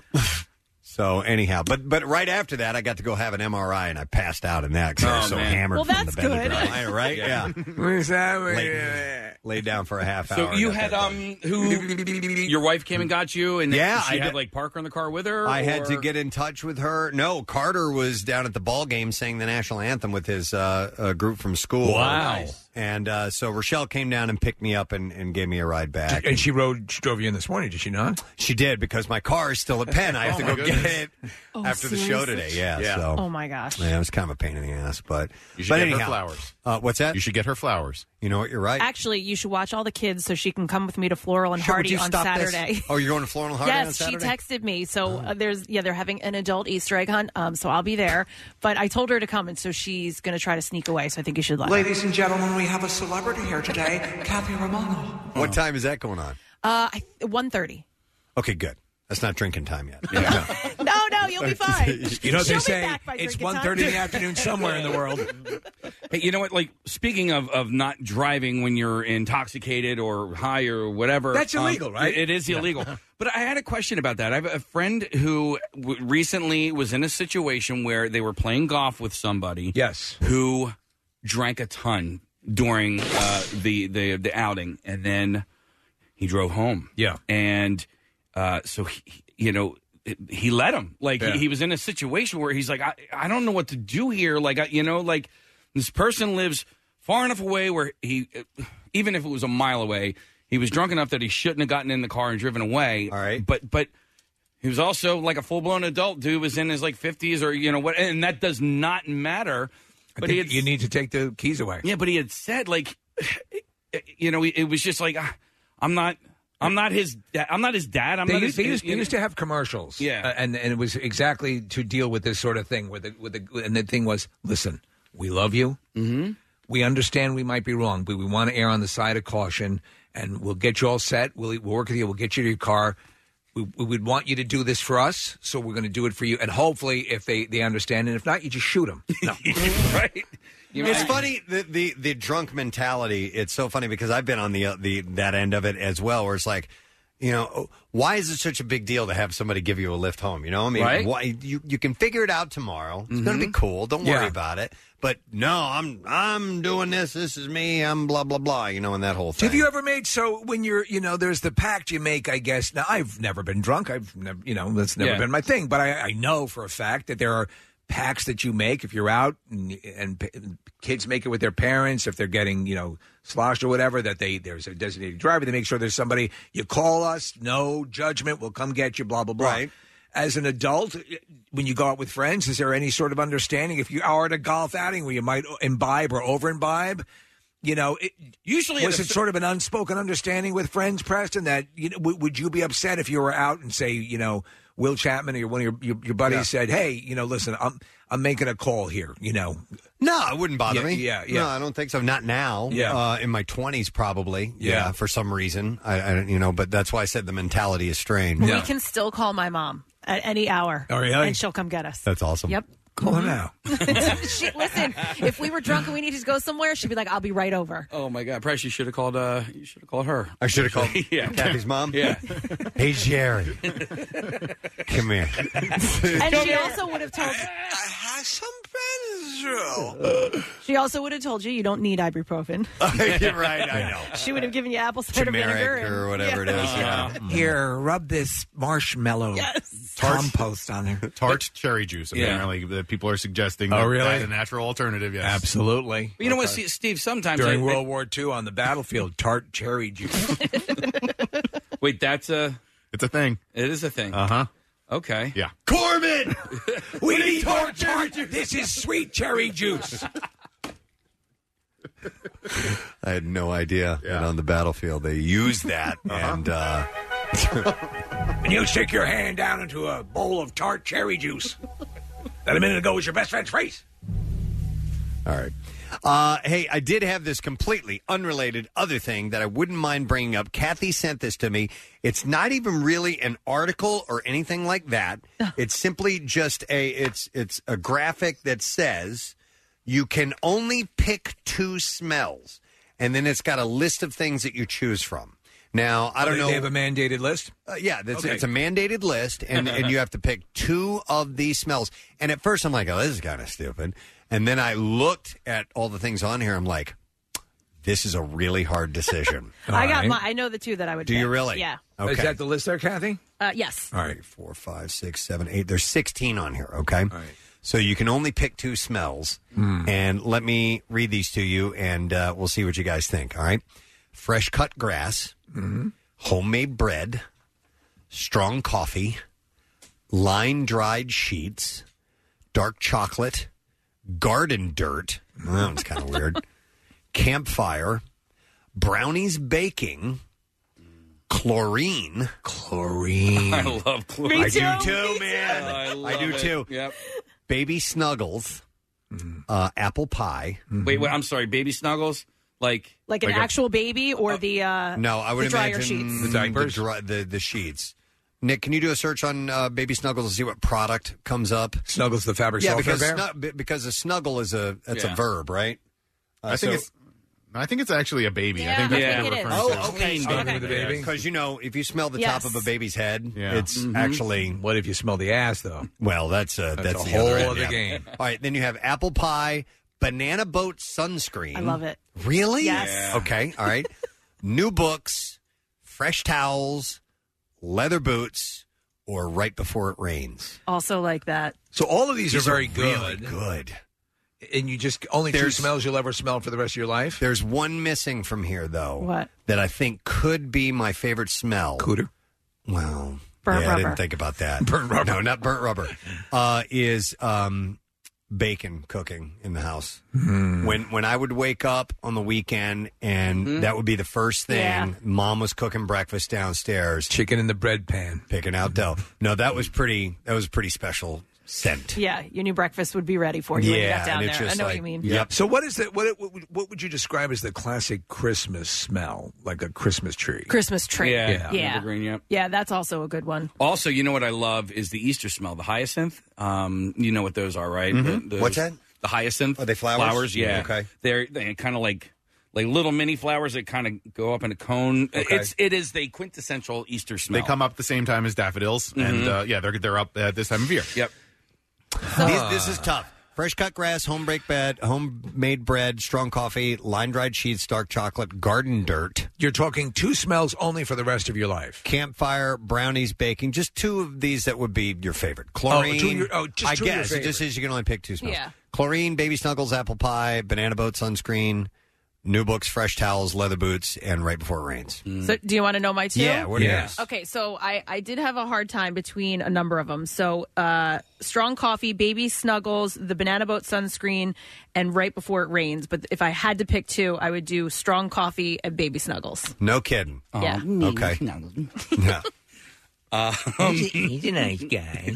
So anyhow, but but right after that, I got to go have an M R I, and I passed out in that because I was Oh, so man. hammered Well, from that's the bed. good. Right, right? Yeah. Yeah. Where's that? Laid, laid down for a half hour. So you got had that um who your wife came and got you, and Yeah, she I had did- like Parker in the car with her. I had to or- get in touch with her. No, Carter was down at the ball game saying the national anthem with his uh, uh, group from school. Wow. Nice. And uh, so Rochelle came down and picked me up and, and gave me a ride back. And she rode, she drove you in this morning, did she not? She did, because my car is still at Penn. I have Oh, to my go goodness. get it Oh, after the show seriously? today. Yeah. Yeah. So, Oh, my gosh. yeah, it was kind of a pain in the ass, but You should but get anyhow, her flowers. Uh, what's that? You should get her flowers. You know what? You're right. Actually, you should watch all the kids so she can come with me to Floral and Sure, would Hardy you on stop this? Saturday. Oh, you're going to Floral and Hardy on Yes, she Saturday? texted me. So uh, there's yeah, they're having an adult Easter egg hunt. Um, so I'll be there. But I told her to come, and so she's going to try to sneak away. So I think you should let her. Ladies and gentlemen, we have a celebrity here today, Kathy Romano. What time is that going on? Uh, one thirty. Okay, good. That's not drinking time yet. No, no, you'll be fine. You know what She'll they be say? back by It's drinking one time. thirty in the afternoon somewhere in the world. Hey, you know what? Like, speaking of, of not driving when you're intoxicated or high or whatever. That's um, illegal, right? It is illegal. But I had a question about that. I have a friend who w- recently was in a situation where they were playing golf with somebody. Yes. Who drank a ton during uh, the, the, the outing, and then he drove home. Yeah. And uh, so, he, you know, he let him. Like, Yeah. he, he was in a situation where he's like, I, I don't know what to do here. Like, I, you know, like, this person lives far enough away where he, even if it was a mile away, he was drunk enough that he shouldn't have gotten in the car and driven away. All right. But, but he was also like a full blown adult dude, was in his like fifties or, you know, what, and that does not matter. I But think he had, you need to take the keys away. yeah, but he had said, like, you know, it was just like, ah, I'm not, I'm not his, da- I'm not his dad. I'm They not used, his. they used, you they know- used to have commercials, Yeah. uh, and and it was exactly to deal with this sort of thing. Where the with the and the thing was, listen, we love you. Mm-hmm. We understand we might be wrong, but we want to err on the side of caution, and we'll get you all set. We'll, we'll work with you. We'll get you to your car. We, we would want you to do this for us, so we're going to do it for you. And hopefully, if they, they understand, and if not, you just shoot them. No. right. You It's know, funny the, the the drunk mentality. It's so funny because I've been on the uh, the that end of it as well, where it's like, you know, why is it such a big deal to have somebody give you a lift home? You know, I mean, Right. why you you can figure it out tomorrow. It's going to be cool. Don't worry Yeah. about it. But no, I'm I'm doing this. This is me. I'm blah blah blah. You know, and that whole thing. Have you ever made so when you're, you know, there's the pact you make, I guess. Now, I've never been drunk. I've never, you know, that's never Yeah. been my thing. But I, I know for a fact that there are pacts that you make if you're out and, and p- kids make it with their parents, if they're getting, you know, sloshed or whatever, that they there's a designated driver. They make sure there's somebody, you call us, no judgment, we'll come get you, blah, blah, blah. Right. As an adult, when you go out with friends, is there any sort of understanding if you are at a golf outing where you might imbibe or over imbibe? You know, it, Usually was at a it sort of an unspoken understanding with friends, Preston, that you know, w- would you be upset if you were out and say, you know, Will Chapman or one of your your, your buddies Yeah. said, "Hey, you know, listen, I'm I'm making a call here," you know? No, it wouldn't bother Yeah, me. yeah, yeah. No, I don't think so. Not now. Yeah. Uh, in my twenties, probably. Yeah. For some reason, I, I don't- you know. But that's why I said the mentality is strange. We can still call my mom at any hour. Oh, really? And she'll come get us. That's awesome. Yep. Call her now. she, listen, if we were drunk and we needed to go somewhere, she'd be like, "I'll be right over." Oh my God! Perhaps you should have called. Uh, you should have called her. I should have called Yeah. Kathy's mom. Yeah. Hey, Jerry, come here. And she also would have told. I have some friends, She also would have told you you don't need ibuprofen. You're right. I know. She would have given you apple cider vinegar Turmeric and- or whatever it is. Yeah. Here, rub this marshmallow compost on there. Tart cherry juice. Yeah. Apparently, the people are suggesting Oh, that really? that's a natural alternative. Yes, Absolutely. You know what, Steve- Steve? Sometimes During I- World War Two on the battlefield, tart cherry juice. Wait, that's a. It's a thing. It is a thing. Uh huh. Okay. Yeah. Corbin. We need tart cherry juice. This is sweet cherry juice. I had no idea that on the battlefield they used that, and uh, And you stick your hand down into a bowl of tart cherry juice that a minute ago was your best friend's face. All right. Uh, hey, I did have this completely unrelated other thing that I wouldn't mind bringing up. Kathy sent this to me. It's not even really an article or anything like that. It's simply just a it's it's a graphic that says you can only pick two smells, and then it's got a list of things that you choose from. Now, I don't Oh, they- know. they have a mandated list? Uh, yeah, that's, Okay. it's a mandated list, and, and you have to pick two of these smells. And at first, I'm like, oh, this is kind of stupid. And then I looked at all the things on here. I'm like, this is a really hard decision. I got my. I know the two that I would. Do you pick. really? Yeah. Okay. Is that the list there, Kathy? Uh, yes. All right, four, five, six, seven, eight. There's sixteen on here, okay? So you can only pick two smells. And let me read these to you, and uh, we'll see what you guys think, all right? Fresh cut grass, homemade bread, strong coffee, line-dried sheets, dark chocolate, garden dirt. Well, that one's kind of weird. Campfire, brownies baking, chlorine. Chlorine. I love chlorine. I do too, man. I, I love do it. too. Yep. Baby snuggles, uh, apple pie. Wait, wait. I'm sorry. Baby snuggles, like Like an Like a- actual baby or the uh, No, I would the dryer imagine sheets. the diapers, the, dry- the the sheets. Nick, can you do a search on uh, baby snuggles and see what product comes up? Snuggles, the fabric yeah, softener because bear? snu- be- because a snuggle is a that's Yeah. a verb, right? Uh, I think so- it's. I think it's actually a baby. I think that's Yeah. what they're referring Oh, to. okay. Okay. The baby. Because you know, if you smell the Yes. top of a baby's head, Yeah. it's Mhm. actually. What if you smell the ass, though? Well, that's uh, That's that's, a the whole other, end, other yeah. game. All right, then you have apple pie, banana boat sunscreen. I love it. Really? Yes. Yeah. Okay. All right. New books, fresh towels, leather boots, or right before it rains. Also like that. So all of these, These are very are really good. good. And you just only two There's- smells you'll ever smell for the rest of your life? There's one missing from here, though. What? That I think could be my favorite smell. Cooter? Well, Burnt yeah, I rubber. didn't think about that. Burnt rubber. No, not burnt rubber. Uh, is um, bacon cooking in the house. Hmm. When when I would wake up on the weekend and Mm-hmm. that would be the first thing. Yeah. Mom was cooking breakfast downstairs. Chicken in the bread pan. Picking out dough. No, that was pretty. That was a pretty special scent. Yeah, your new breakfast would be ready for you when you Yeah, got down and there. it's I just know what like- you mean. Yep. So what is the what, what would- what would you describe as the classic Christmas smell, like a Christmas tree? Christmas tree. Yeah, Yeah. Yeah. evergreen, yep. Yeah, that's also a good one. Also, you know what I love is the Easter smell, the hyacinth. Um, you know what those are, right? Mhm. The- those- What's that? The hyacinth. Are they flowers? Flowers, yeah. Okay. They're, they're kind of like like little mini flowers that kind of go up in a cone. Okay. It's it is the quintessential Easter smell. They come up the same time as daffodils, and Mm-hmm. uh, yeah, they're they're up at this time of year. Yep. These, this is tough. Fresh cut grass, home baked bed, homemade bread, strong coffee, line dried sheets, dark chocolate, garden dirt. You're talking two smells only for the rest of your life. Campfire, brownies, baking. Just two of these that would be your favorite. Chlorine. two of your- oh, just I two of your guess it just favorite. says you can only pick two smells. Yeah. Chlorine, baby snuggles, apple pie, banana boat sunscreen, new books, fresh towels, leather boots, and right before it rains. So, do you want to know my two? Yeah, what are yours? Okay, so I, I did have a hard time between a number of them. So, uh, strong coffee, baby snuggles, the banana boat sunscreen, and right before it rains. But if I had to pick two, I would do strong coffee and baby snuggles. No kidding. Yeah. Okay. Yeah. Um, He's a nice guy.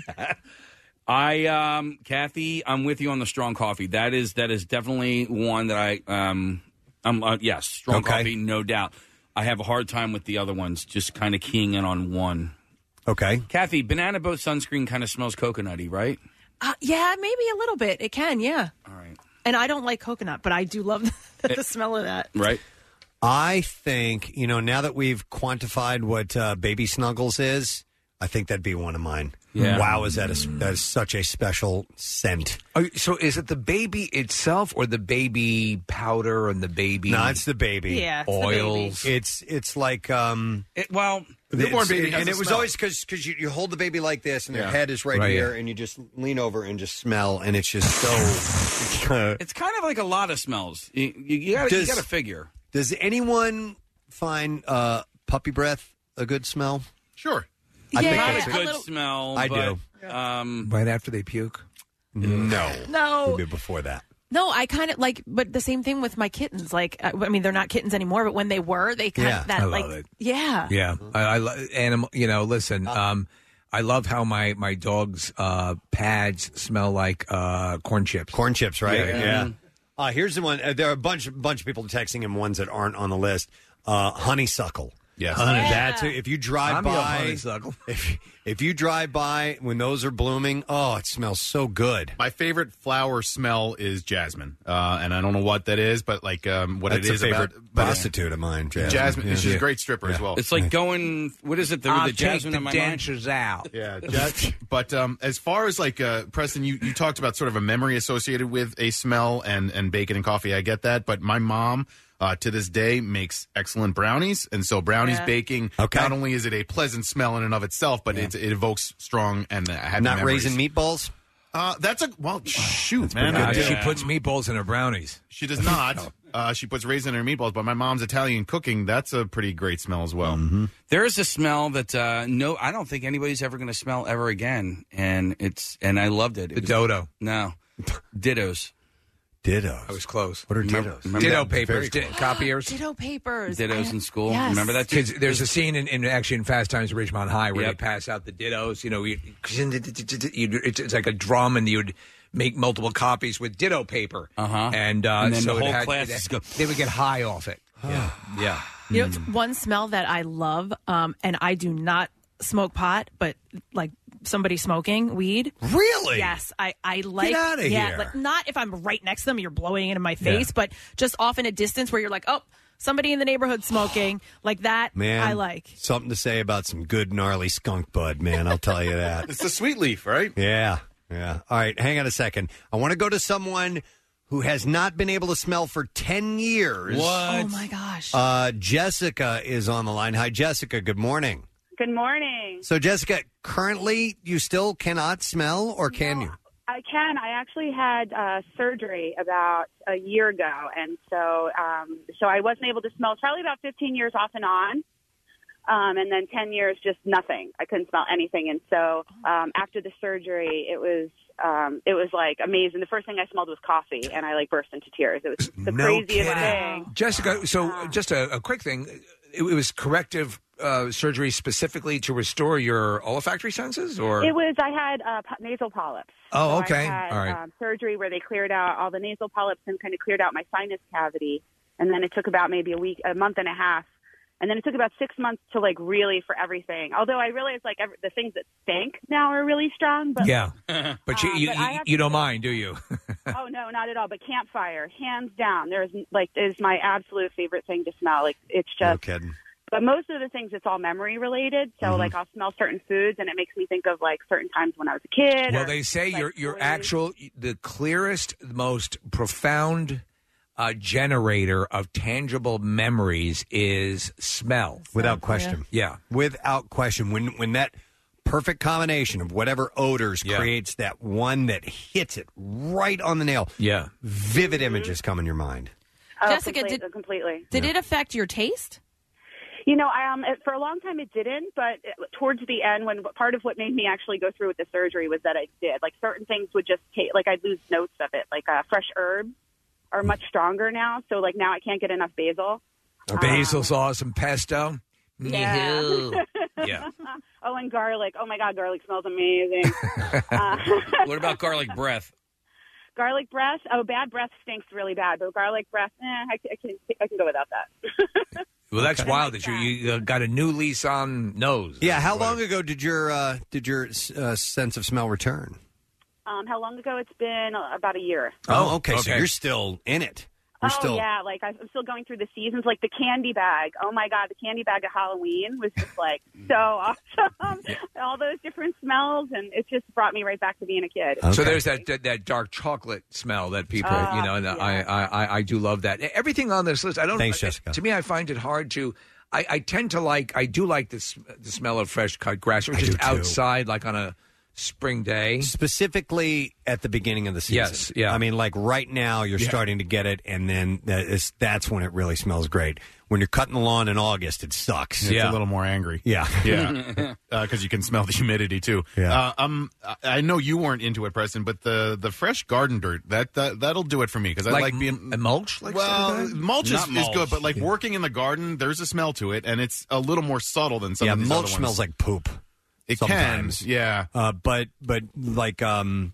I, um, Kathy, I'm with you on the strong coffee. That is that is definitely one that I, um, um, uh, yes, strong Okay. coffee, no doubt. I have a hard time with the other ones, just kind of keying in on one. Okay. Kathy, banana boat sunscreen kind of smells coconutty, right? Uh, yeah, maybe a little bit. It can, yeah. All right. And I don't like coconut, but I do love the, the smell of that. Right. I think, you know, now that we've quantified what uh, baby snuggles is, I think that'd be one of mine. Yeah. Wow, is that a, that is such a special scent. Oh, so is it the baby itself or the baby powder and the baby No, it's the baby. Yeah, it's the oils? It's it's like um. It, well, newborn it's- baby has and a it was smell. always because because you, you hold the baby like this and their Yeah. head is right, Right, here yeah. and you just lean over and just smell and it's just so. it's kind of like a lot of smells. You, you, you got Does- to figure. Does anyone find uh, puppy breath a good smell? Sure. I think Not that's a it. good little- smell. I but, do. Um, right after they puke? No, No. Maybe before that. No, I kind of like, but the same thing with my kittens. Like, I I mean, they're not kittens anymore, but when they were, they kind Yeah, of that I love like, it. yeah, Yeah, I, I lo- animal. You know, listen. Um, I love how my my dog's uh, pads smell like uh, corn chips. Corn chips, right? Yeah. Yeah. Uh, here's the one. Uh, there are a bunch, bunch of people texting him ones that aren't on the list. Uh, honeysuckle. Yes. Honey, Yeah. that's if you drive I'm your by. honeysuckle. If if you drive by when those are blooming, oh, it smells so good. My favorite flower smell is jasmine, uh, and I don't know what that is, but like um, what That's it a is favorite about but prostitute of mine, Jasmine. Jasmine, Yeah. she's Yeah. a great stripper as Yeah. well. It's like going. What is it? The, I'll the take jasmine the in my dentures out. Yeah, Jas- but um, as far as like uh, Preston, you, you talked about sort of a memory associated with a smell and, and bacon and coffee. I get that, but my mom uh, to this day makes excellent brownies, and so brownies Yeah. baking. Okay. Not only is it a pleasant smell in and of itself, but it, it evokes strong and uh, happy Not memories. raisin meatballs. Uh, that's a well, shoot, man. Uh, Yeah. She puts meatballs in her brownies. She does not. Uh, she puts raisin in her meatballs, but my mom's Italian cooking, that's a pretty great smell as well. There is a smell that uh, no, I don't think anybody's ever going to smell ever again, and it's and I loved it. it The was- dodo. No, dittos. Dittos. I was close. What are Remember- dittos? remember Ditto that? papers, Very di- copiers. Ditto papers. Dittos I- in school. Yes. Remember that? Kids, there's a scene in, in actually in Fast Times at Ridgemont High where Yep. they pass out the dittos. You know, you, you, it's, it's like a drum, and you'd make multiple copies with ditto paper. Uh-huh. And, uh, And then so the it whole had- class it- is go- they would get high off it. yeah, yeah. You know, it's one smell that I love, um, and I do not smoke pot, but like somebody smoking weed. Really? Yes, I, I like. outta yeah, here. like not if I'm right next to them, you're blowing it in my face, Yeah. but just off in a distance where you're like, oh, somebody in the neighborhood smoking, like that. Man, I like. something to say about some good gnarly skunk bud, man. I'll tell you that. It's the sweet leaf, right? Yeah, yeah. All right, hang on a second. I want to go to someone who has not been able to smell for ten years. Oh my gosh. Uh, Jessica is on the line. Hi, Jessica. Good morning. Good morning. So, Jessica, currently you still cannot smell, or can you? I can. I actually had uh, surgery about a year ago, and so um, so I wasn't able to smell. It's probably about fifteen years off and on, um, and then ten years just nothing. I couldn't smell anything, and so um, after the surgery, it was um, it was like amazing. The first thing I smelled was coffee, and I like burst into tears. It was the No craziest kidding. thing. Jessica, so just a, a quick thing. It, it was corrective uh, surgery specifically to restore your olfactory senses, or It was. I had uh, po- nasal polyps. Oh, So okay. I had, All right. Um, surgery where they cleared out all the nasal polyps and kind of cleared out my sinus cavity, and then it took about maybe a week, a month and a half, and then it took about six months to like really for everything. Although I realized like every, the things that stink now are really strong. But yeah. But you Uh, you, but I you, have you to don't say- mind, do you? oh no, not at all. But campfire, hands down, there's like is my absolute favorite thing to smell. Like it's just. No kidding. But most of the things, it's all memory related. So, Mhm. like, I'll smell certain foods, and it makes me think of like certain times when I was a kid. Well, or, they say like, your your toys. actual the clearest, most profound uh, generator of tangible memories is smell, Without question. Yeah, Without question. When when that perfect combination of whatever odors Yeah. creates that one that hits it right on the nail, yeah. vivid images come in your mind. Oh, Jessica, complete- did- completely. Did it affect your taste? You know, I, um, it- for a long time it didn't, but it, towards the end, when part of what made me actually go through with the surgery was that I did. Like certain things would just take, like I'd lose notes of it. Like uh, fresh herbs are much stronger now, so like now I can't get enough basil. Basil sauce and pesto. Yeah. Yeah. Oh, and garlic. Oh my God, garlic smells amazing. uh, What about garlic breath? garlic breath? Oh, bad breath stinks really bad, but garlic breath, eh, I, I can I can go without that. Well, that's wild that you you uh, got a new lease on nose. Yeah, how long ago did your uh, did your uh, sense of smell return? Um, how long ago? It's been uh, about a year. Oh, okay. So okay. you're still in it. You're oh still yeah, like I'm still going through the seasons. Like the candy bag. Oh my God, the candy bag at Halloween was just like so awesome. All those different smells, and it just brought me right back to being a kid. So there's that, that that dark chocolate smell that people, Uh, you know, and I, I I I do love that. Everything on this list, I don't. Thanks, Jessica. To me, I find it hard to. I, I tend to like. I do like the s- the smell of fresh cut grass, or I just do, too. outside, like on a spring day. specifically at the beginning of the season. Yes, yeah. I mean, like right now, you're Yeah. starting to get it, and then that is, that's when it really smells great. When you're cutting the lawn in August, it sucks. It's a little more angry. Yeah. Yeah. Because you can smell the humidity, too. Yeah. Uh, um, I- I know you weren't into it, Preston, but the, the fresh garden dirt, that, that, that'll do it for me. Because I Like like being... a mulch? Like well, stuff like that? mulch, is, Not is mulch. good, but like working in the garden, there's a smell to it, and it's a little more subtle than some yeah, of these mulch other ones. smells like poop. It sometimes. can, yeah. Uh, but but like um,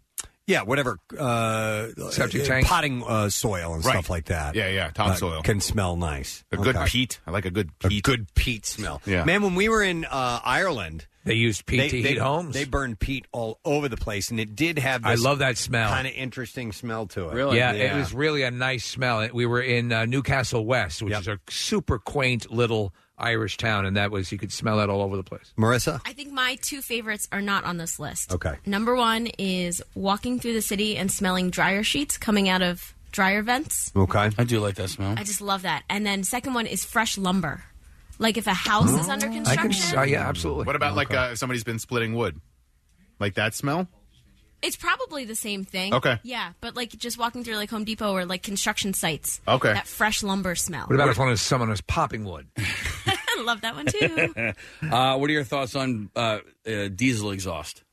Yeah, whatever uh, Septic uh, tank? potting uh, soil and Right. stuff like that. Yeah, yeah, topsoil. Uh, can smell nice. A good Okay. peat. I like a good peat. A good peat smell. Yeah. Man, when we were in uh, Ireland, They used peat they, to they, heat homes. They burned peat all over the place, and it did have. I This love that smell. Kind of interesting smell to it. Yeah, it was really a nice smell. We were in uh, Newcastle West, which is a super quaint little Irish town, and that was you could smell that all over the place. Marissa? I think my two favorites are not on this list. Okay. Number one is walking through the city and smelling dryer sheets coming out of dryer vents. Okay. I do like that smell. I just love that. And then second one is fresh lumber. Like if a house is under construction. absolutely. What about like uh, if somebody's been splitting wood? Like that smell? It's probably the same thing. Okay. Yeah, but like just walking through like Home Depot or like construction sites. Okay. That fresh lumber smell. What about if one is someone is popping wood? I love that one too. uh, what are your thoughts on uh, uh, diesel exhaust?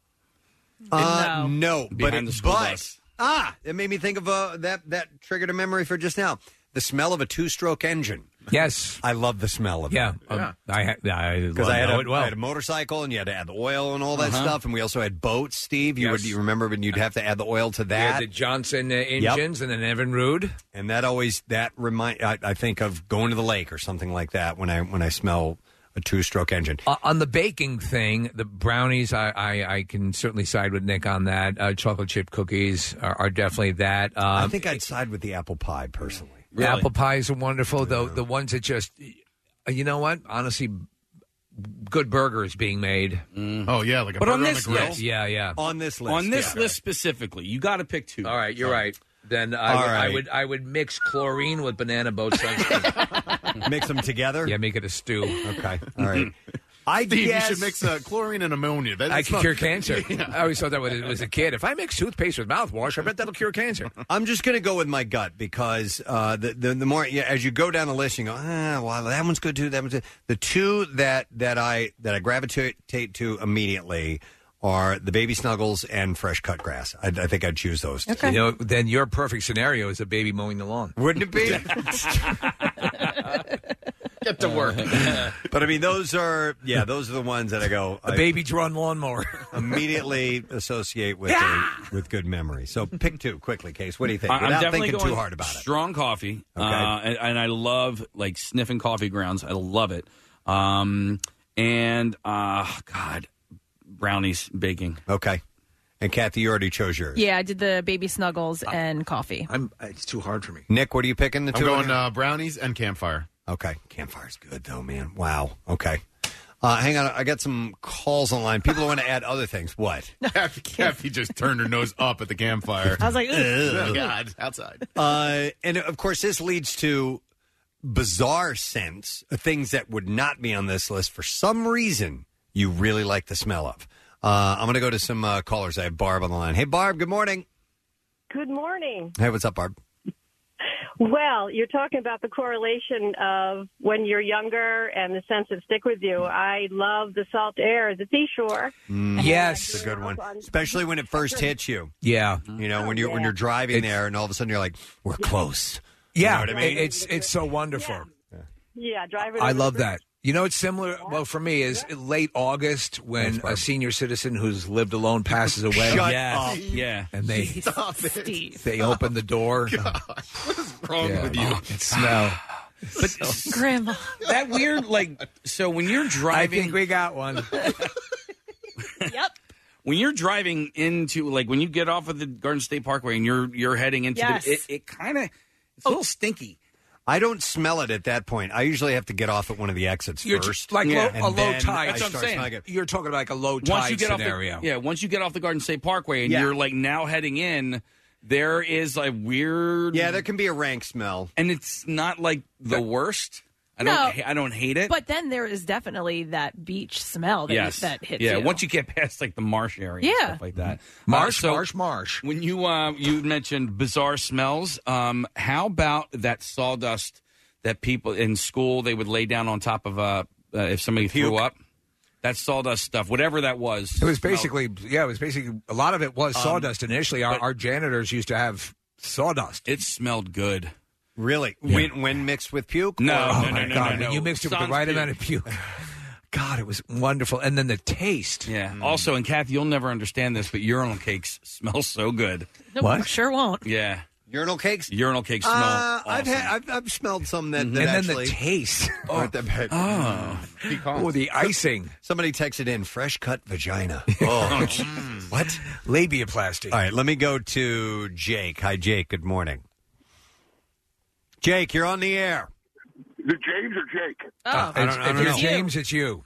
Uh, no, but Behind it, the school but bus. ah, it made me think of uh, that. That triggered a memory for just now. The smell of a two-stroke engine. Yes, I love the smell of yeah. it. Um, I ha- I Because I, had know a, it well. I had a motorcycle, and you had to add the oil and all that Uh-huh. stuff, and we also had boats. Steve, you Yes. would you remember when you'd have to add the oil to We that? had the Johnson uh, Yep. engines and then Evan Rude. And that always that remind I, I think of going to the lake or something like that when I when I smell a two-stroke engine. Uh, on the baking thing, the brownies, I, I, I can certainly side with Nick on that. Uh, chocolate chip cookies are, are definitely that. Um, I think I'd side with the apple pie personally. Apple pies are wonderful, though. The ones that just, you know what? Honestly, good burgers being made. Oh yeah, like a But on burger this on the grill. list, Yeah, yeah. On this list, on this yeah. list specifically, you got to pick two. All right, you're right. Then I, All would, I right. would I would mix chlorine with banana boat sunscreen. Mix them together. Yeah, make it a stew. Okay, all right. I Steve, guess you should mix uh, chlorine and ammonia. That, I that's can not- cure cancer. Yeah. I always thought that when I was a kid. If I mix toothpaste with mouthwash, I bet that'll cure cancer. I'm just going to go with my gut because uh, the, the the more yeah, as you go down the list, you go, ah, well, that one's good too. That one's good. The two that that I that I gravitate to immediately are the baby snuggles and fresh cut grass. I, I think I'd choose those. Two. You know, then your perfect scenario is a baby mowing the lawn. Wouldn't it be? Get to work. But I mean, those are yeah, those are the ones that I go. A I baby drawn lawnmower. immediately associate with a, with good memory. So pick two quickly, Case. What do you think? I- I'm Without definitely thinking going too hard about it. Strong coffee, Okay. uh, and, and I love like sniffing coffee grounds. I love it. Um, and uh, God, brownies, baking. Okay. And Kathy, you already chose yours. Yeah, I did the baby snuggles and coffee. I'm. It's too hard for me. Nick, what are you picking? The I'm two. going uh, brownies and campfire. Okay, campfire's good though, man. Wow. Okay. Uh, hang on, I got some calls online. People want to add other things. What? Kathy, Kathy just turned her nose up at the campfire. I was like, ugh. Oh, God, outside. Uh, and of course, this leads to bizarre scents, uh, things that would not be on this list for some reason you really like the smell of. Uh, I'm going to go to some uh, callers. I have Barb on the line. Hey, Barb, good morning. Good morning. Hey, what's up, Barb? Well, you're talking about the correlation of when you're younger and the scents that stick with you. I love the salt air at the seashore. Mm, Yes. It's a good one, especially when it first hits you. Yeah. You know, when you're when you're driving It's- there, and all of a sudden you're like, "We're close." Yeah, You know what I mean? it- it's it's so wonderful. Yeah, driving. I over love the that. You know, it's similar. Well, for me, is late August when a senior citizen who's lived alone passes away. Shut Yes. up. Yeah. And they Stop it. Steve. they open the door. What is wrong Yeah. with you? Oh, it smell. But Grandma. that weird, like, so when you're I driving, think we got one. Yep. when you're driving into, like, when you get off of the Garden State Parkway and you're you're heading into Yes. the, it, it kind of, it's a little stinky. I don't smell it at that point. I usually have to get off at one of the exits You're first. just like Yeah. low, and a low then tide. I That's what I'm start saying. smelling it. You're talking about like a low Once tide you get scenario. off the, yeah, once you get off the Garden State Parkway and Yeah. you're like now heading in, there is a weird, Yeah, there can be a rank smell. and it's not like the worst. I don't, No. ha- I don't hate it. But then there is definitely that beach smell that, yes, that hits yeah. you. Once you get past like the marsh area, and Yeah. stuff like that. Marsh, Uh, so marsh, marsh. When you uh, you mentioned bizarre smells, um, how about that sawdust that people in school they would lay down on top of uh, uh if somebody threw up? That sawdust stuff, whatever that was. It was smelled- basically, yeah, it was basically, a lot of it was Um, sawdust initially. Our, but- our janitors used to have sawdust. It smelled good. Really? When when mixed with puke? No, Or- no, Oh, no, my no, God. no, no. When you mixed it with the Sans right puke. amount of puke. God, it was wonderful. And then the taste. Yeah. Also, and Kathy, you'll never understand this, but urinal cakes smell so good. Nope, what? Sure won't. Yeah. Urinal cakes? Urinal cakes smell Uh, awesome. I've had, I've, I've smelled some that, Mhm. that And then actually the taste. aren't that bad. Oh. Oh, the icing. Somebody texted in fresh cut vagina. Oh, what? Labiaplasty. All right, let me go to Jake. Hi, Jake. Good morning. Jake, you're on the air. Is it James or Jake? Oh, I don't, I if don't you're know. James, it's you.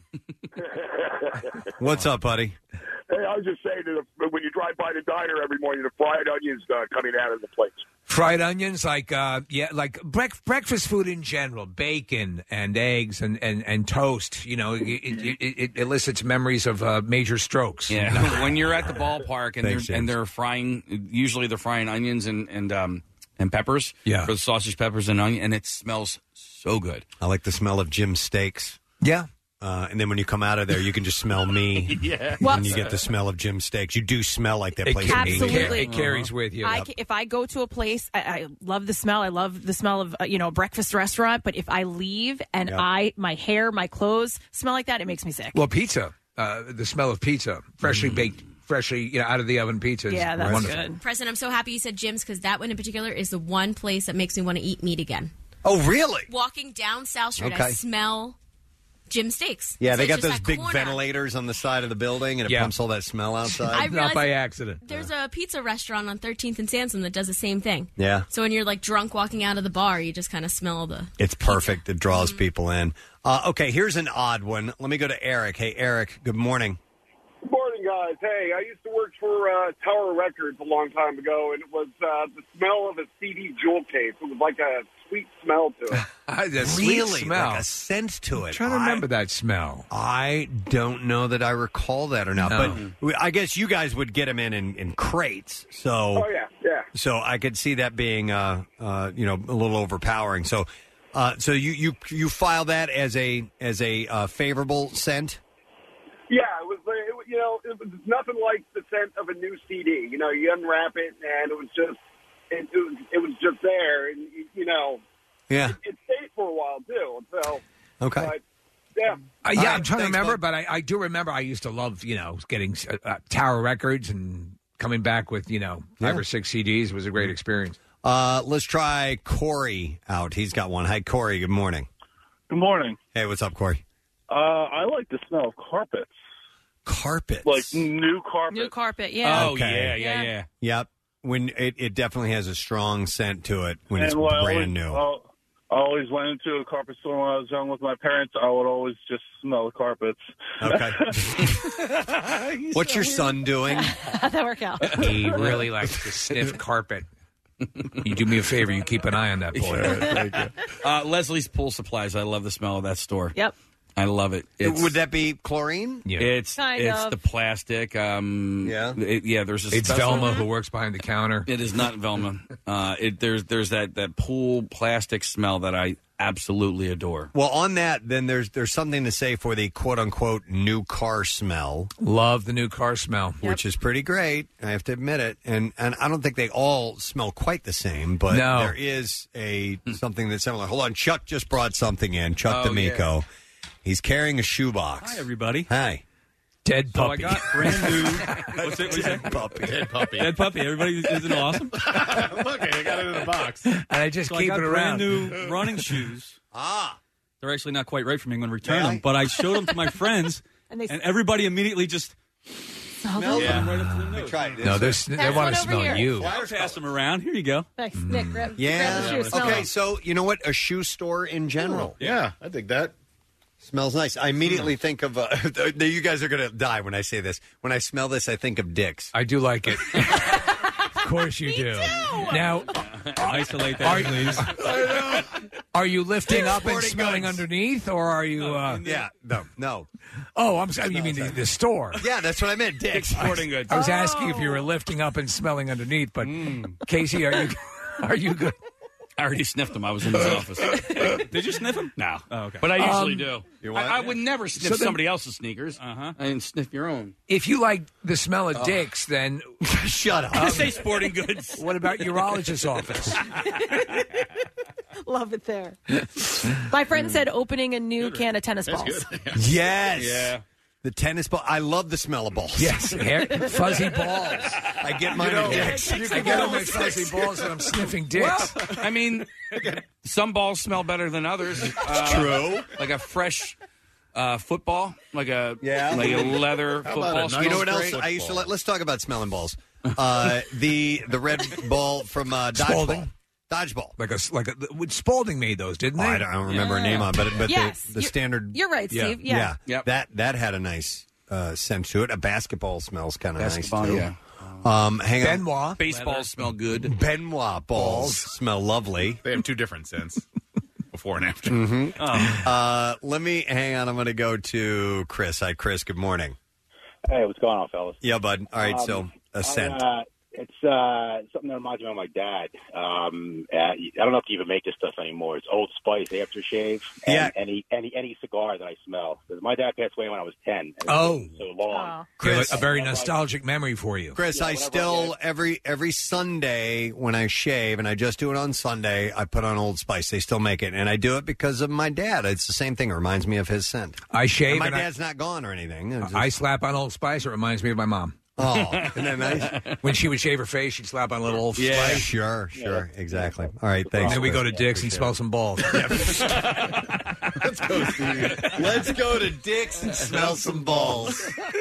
What's up, buddy? Hey, I was just saying that if, when you drive by the diner every morning, the fried onions uh, coming out of the plates. Fried onions, like uh, yeah, like brec- breakfast food in general, bacon and eggs and, and, and toast. You know, it, it, it, it elicits memories of uh, major strokes. Yeah. when you're at the ballpark and Thanks, they're and James. they're frying, usually they're frying onions and and um and peppers. Yeah. For the sausage, peppers, and onion, and it smells so good. I like the smell of Jim's steaks. Yeah. Uh, and then when you come out of there, you can just smell me. Yeah. Well- when you get the smell of Jim's steaks. You do smell like that place. ca- is Absolutely. amazing. It carries with you. I, ca- if I go to a place, I, I love the smell. I love the smell of uh, you know a breakfast restaurant. But if I leave and Yeah. I my hair, my clothes smell like that, it makes me sick. Well, pizza, uh, the smell of pizza, freshly baked, freshly you know out of the oven pizza. is Yeah, that's wonderful. good. Preston, I'm so happy you said Jim's because that one in particular is the one place that makes me want to eat meat again. Oh, really? Walking down South Street, Okay. I smell Jim Steaks. Yeah, So they it's got just those that big corner. ventilators on the side of the building, and it Yeah. pumps all that smell outside. I realized accident. There's a pizza restaurant on thirteenth and Sansom that does the same thing. Yeah. So when you're like drunk walking out of the bar, you just kind of smell the. It's perfect. It draws Mm-hmm. people in. Uh, okay, here's an odd one. Let me go to Eric. Hey, Eric, good morning. Good morning, guys. Hey, I used to work for uh, Tower Records a long time ago, and it was uh, the smell of a C D jewel case. It was like a sweet smell to it. the sweet Really? smell. Like a scent to it. I'm trying to I- remember that smell. I don't know that I recall that or not, No. but we- I guess you guys would get them in, in in crates. So, Oh, yeah, yeah. so I could see that being, uh, uh, you know, a little overpowering. So, uh, so you you you file that as a as a uh, favorable scent. Yeah, it was, like- it, was- you know, it was nothing like the scent of a new C D. You know, you unwrap it, and it was just, it, it, was, it was just there, and, you- you know, Yeah. it, it stayed for a while, too. So, Okay. but, yeah. Uh, yeah, All I'm right, trying to thanks, remember, bud. but I, I do remember I used to love, you know, getting uh, uh, Tower Records and coming back with, you know, five Yeah. or six C Ds was a great experience. Uh, let's try Corey out. He's got one. Hi, Corey. Good morning. Good morning. Hey, what's up, Corey? Uh, I like the smell of carpets. Carpets? Like new carpet. New carpet, yeah. Oh, yeah, yeah, yeah. Yep. When it, it definitely has a strong scent to it when it's and when I brand always, new. I I always went into a carpet store when I was young with my parents. I would always just smell the carpets. Okay. What's your son doing? How'd that work out? He really likes to sniff carpet. You do me a favor, you keep an eye on that boy. Uh, Leslie's Pool Supplies. I love the smell of that store. Yep. I love it. It's, Would that be chlorine? Yeah. It's Kind it's of. the plastic. Um, Yeah. it- yeah. There's a It's special- Velma who works behind the counter. It is not Velma. Uh, it, there's there's that, that pool plastic smell that I absolutely adore. Well, on that, then there's there's something to say for the quote unquote new car smell, Love the new car smell. which is pretty great. I have to admit it, and and I don't think they all smell quite the same, but No. there is a something that's similar. Hold on, Chuck just brought something in. Chuck Oh, D'Amico, he's carrying a shoebox. Hi, everybody. Hi. Dead So I puppy. got brand new. What's it? What's it? Dead puppy. Dead puppy. Dead puppy. Everybody, isn't it awesome? Look, I got it in a box. And I just So I keep got it brand around. new running shoes. Ah. They're actually not quite right for me. I'm going to return Really? them, but I showed them to my friends, And they and everybody immediately just smell smelled them. them right up to their Let me nose. try this. No, this, they That's want one to over smell here. you. I'll pass them around. Here you go. Thanks, Nick. Grab, Yeah. grab the shoe, smell Okay, them. so you know what? A shoe store in general. Yeah, I dig that. Smells nice. I immediately think of. Uh, you guys are going to die when I say this. When I smell this, I think of dicks. I do like it. Of course you do. Now, Isolate Are that, you- please. are you lifting up and Sporting smelling goods. underneath, or are you? Uh, Yeah. No. No. oh, I'm sorry. You mean the, the store? Yeah, that's what I meant. Dicks. Sporting goods. I was asking if you were lifting up and smelling underneath, but Casey, are you? Are you good? I already sniffed them. I was in his office. Did you sniff them? No. Oh, okay. But I usually Um, do. You what? I, I would never sniff So then- somebody else's sneakers. Uh-huh. I didn't sniff your own. If you like the smell of dicks, then Shut up. Just say sporting goods. what about urologist's office? Love it there. My friend said opening a new can of tennis balls. Yes. Yeah. The tennis ball. I love the smell of balls. Yes, hair, fuzzy balls. I get mine You know, at Dick's. I get them with fuzzy balls and I'm sniffing dicks. Well, I mean, some balls smell better than others. Uh, True. Like a fresh uh, football, like a Yeah. like a leather How football. about a nice smells You know what great. else? I used to let. Let's talk about smelling balls. Uh, the the red ball from uh, dodgeball. Spalding. Dodgeball. Like a like a Spalding made those, didn't they? Oh, I don't, I don't remember a name on, it, but but Yes, the, the you're- standard. you're right, Steve. Yeah. yeah. Yep. That that had a nice uh, scent to it. A basketball smells kind of nice Basketball, too. yeah. Um, hang on. Benoit. Baseballs smell good. Benoit balls smell lovely. They have two different scents, before and after. hmm Uh, let me hang on. I'm going to go to Chris. Hi, Chris. Good morning. Hey, what's going on, fellas? Yeah, bud. All right. Um, so a I, scent. uh, it's uh, something that reminds me of my dad. Um, uh, I don't know if they even make this stuff anymore. It's Old Spice aftershave. And Yeah. Any any any cigar that I smell. Because my dad passed away when I was ten. and it's Oh. been so long. Chris, a very nostalgic memory for you. Chris, I still every every Sunday when I shave, and I just do it on Sunday, I put on Old Spice. They still make it, and I do it because of my dad. It's the same thing. It reminds me of his scent. I shave. And my and I- dad's not gone or anything. It's just- I slap on Old Spice. It reminds me of my mom. Oh, isn't that nice? When she would shave her face, she'd slap on a little Old Yeah, Spice. sure, sure, exactly. All right, thanks. And then we Chris. go to Dick's and smell some balls. Let's go, Steve. Let's go to Dick's and smell some balls.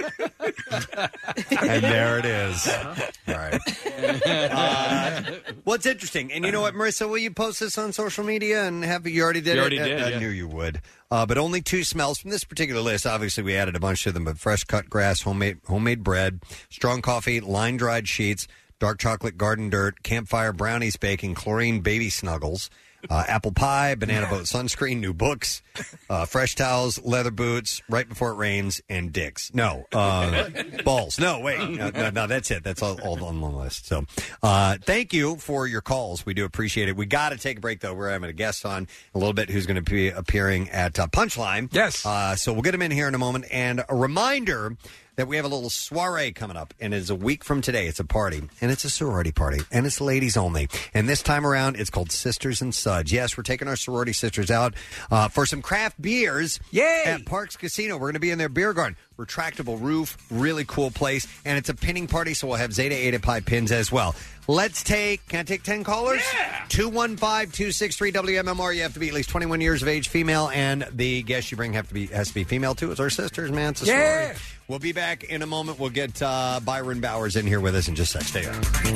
And there it is. All right. Uh, what's interesting, and you know what, Marissa, will you post this on social media and have you already did You it? already I- did, I, yeah. knew you would. Uh, but only two smells from this particular list. Obviously, we added a bunch to them, but fresh cut grass, homemade homemade bread, strong coffee, line dried sheets, dark chocolate garden dirt, campfire brownies baking, chlorine baby snuggles. Uh, apple pie, banana boat sunscreen, new books, uh, fresh towels, leather boots, right before it rains, and dicks. No, uh, balls. No, wait. No, no, no, that's it. That's all, all on the list. So uh, thank you for your calls. We do appreciate it. We got to take a break, though. We're having a guest on a little bit who's going to be appearing at uh, Punchline. Yes. Uh, so we'll get him in here in a moment. And a reminder that we have a little soiree coming up, and it's a week from today. It's a party, and it's a sorority party, and it's ladies only. And this time around, it's called Sisters and Suds. Yes, we're taking our sorority sisters out uh, for some craft beers Yay! at Parks Casino. We're going to be in their beer garden. Retractable roof, really cool place, and it's a pinning party, so we'll have Zeta Eta Pi pins as well. Let's take, can I take ten callers? Yeah. two one five, two six three, W M M R. You have to be at least twenty-one years of age, female, and the guest you bring have to be has to be female, too. It's our sisters, man. It's a Yeah. sorority. We'll be back in a moment. We'll get uh, Byron Bowers in here with us in just a sec. Stay on.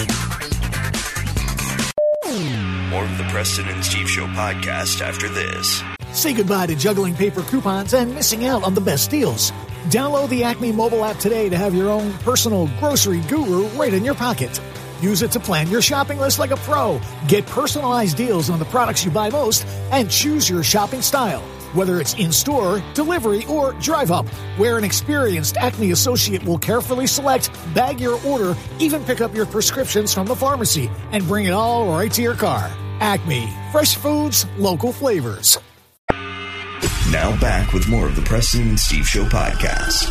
More of the Preston and Steve Show podcast after this. Say goodbye to juggling paper coupons and missing out on the best deals. Download the Acme mobile app today to have your own personal grocery guru right in your pocket. Use it to plan your shopping list like a pro. Get personalized deals on the products you buy most and choose your shopping style. Whether it's in-store, delivery, or drive-up, where an experienced Acme associate will carefully select, bag your order, even pick up your prescriptions from the pharmacy, and bring it all right to your car. Acme. Fresh foods, local flavors. Now back with more of the Preston and Steve Show podcast.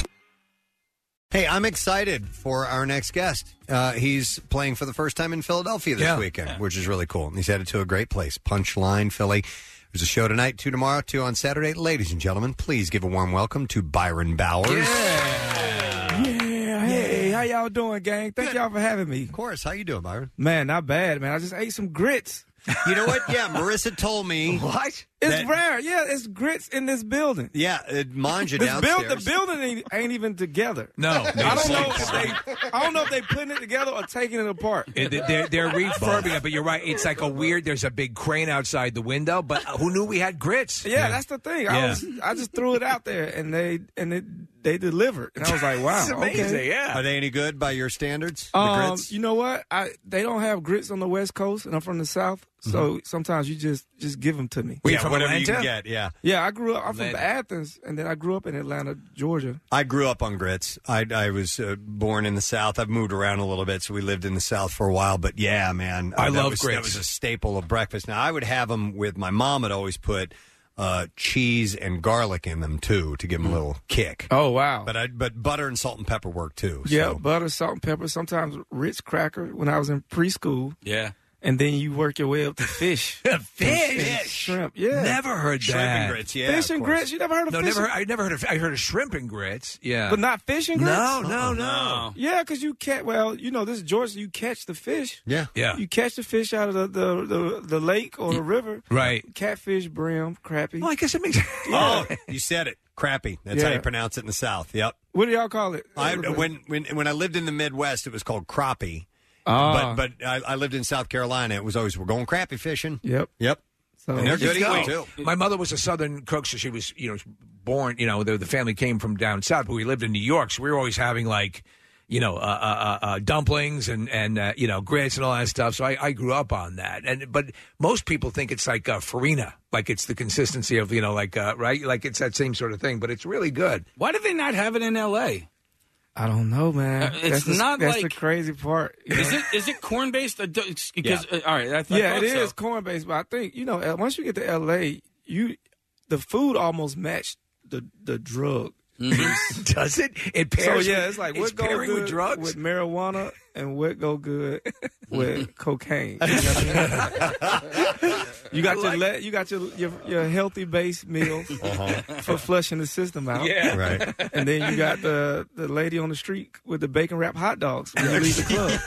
Hey, I'm excited for our next guest. Uh, he's playing for the first time in Philadelphia this Yeah. weekend, which is really cool. And he's headed to a great place, Punchline, Philly. There's a show tonight, two tomorrow, two on Saturday. Ladies and gentlemen, please give a warm welcome to Byron Bowers. Yeah, hey, how y'all doing, gang? Thank y'all for having me. Of course. How you doing, Byron? Man, not bad, man. I just ate some grits. You know what? Yeah, Marissa told me. What? It's that- rare. Yeah, it's grits in this building. Yeah, uh, Manja This downstairs. build, the building ain't, ain't even together. No, I don't know if they. I don't know if they putting it together or taking it apart. It- they're, they're refurbing it, but you're right. It's like a weird. There's a big crane outside the window, but who knew we had grits? Yeah, that's the thing. I Yeah. was, I just threw it out there, and they and it, they delivered, and I was like, wow, It's amazing, okay. yeah. Are they any good by your standards? The Um, grits? you know what? I they don't have grits on the West Coast, and I'm from the South, so sometimes you just just give them to me. Well, yeah, whatever you can get, yeah. Yeah, I grew up. I'm from Atlanta. Athens, and then I grew up in Atlanta, Georgia. I grew up on grits. I, I was uh, born in the South. I've moved around a little bit, so we lived in the South for a while. But yeah, man, I that love was, grits. That was a staple of breakfast. Now I would have them with my mom. Would always put uh, cheese and garlic in them too to give them a little kick. Oh wow! But I, but butter and salt and pepper work too. Yeah, so. butter, salt, and pepper. Sometimes Ritz cracker when I was in preschool. Yeah. and then you work your way up to fish. Fish? And shrimp. Yeah. Never heard Shrimp that. and grits, yeah. Fish of and course. grits. You never heard of No, fish? never. and- I never heard of. I heard of shrimp and grits. Yeah, But not fish and grits? No, no, no. Yeah, because you catch, well, you know, this is Georgia, you catch the fish. Yeah. Yeah. You catch the fish out of the, the, the, the lake or the river. Right. Catfish, brim, crappie. Well, I guess it makes. Oh, you said it. Crappie. That's how Yeah. you pronounce it in the South. Yep. What do y'all call it? I, when when when I lived in the Midwest, it was called crappie. Ah. But but I, I lived in South Carolina. It was always we're going crappie fishing. Yep. Yep. So And they're good You eating go. too. My mother was a Southern cook, so she was, you know, born. You know, the, the family came from down south, but we lived in New York, so we were always having like, you know, uh, uh, uh, dumplings and and uh, you know, grits and all that stuff. So I, I grew up on that. And but most people think it's like uh, farina, like it's the consistency of, you know, like uh, right, like it's that same sort of thing. But it's really good. Why do they not have it in L A? I don't know, man. Uh, it's that's the, not that's like- the crazy part. you Is know? it is it corn based? Because uh, all right, I, th- I yeah, thought it so. is corn based, but I think you know uh, once you get to L A, you the food almost matched the the drug. Does it? It So pairs. yeah, with, it's like it's what go pairing good with drugs. with marijuana and what go good with cocaine. You, know what I mean? You got your le- you got your your, your healthy base meal for flushing the system out. Yeah. Right. And then you got the the lady on the street with the bacon wrap hot dogs when you leave the club.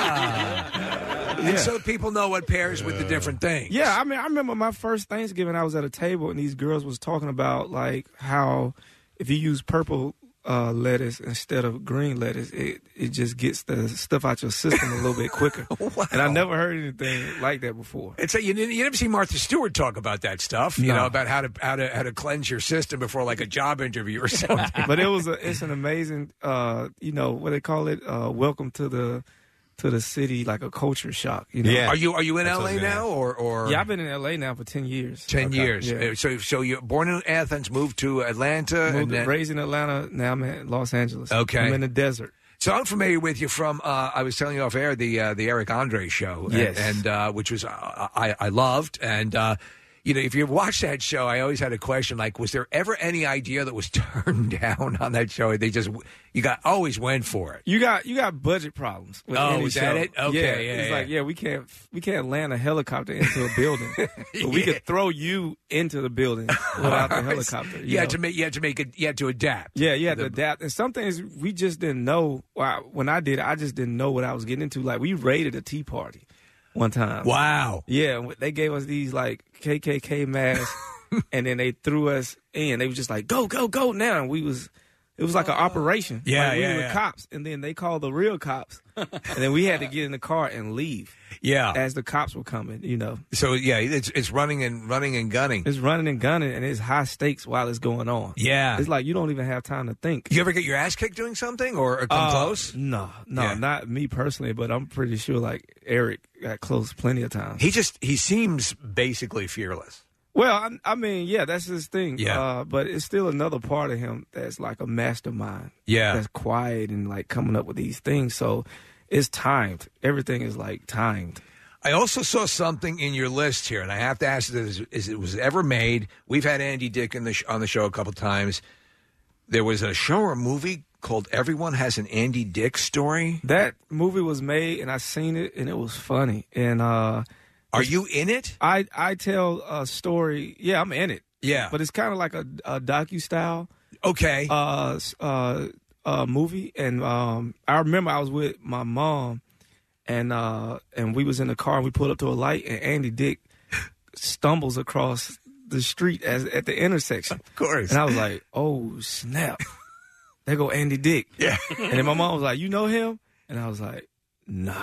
And so people know what pairs with the different things. Yeah, I mean, I remember my first Thanksgiving. I was at a table and these girls was talking about like how if you use purple uh, lettuce instead of green lettuce, it it just gets the stuff out your system a little bit quicker. Wow. And I never heard anything like that before. It's a, you, didn't- you never see Martha Stewart talk about that stuff, you No. know, about how to how to how to cleanse your system before like a job interview or something. But it was a, it's an amazing, uh, you know, what they call it, uh, welcome to the to the city, like a culture shock. You know? Yeah. Are you are you in That's L what I A was gonna now ask. or or Yeah, I've been in L A now for ten years. ten Okay. years? Yeah. Uh, So so you're born in Athens, moved to Atlanta, and Moved, then, raised in Atlanta. Now I'm in Los Angeles. Okay. I'm in the desert. so I'm familiar with you from uh, I was telling you off air the uh, the Eric Andre show, and- Yes. and, uh, which was uh, I I loved and. Uh, you know, if you watch that show, I always had a question like, was there ever any idea that was turned down on that show? They just, you got always went for it. You got you got budget problems. With Oh, any is that show. it? Okay, yeah, yeah, it's yeah. like yeah, we can't we can't land a helicopter into a building, but we Yeah. could throw you into the building without the helicopter. You You had know? to make, you had to make it, you had to adapt. Yeah, you had to adapt. And some things we just didn't know. Well, when I did, it, I just didn't know what I was getting into. Like we raided a tea party one time. Wow. Yeah, and they gave us these like K K K masks, and then they threw us in. They was just like, "Go, go, go now!" And we was, it was like an operation. Yeah, like, we yeah, were yeah. the cops, and then they called the real cops, and then we had to get in the car and leave Yeah. as the cops were coming. You know, So yeah, it's it's running and running and gunning. it's running and gunning, and it's high stakes while it's going on. Yeah. It's like you don't even have time to think. You ever get your ass kicked doing something or, or come Uh, close? No, no, Yeah. not me personally, but I'm pretty sure like Eric got close plenty of times. He just he seems basically fearless. Well, I, I mean, yeah, that's his thing. Yeah. Uh, but it's still another part of him that's like a mastermind. Yeah. That's quiet and like coming up with these things. So it's timed. Everything is like timed. I also saw something in your list here, and I have to ask this: is it was ever made? We've had Andy Dick in the sh- on the show a couple times. There was a show or a movie called "Everyone Has an Andy Dick Story." That movie was made and I seen it and it was funny. And uh, Are you in it? I I tell a story. Yeah, I'm in it. Yeah. But it's kind of like a, a docu style. Okay. Uh, s- uh, uh, movie, and um, I remember I was with my mom, and uh, and we was in the car, and we pulled up to a light, and Andy Dick stumbles across the street as at the intersection. Of course. And I was like, "Oh snap! There go Andy Dick." Yeah. And then my mom was like, "You know him?" And I was like, "Nah."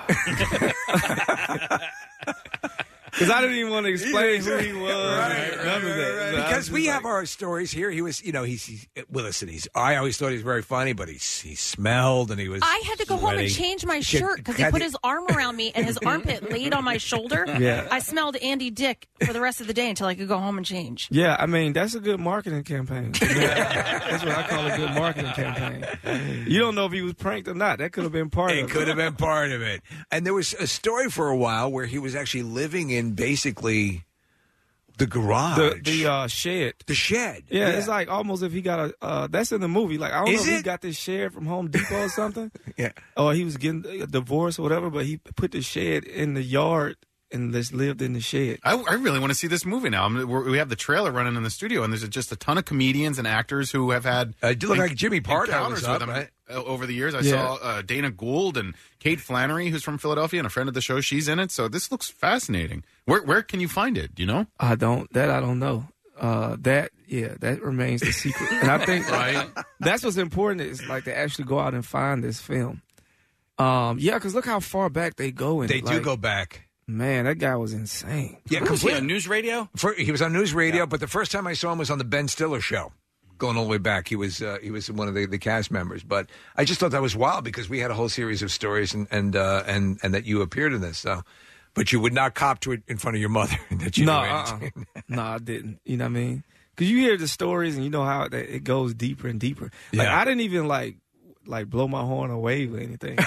Because I didn't even want to explain who he was. Right, or none of that. So I was Because just we like- have our stories here. He was, you know, he's, he's well, listen. He's. I always thought he was very funny, but he he smelled and he was. I had to go home and sweaty. change my Shit, shirt because he had put to- his arm around me and his armpit laid on my shoulder. Yeah. I smelled Andy Dick for the rest of the day until I could go home and change. Yeah, I mean, that's a good marketing campaign. Yeah, that's what I call a good marketing campaign. You don't know if he was pranked or not. That could have been part It of it. could have been part of it. And there was a story for a while where he was actually living in basically The garage. The, the uh, shed. The shed. Yeah, Yeah. it's like almost if he got a. Uh, that's in the movie. Like I don't Is know if it? he got this shed from Home Depot or something. Yeah. Or he was getting a divorce or whatever, but he put the shed in the yard and just lived in the shed. I, I really want to see this movie now. I'm, we're, we have the trailer running in the studio, and there's just a ton of comedians and actors who have had. Uh, it looked like Jimmy Pardo encounters was up, with him right? uh, over the years. I Yeah. saw uh, Dana Gould and Kate Flannery, who's from Philadelphia and a friend of the show. She's in it, so this looks fascinating. Where where can you find it? Do you know? I don't. That I don't know. Uh, that yeah, that remains the secret. And I think Right. that's what's important is like to actually go out and find this film. Um, yeah, because look how far back they go. In They it. do Like, go back. Man, that guy was insane. Yeah, Was he completely. on news radio? For, he was on news radio, but the first time I saw him was on the Ben Stiller show. Going all the way back, he was uh, he was one of the, the cast members. But I just thought that was wild because we had a whole series of stories and and uh, and and that you appeared in this. So, but you would not cop to it in front of your mother that you No, knew uh-uh. anything. no, I didn't. You know what I mean? Because you hear the stories and you know how it, it goes deeper and deeper. Like Yeah. I didn't even like like blow my horn or wave or anything.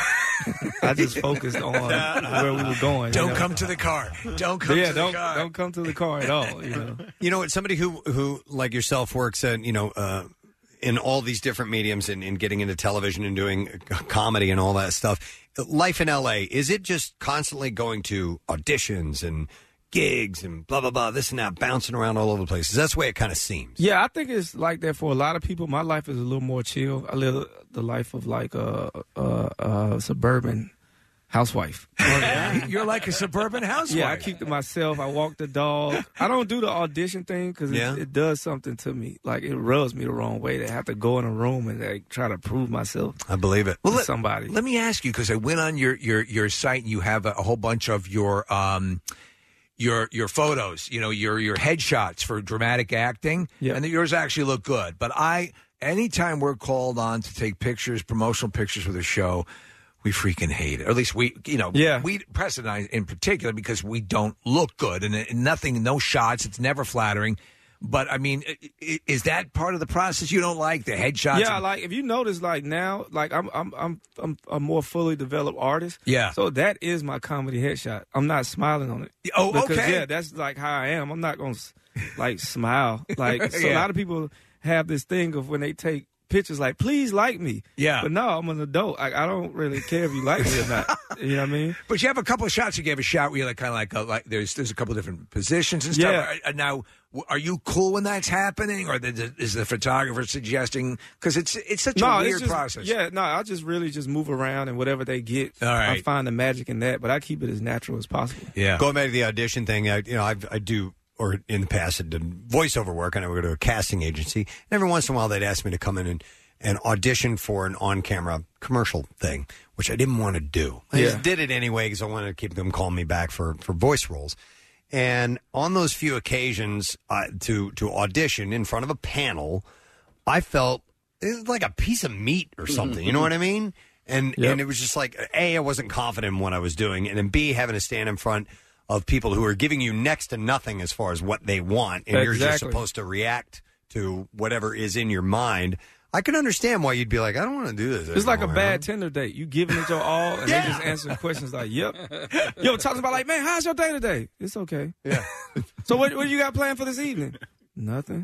I just focused on where we were going. you Don't know? come to the car. Don't come yeah, to the don't car. don't come to the car at all. You know. You know, it's somebody who, who like yourself, works at, you know, uh, in all these different mediums and, and getting into television and doing comedy and all that stuff. Life in L A, is it just constantly going to auditions and gigs and blah, blah, blah, this and that, bouncing around all over the place? That's the way it kind of seems. Yeah, I think it's like that for a lot of people. My life is a little more chill. I live the life of like a, a, a suburban housewife. You're like a suburban housewife. Yeah, I keep to myself. I walk the dog. I don't do the audition thing because Yeah. it, it does something to me. Like it rubs me the wrong way to have to go in a room and like try to prove myself. I believe it. to let- somebody. Let me ask you because I went on your your your site and you have a, a whole bunch of your um your your photos, you know, your your headshots for dramatic acting, Yeah. and that yours actually look good. But I, anytime we're called on to take pictures, promotional pictures for the show, we freaking hate it. Or at least we, you know, Yeah. we Preston and I in particular because we don't look good and, and nothing, no shots. It's never flattering. But I mean, i- i- is that part of the process you don't like the headshots? Yeah, and- like if you notice, like now, like I'm, I'm, I'm, I'm a more fully developed artist. Yeah. So that is my comedy headshot. I'm not smiling on it. Oh, because, okay. Yeah, that's like how I am. I'm not gonna like smile. Like so a Yeah. lot of people have this thing of when they take pictures, like please like me. Yeah. But no, I'm an adult. I, I don't really care if you like me or not. You know what I mean? But you have a couple of shots. You gave a shot where you're like kind of like uh, like there's there's a couple of different positions and stuff. Yeah. Uh, Now, w- are you cool when that's happening, or the, is the photographer suggesting? Because it's it's such no, a it's weird just, process. Yeah, no, I just really just move around and whatever they get. All right. I find the magic in that, but I keep it as natural as possible. Yeah. Going back to the audition thing, I, you know, I've, I do, or in the past, I did voiceover work. I know we go to a casting agency. And every once in a while, they'd ask me to come in and, and audition for an on-camera commercial thing, which I didn't want to do. I Yeah. just did it anyway because I wanted to keep them calling me back for, for voice roles. And on those few occasions uh, to to audition in front of a panel, I felt it was like a piece of meat or something. You know what I mean? And Yep. and it was just like, A, I wasn't confident in what I was doing, and then B, having to stand in front of people who are giving you next to nothing as far as what they want, and you're just Exactly. supposed to react to whatever is in your mind. I can understand why you'd be like, I don't want to do this. It's like a anymore, bad Tinder date. You giving it your all, and they just answering questions like, "Yep." Yo, talking about like, man, how's your day today? It's okay. Yeah. So what what you got planned for this evening? Nothing.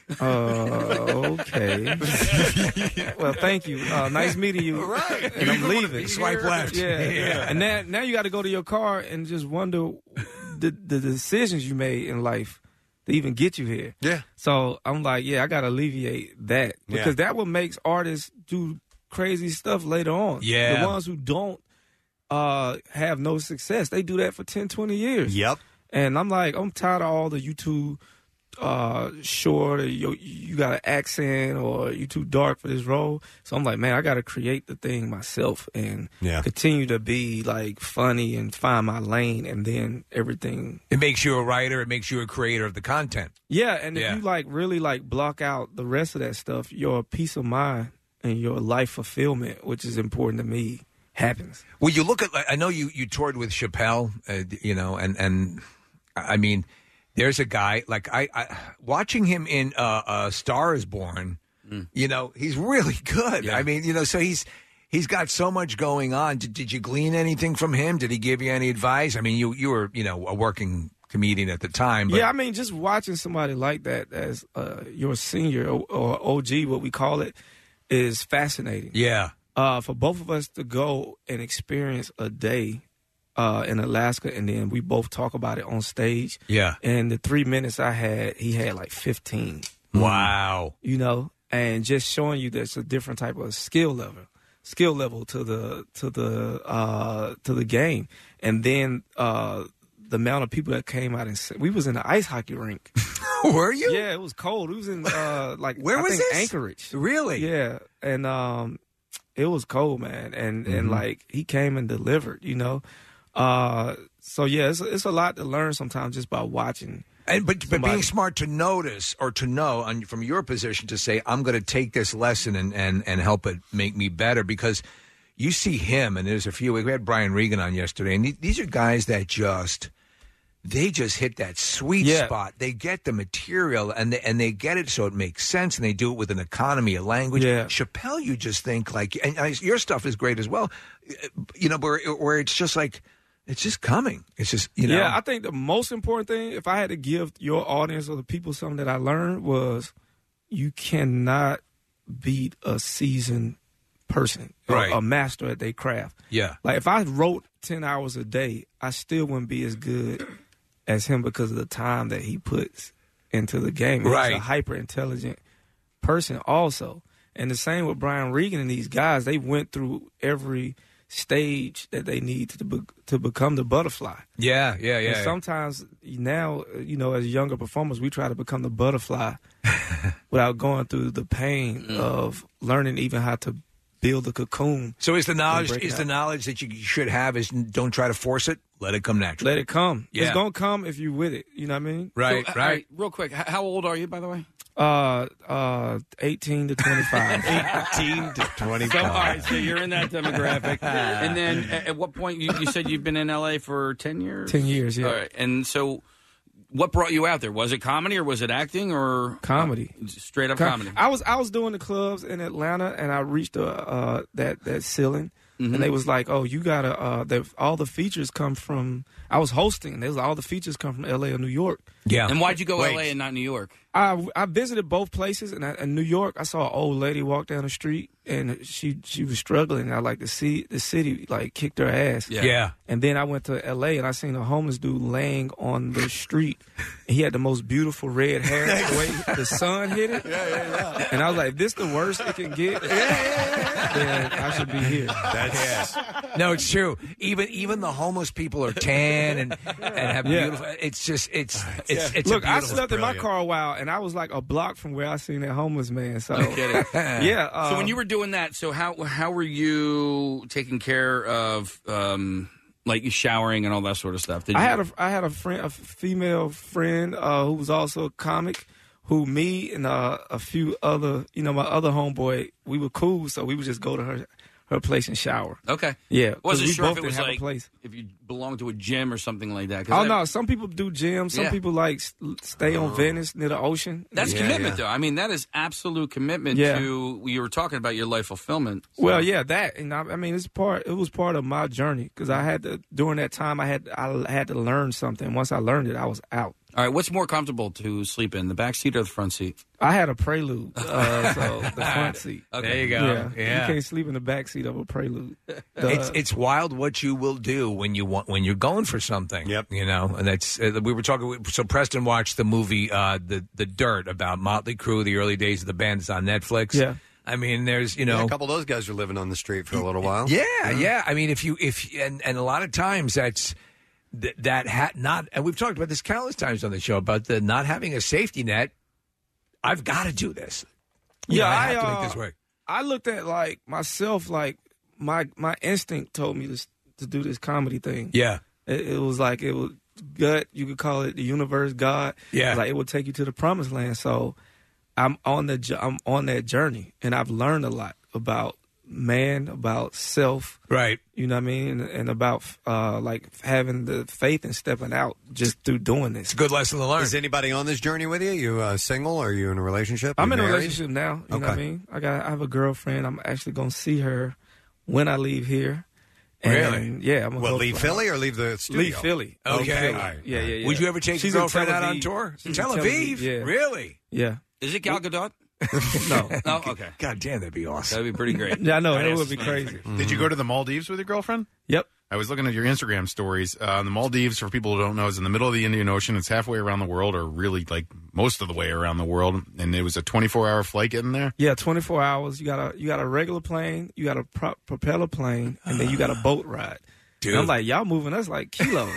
Uh, okay. Well, thank you. Uh, nice meeting you. Right. And I'm leaving. Swipe left. Yeah. Yeah. And now now you got to go to your car and just wonder the the decisions you made in life to even get you here. Yeah. So I'm like, yeah, I got to alleviate that because Yeah. that what makes artists do crazy stuff later on. Yeah. The ones who don't uh, have no success, they do that for ten, twenty years. Yep. And I'm like, I'm tired of all the you too uh, short or you, you got an accent or you too dark for this role. So I'm like, man, I got to create the thing myself and Yeah. continue to be like funny and find my lane and then everything. It makes you a writer. It makes you a creator of the content. Yeah, and if Yeah. you like really like block out the rest of that stuff, your peace of mind and your life fulfillment, which is important to me, happens. Well, you look at. I know you you toured with Chappelle, uh, you know, and and I mean, there's a guy like I, I watching him in uh, uh, Star Is Born. You know, he's really good. I mean, you know, so he's he's got so much going on. Did, did you glean anything from him? Did he give you any advice? I mean, you you were you know a working comedian at the time. But yeah, I mean, just watching somebody like that as uh, your senior or, or O G, what we call it, is fascinating. Yeah. Uh, for both of us to go and experience a day uh, in Alaska, and then we both talk about it on stage. Yeah. And the three minutes I had, he had like fifteen. Wow. You know, and just showing you there's a different type of skill level, skill level to the to the uh, to the game, and then uh, the amount of people that came out and said, we was in the ice hockey rink. Were you? Yeah, it was cold. It was in uh, like Where I was think this? Anchorage. Really? Yeah, and um, it was cold, man, and Mm-hmm. and like he came and delivered, you know. Uh, so yeah, it's it's a lot to learn sometimes just by watching. And but but somebody. being smart to notice or to know on, from your position to say I'm going to take this lesson and, and and help it make me better, because you see him and there's a few. We had Brian Regan on yesterday, and these are guys that just they just hit that sweet Yeah. spot. They get the material and they, and they get it so it makes sense, and they do it with an economy of language. Yeah. Chappelle, you just think like, and I, your stuff is great as well. You know, where where it's just like. It's just coming. It's just, you know. Yeah, I think the most important thing, if I had to give your audience or the people something that I learned, was you cannot beat a seasoned person, or Right. a master at their craft. Yeah. Like if I wrote ten hours a day, I still wouldn't be as good as him because of the time that he puts into the game. Right. He's a hyper intelligent person also. And the same with Brian Regan and these guys. They went through every stage that they need to be, to become the butterfly. Yeah, yeah, yeah. And yeah. sometimes now, you know, as younger performers, we try to become the butterfly without going through the pain of learning even how to build a cocoon. So is the knowledge break it is out. the knowledge that you should have is don't try to force it, let it come naturally. Let it come. Yeah. It's gonna come if you're with it. You know what I mean? Right, So, uh, right. all right, real quick, h- how old are you, by the way? Uh, uh, eighteen to twenty-five. eighteen to twenty-five. So, all right, so you're in that demographic. And then at, at what point, you, you said you've been in L A for ten years? ten years, yeah. All right, and so what brought you out there? Was it comedy or was it acting or? Comedy. Uh, straight up Com- comedy. I was I was doing the clubs in Atlanta, and I reached uh, uh that that ceiling, Mhm. and they was like, "Oh, you gotta." Uh, they, all the features come from. I was hosting, and they was all the features come from L A or New York. Yeah. And why'd you go Wait. L A and not New York? I I visited both places, and I, in New York, I saw an old lady walk down the street, and she she was struggling. And I like to see the city like kicked her ass. Yeah. Yeah. And then I went to L A, and I seen a homeless dude laying on the street. He had the most beautiful red hair. The way the sun hit it. Yeah, yeah, yeah. And I was like, if this the worst it can get, then I should be here. That's no, it's true. Even even the homeless people are tan and and have Yeah. beautiful. It's just it's it's it's Look, a I beautiful- slept in my brilliant. car a while, and I was like a block from where I seen that homeless man. So No kidding. yeah. Uh, so when you were doing that, so how how were you taking care of um, like showering and all that sort of stuff? Did I you, had a I had a friend, a female friend uh, who was also a comic. Who me and uh, a few other, you know, my other homeboy, we were cool, so we would just go to her her place and shower. Okay. Yeah, 'cause Wasn't we sure both if it didn't was have a like place. if you belonged to a gym or something like that. 'cause Oh I- no, some people do gyms. Some Yeah. people like s- stay on Venice near the ocean. That's Yeah, commitment, yeah. though. I mean, that is absolute commitment Yeah. to. You were talking about your life fulfillment. Well, yeah, that, and I, I mean, it's part. It was part of my journey because I had to during that time. I had I had to learn something. Once I learned it, I was out. All right, what's more comfortable to sleep in, the back seat or the front seat? I had a Prelude, uh, so the front seat. Okay. There you go. Yeah. Yeah. You can't sleep in the back seat of a Prelude. The- It's it's wild what you will do when you want when you're going for something. Yep. You know, and that's uh, we were talking. So Preston watched the movie uh, the the Dirt about Motley Crue, the early days of the band. It's on Netflix. Yeah. I mean, there's you know Yeah, a couple of those guys are living on the street for a little while. Yeah, yeah. I mean, if you if and and a lot of times that's th- that hat not. And we've talked about this countless times on the show about the not having a safety net. I've got to do this. You Yeah, know, I I, have to uh, make this work. I looked at like myself, like my my instinct told me to s- to do this comedy thing. Yeah. It, it was like it was gut. You could call it the universe, God. Yeah. like it would take you to the promised land. So I'm on the jo- I'm on that journey, and I've learned a lot about man, about self. Right. You know what I mean, and, and about uh, like having the faith and stepping out just through doing this. It's a good lesson to learn. Is anybody on this journey with you? You uh, single? Or are you in a relationship? I'm You in a married? relationship now. You know what I Okay. mean? I got I have a girlfriend. I'm actually gonna see her when I leave here, And, Really? Yeah. I'm gonna What, go leave fly- Philly or leave the studio? Leave Philly. Okay. Leave Philly. All right. Yeah, yeah, yeah. Would you ever take She's your in girlfriend out Tel on Aviv. tour? She's Tel in Aviv? Yeah. Really? Yeah. Is it Gal Gadot? No. No? Okay. God damn, that'd be awesome. That'd be pretty great. Yeah, I know. I'd It ask would be this crazy. motherfucker. Did you go to the Maldives with your girlfriend? Yep. I was looking at your Instagram stories. Uh, the Maldives, for people who don't know, is in the middle of the Indian Ocean. It's halfway around the world, or really like most of the way around the world. And it was a twenty-four hour flight getting there. Yeah, twenty-four hours. You got a you got a regular plane, you got a pro- propeller plane, and then you got a boat ride. Dude. And I'm like, y'all moving us like kilos.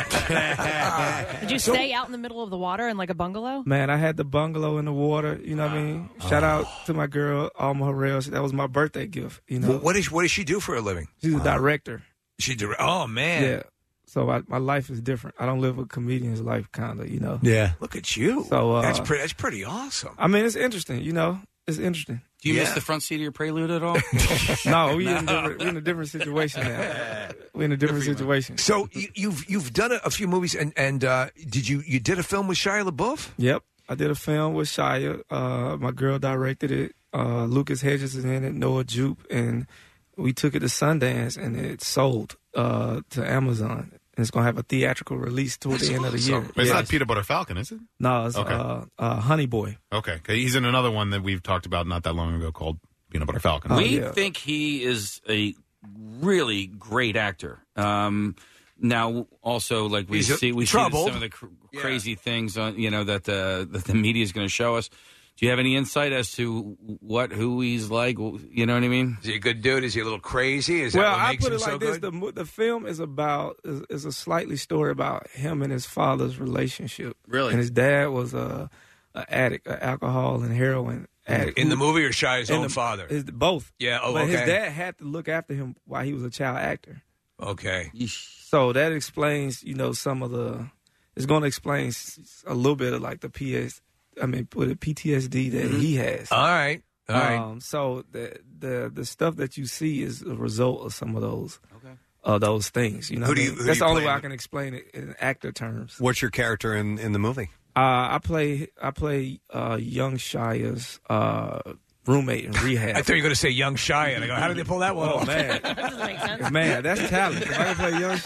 Did you stay out in the middle of the water in like a bungalow? Man, I had the bungalow in the water. You know what I mean? Shout out to my girl, Alma Harrell. That was my birthday gift. You know, Well, what, is, what does she do for a living? she's a director. She dir- Oh, man. Yeah. So I, my life is different. I don't live a comedian's life, kind of. You know. Yeah. Look at you. So uh, that's, pretty, that's pretty awesome. I mean, it's interesting. You know, it's interesting. Do you Yeah. miss the front seat of your Prelude at all? No, we in different, we're in a different situation now. We're in a different situation. So you, you've you've done a, a few movies, and and uh, did you you did a film with Shia LaBeouf? Yep, I did a film with Shia. Uh, my girl directed it. Uh, Lucas Hedges is in it. Noah Jupe, and we took it to Sundance, and it sold uh, to Amazon. And it's gonna have a theatrical release toward the end of the year. But it's Yeah. not Peanut Butter Falcon, is it? No, it's Okay. uh, uh, Honey Boy. Okay. 'Cause he's in another one that we've talked about not that long ago called Peanut Butter Falcon. we think he is a really great actor. Um, now, also, like we He's a- see, we see troubled. some of the cr- crazy things on you know that the that the media is going to show us. Do you have any insight as to what who he's like? You know what I mean? Is he a good dude? Is he a little crazy? Is that well, what I makes put him it so like this: good? the mo- the film is about is, is a slightly story about him and his father's relationship. Really? And his dad was a, a addict, an alcohol and heroin addict. In the movie or Shia's In own the- father? His, both. Yeah, oh, but his okay. dad had to look after him while he was a child actor. Okay. So that explains, you know, some of the. It's going to explain s- a little bit of like the P S. I mean, with the P T S D that Mhm. he has. All right. All right. Um, so the the the stuff that you see is a result of some of those. Okay. Uh, those things, you know. Who what do I you- mean? who do That's you the only play way in I can explain it in actor terms. What's your character in, in the movie? Uh, I play I play uh, young Shia's uh, roommate in rehab. I thought you were going to say Young Shia. And I go, how did they pull that one Oh, off? man. Man, that's talent. If I can play young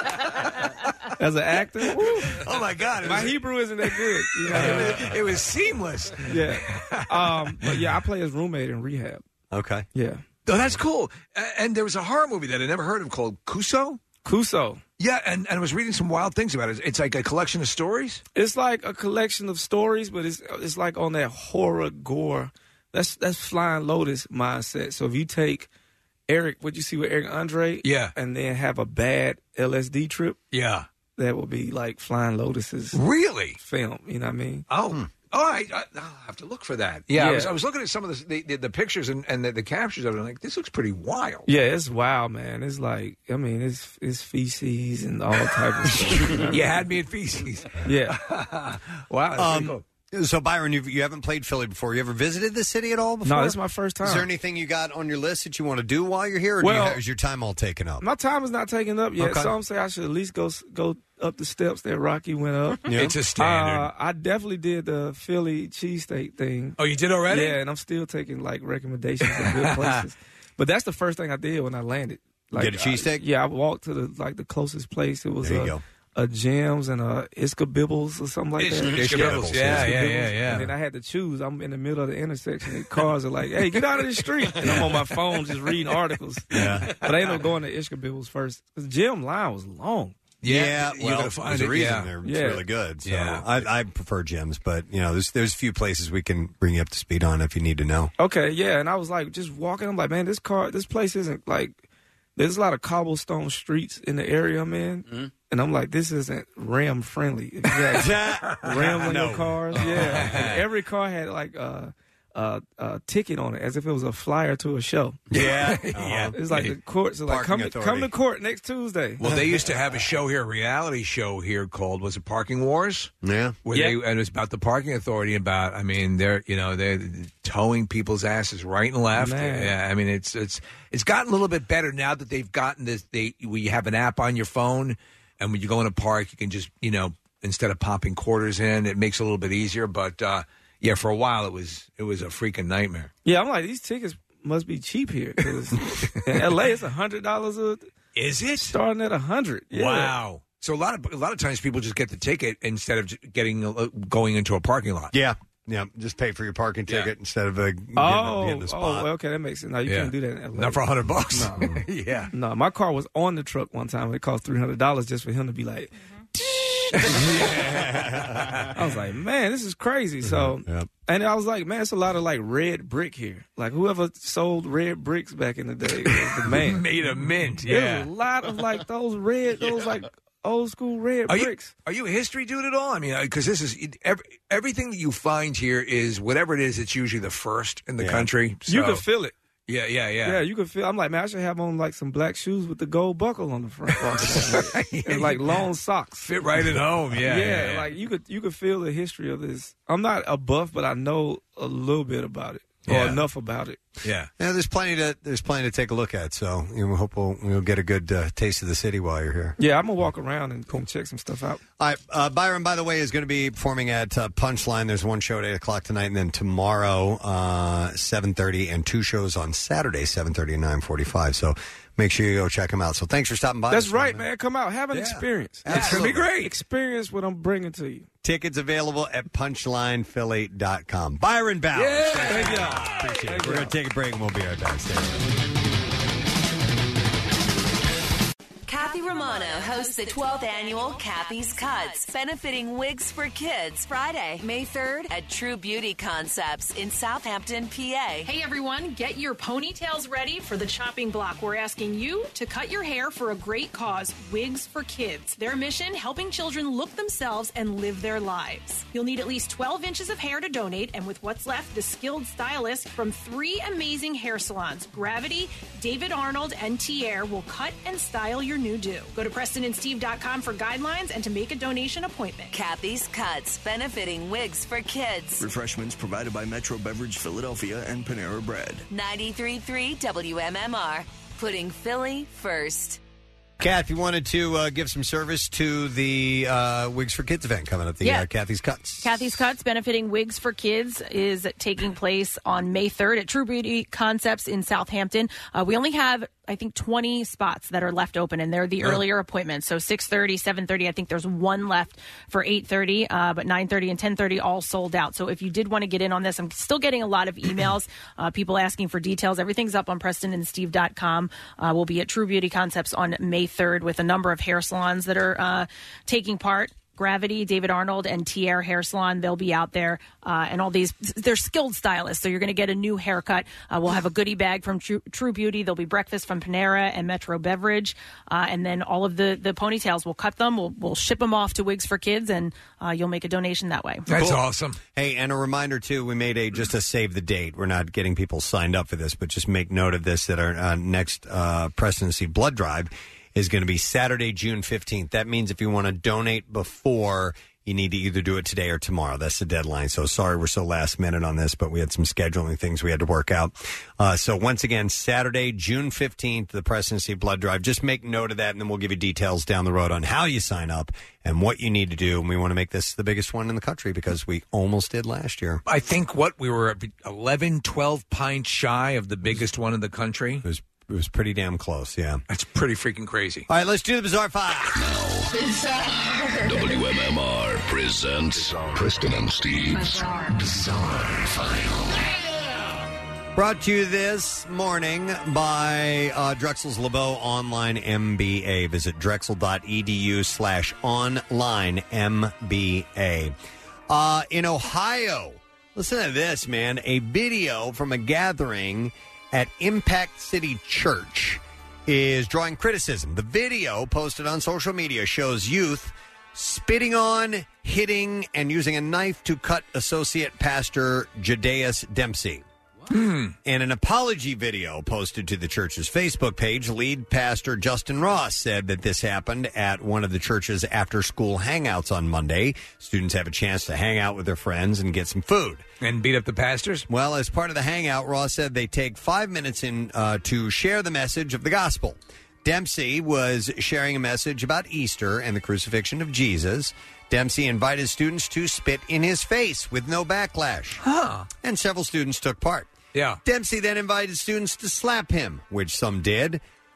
Shia as an actor, woo. Oh my God! My Hebrew isn't that good. You know? it, was, it was seamless. Yeah. Um, but yeah, I play his roommate in rehab. Okay. Yeah. Oh, that's cool. Uh, and there was a horror movie that I never heard of called Kuso. Kuso. Yeah, and, and I was reading some wild things about it. It's like a collection of stories. It's like a collection of stories, but it's it's like on that horror gore. That's that's Flying Lotus mindset. So if you take Eric, what you see with Eric Andre, yeah, and then have a bad L S D trip, yeah, that would be like Flying Lotus's really film. You know what I mean? Oh. All right, I, I'll have to look for that. Yeah, I, Yeah. was, I was looking at some of the the, the pictures and, and the, the captures of it. I'm like, this looks pretty wild. Yeah, it's wild, man. It's like, I mean, it's it's feces and all type of stuff. You had me at feces. Yeah. Wow. That's pretty Um, cool. So, Byron, you've, you haven't played Philly before. You ever visited the city at all before? No, this is my first time. Is there anything you got on your list that you want to do while you're here, or do Well- you have, is your time all taken up? My time is not taken up yet. Okay. Some say I should at least go go up the steps that Rocky went up. Yeah. It's a standard. Uh, I definitely did the Philly cheesesteak thing. Oh, you did already? Yeah, and I'm still taking like recommendations of good places. But that's the first thing I did when I landed. Like, Get a cheesesteak? I- Yeah, I walked to the like the closest place. It was There you a, go. a Jim's and a Iska Bibbles or something like Iska- that. Iska Bibbles, yeah, Iska yeah, Bibbles. yeah, yeah. And then I had to choose. I'm in the middle of the intersection. And cars are like, "Hey, get out of the street!" And I'm on my phone just reading articles. Yeah. But I ended up going to Iska Bibbles first. The gym line was long. Yeah, you're well, gonna find there's a it, reason yeah. they're Yeah. really good. So Yeah. I, I prefer gyms, but you know, there's there's a few places we can bring you up to speed on if you need to know. Okay, yeah, and I was like, just walking. I'm like, man, this car, this place isn't like. There's a lot of cobblestone streets in the area I'm in, Mm-hmm. and I'm like, this isn't ram friendly. If you have ram on No. your cars, yeah. And every car had like a, a, a ticket on it, as if it was a flyer to a show. Yeah, Yeah. It's like the courts are like, Parking come to, authority. come to court next Tuesday. Well, they used to have a show here, a reality show here called was it Parking Wars? Yeah. Where Yeah. they and it was about the parking authority. About I mean, they're you know they're towing people's asses right and left. Man. Yeah, I mean it's it's it's gotten a little bit better now that they've gotten this. They where you have an app on your phone, and when you go in a park, you can just you know instead of popping quarters in, it makes it a little bit easier. But uh, yeah, for a while it was it was a freaking nightmare. Yeah, I'm like, these tickets must be cheap here. 'cause in L A, it's a hundred dollars a Is it starting at a hundred? Yeah. Wow. So a lot of a lot of times people just get the ticket instead of j- getting uh, going into a parking lot. Yeah. Yeah, just pay for your parking ticket Yeah. instead of uh, getting, Oh, getting the spot. oh, well, okay, that makes sense. No, you Yeah. can't do that in L A. Not for a hundred bucks. No. Yeah. No, my car was on the truck one time. It cost three hundred dollars just for him to be like. I was like, man, this is crazy. So, Yep. and I was like, man, it's a lot of like red brick here. Like whoever sold red bricks back in the day was the man. Made a mint. There's Yeah. a lot of like those red, those like old school red Are you, bricks. are you a history dude at all? I mean, because this is every, everything that you find here is whatever it is. It's usually the first in the Yeah. country. You So- can feel it. Yeah, yeah, yeah. Yeah, you can feel. I'm like, man, I should have on like some black shoes with the gold buckle on the front, and like long socks. Fit right at home. Yeah, yeah, yeah, yeah. Like you could, you could feel the history of this. I'm not a buff, but I know a little bit about it, or Yeah. enough about it. Yeah. Yeah, there's plenty to there's plenty to take a look at. So you know, we hope we'll, we'll get a good uh, taste of the city while you're here. Yeah, I'm gonna walk around and come check some stuff out. All right, uh, Byron, by the way, is going to be performing at uh, Punchline. There's one show at eight o'clock tonight, and then tomorrow, uh, seven thirty, and two shows on Saturday, seven thirty and nine forty-five. So make sure you go check them out. So thanks for stopping by. That's this right, morning. man. Come out, have an Yeah. experience. It's gonna be great. Experience what I'm bringing to you. Tickets available at punchline philly dot com. Byron Bowers. Yeah. Thank you. Thank Appreciate you. it. We're going to take a break, and we'll be right back. Stay with us. Kathy Romano hosts the twelfth annual Kathy's Cuts, benefiting wigs for kids, Friday, May third at True Beauty Concepts in Southampton, P A. Hey everyone, get your ponytails ready for the chopping block. We're asking you to cut your hair for a great cause, Wigs for Kids. Their mission, helping children look themselves and live their lives. You'll need at least twelve inches of hair to donate, and with what's left, the skilled stylist from three amazing hair salons, Gravity, David Arnold, and Tier, will cut and style your new do. Go to preston and steve dot com for guidelines and to make a donation appointment. Kathy's Cuts, benefiting wigs for kids. Refreshments provided by Metro Beverage Philadelphia and Panera Bread. ninety-three point three W M M R, putting Philly first. Kath, you wanted to uh, give some service to the uh, Wigs for Kids event coming up, the Yeah. uh, Kathy's Cuts. Kathy's Cuts, benefiting Wigs for Kids, is taking place on May third at True Beauty Concepts in Southampton. Uh, we only have, I think, twenty spots that are left open, and they're the Oh. earlier appointments. So six thirty, seven thirty, I think there's one left for eight thirty, uh, but nine thirty and ten thirty all sold out. So if you did want to get in on this, I'm still getting a lot of emails, uh, people asking for details. Everything's up on preston and steve dot com. Uh, we'll be at True Beauty Concepts on May third with a number of hair salons that are uh, taking part. Gravity, David Arnold, and Tier Hair Salon. They'll be out there, uh, and all these. They're skilled stylists, so you're going to get a new haircut. Uh, we'll have a goodie bag from True, True Beauty. There'll be breakfast from Panera and Metro Beverage, uh, and then all of the, the ponytails. We'll cut them. We'll, we'll ship them off to Wigs for Kids, and uh, you'll make a donation that way. That's awesome. Hey, and a reminder too, we made a just a save the date. We're not getting people signed up for this, but just make note of this that our uh, next uh, Presidency Blood Drive is going to be Saturday, June fifteenth. That means if you want to donate before, you need to either do it today or tomorrow. That's the deadline. So sorry we're so last minute on this, but we had some scheduling things we had to work out. Uh, so once again, Saturday, June fifteenth, the Presidency Blood Drive. Just make note of that, and then we'll give you details down the road on how you sign up and what you need to do. And we want to make this the biggest one in the country because we almost did last year. I think what we were eleven, twelve pints shy of the biggest one in the country. It was It was pretty damn close, yeah. That's pretty freaking crazy. All right, let's do the Bizarre Five. W M M R presents Preston and Steve's Bizarre File. Brought to you this morning by uh, Drexel's LeBeau Online M B A. Visit drexel.edu slash online M B A. Uh, in Ohio, listen to this, man. A video from a gathering at Impact City Church is drawing criticism. The video posted on social media shows youth spitting on, hitting, and using a knife to cut Associate Pastor Judeus Dempsey. In an apology video posted to the church's Facebook page, lead pastor Justin Ross said that this happened at one of the church's after-school hangouts on Monday. Students have a chance to hang out with their friends and get some food. And beat up the pastors? Well, as part of the hangout, Ross said they take five minutes in uh, to share the message of the gospel. Dempsey was sharing a message about Easter and the crucifixion of Jesus. Dempsey invited students to spit in his face with no backlash. Huh. And several students took part. Yeah. Dempsey then invited students to slap him, which some did.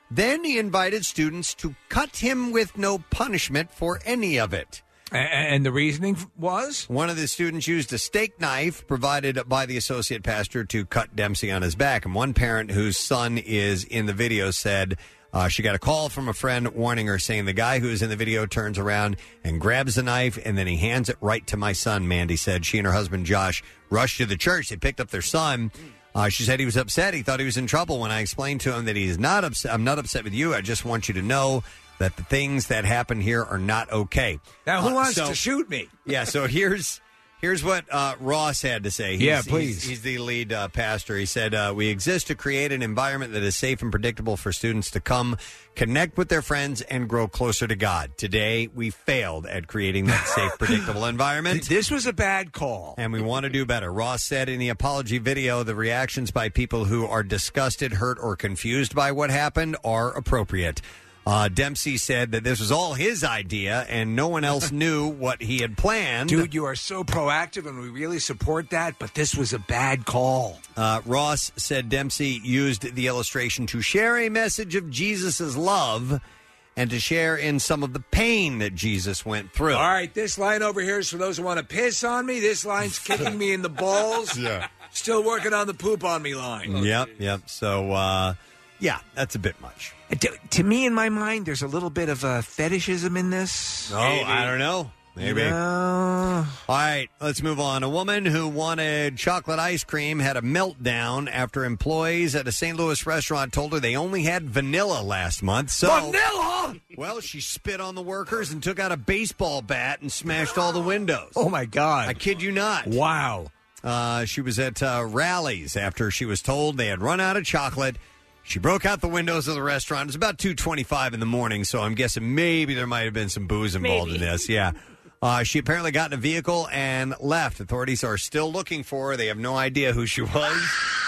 Then he invited students to cut him with no punishment for any of it. And the reasoning was? One of the students used a steak knife provided by the associate pastor to cut Dempsey on his back. And one parent whose son is in the video said uh, she got a call from a friend warning her, saying the guy who's in the video turns around and grabs the knife, and then he hands it right to my son, Mandy said. She and her husband, Josh, rushed to the church. They picked up their son. Uh, she said he was upset. He thought he was in trouble. When I explained to him that he's not upset, I'm not upset with you. I just want you to know that the things that happen here are not okay. Now, who Uh, wants so- to shoot me? Yeah, so here's here's what uh, Ross had to say. He's, Yeah, please. He's, he's the lead uh, pastor. He said, uh, we exist to create an environment that is safe and predictable for students to come, connect with their friends, and grow closer to God. Today, we failed at creating that safe, predictable environment. This was a bad call. And we want to do better. Ross said in the apology video, the reactions by people who are disgusted, hurt, or confused by what happened are appropriate. Uh, Dempsey said that this was all his idea and no one else knew what he had planned. Dude, you are so proactive, and we really support that, but this was a bad call. Uh, Ross said Dempsey used the illustration to share a message of Jesus' love and to share in some of the pain that Jesus went through. All right, this line over here is for those who want to piss on me. This line's kicking me in the balls. Yeah. Still working on the poop on me line. Yep, yep. So, uh, yeah, that's a bit much. To, to me, in my mind, there's a little bit of a fetishism in this. Oh, I don't know. Maybe. No. All right, let's move on. A woman who wanted chocolate ice cream had a meltdown after employees at a Saint Louis restaurant told her they only had vanilla last month. So, Vanilla? Well, she spit on the workers and took out a baseball bat and smashed all the windows. Oh, my God. I kid you not. Wow. Uh, she was at uh, Rallies after she was told they had run out of chocolate. She broke out the windows of the restaurant. It was about two twenty-five in the morning, so I'm guessing maybe there might have been some booze involved Maybe. in this. Yeah. Uh, she apparently got in a vehicle and left. Authorities are still looking for her. They have no idea who she was,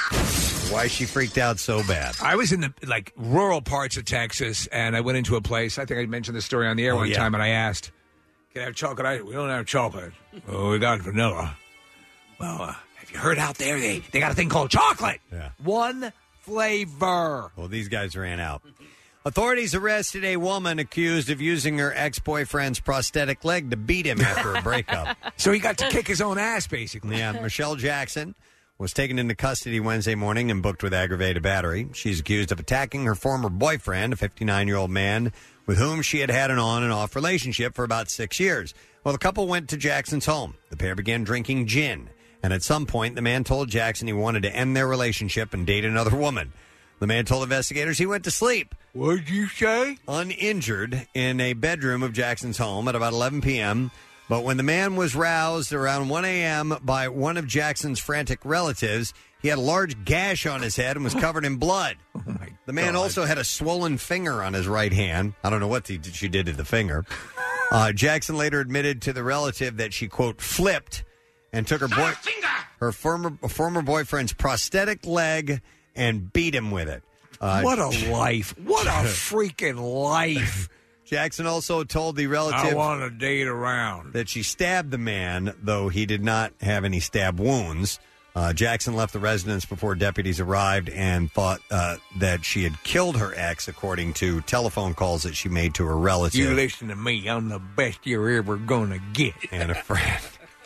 why she freaked out so bad. I was in the like rural parts of Texas, and I went into a place. I think I mentioned this story on the air Oh, one yeah. time, and I asked, "Can I have chocolate ice?" We don't have chocolate. Oh, we got vanilla. Well, uh, have you heard out there they they got a thing called chocolate? Yeah. One flavor. Well, these guys ran out. Authorities arrested a woman accused of using her ex-boyfriend's prosthetic leg to beat him after a breakup. So he got to kick his own ass, basically. Yeah, Michelle Jackson was taken into custody Wednesday morning and booked with aggravated battery. She's accused of attacking her former boyfriend, a fifty-nine-year-old man with whom she had had an on and off relationship for about six years. Well, the couple went to Jackson's home. The pair began drinking gin, and at some point, the man told Jackson he wanted to end their relationship and date another woman. The man told investigators he went to sleep. What'd you say? Uninjured in a bedroom of Jackson's home at about eleven p.m., but when the man was roused around one a.m. by one of Jackson's frantic relatives, he had a large gash on his head and was covered in blood. Oh my the man God. also had a swollen finger on his right hand. I don't know what he, she did to the finger. Uh, Jackson later admitted to the relative that she, quote, flipped and took her boy, her former former boyfriend's prosthetic leg and beat him with it. Uh, What a life. What a freaking life. Jackson also told the relative I want to date around. that she stabbed the man, though he did not have any stab wounds. Uh, Jackson left the residence before deputies arrived and thought uh, that she had killed her ex, according to telephone calls that she made to her relative. You listen to me. I'm the best you're ever going to get. And a friend.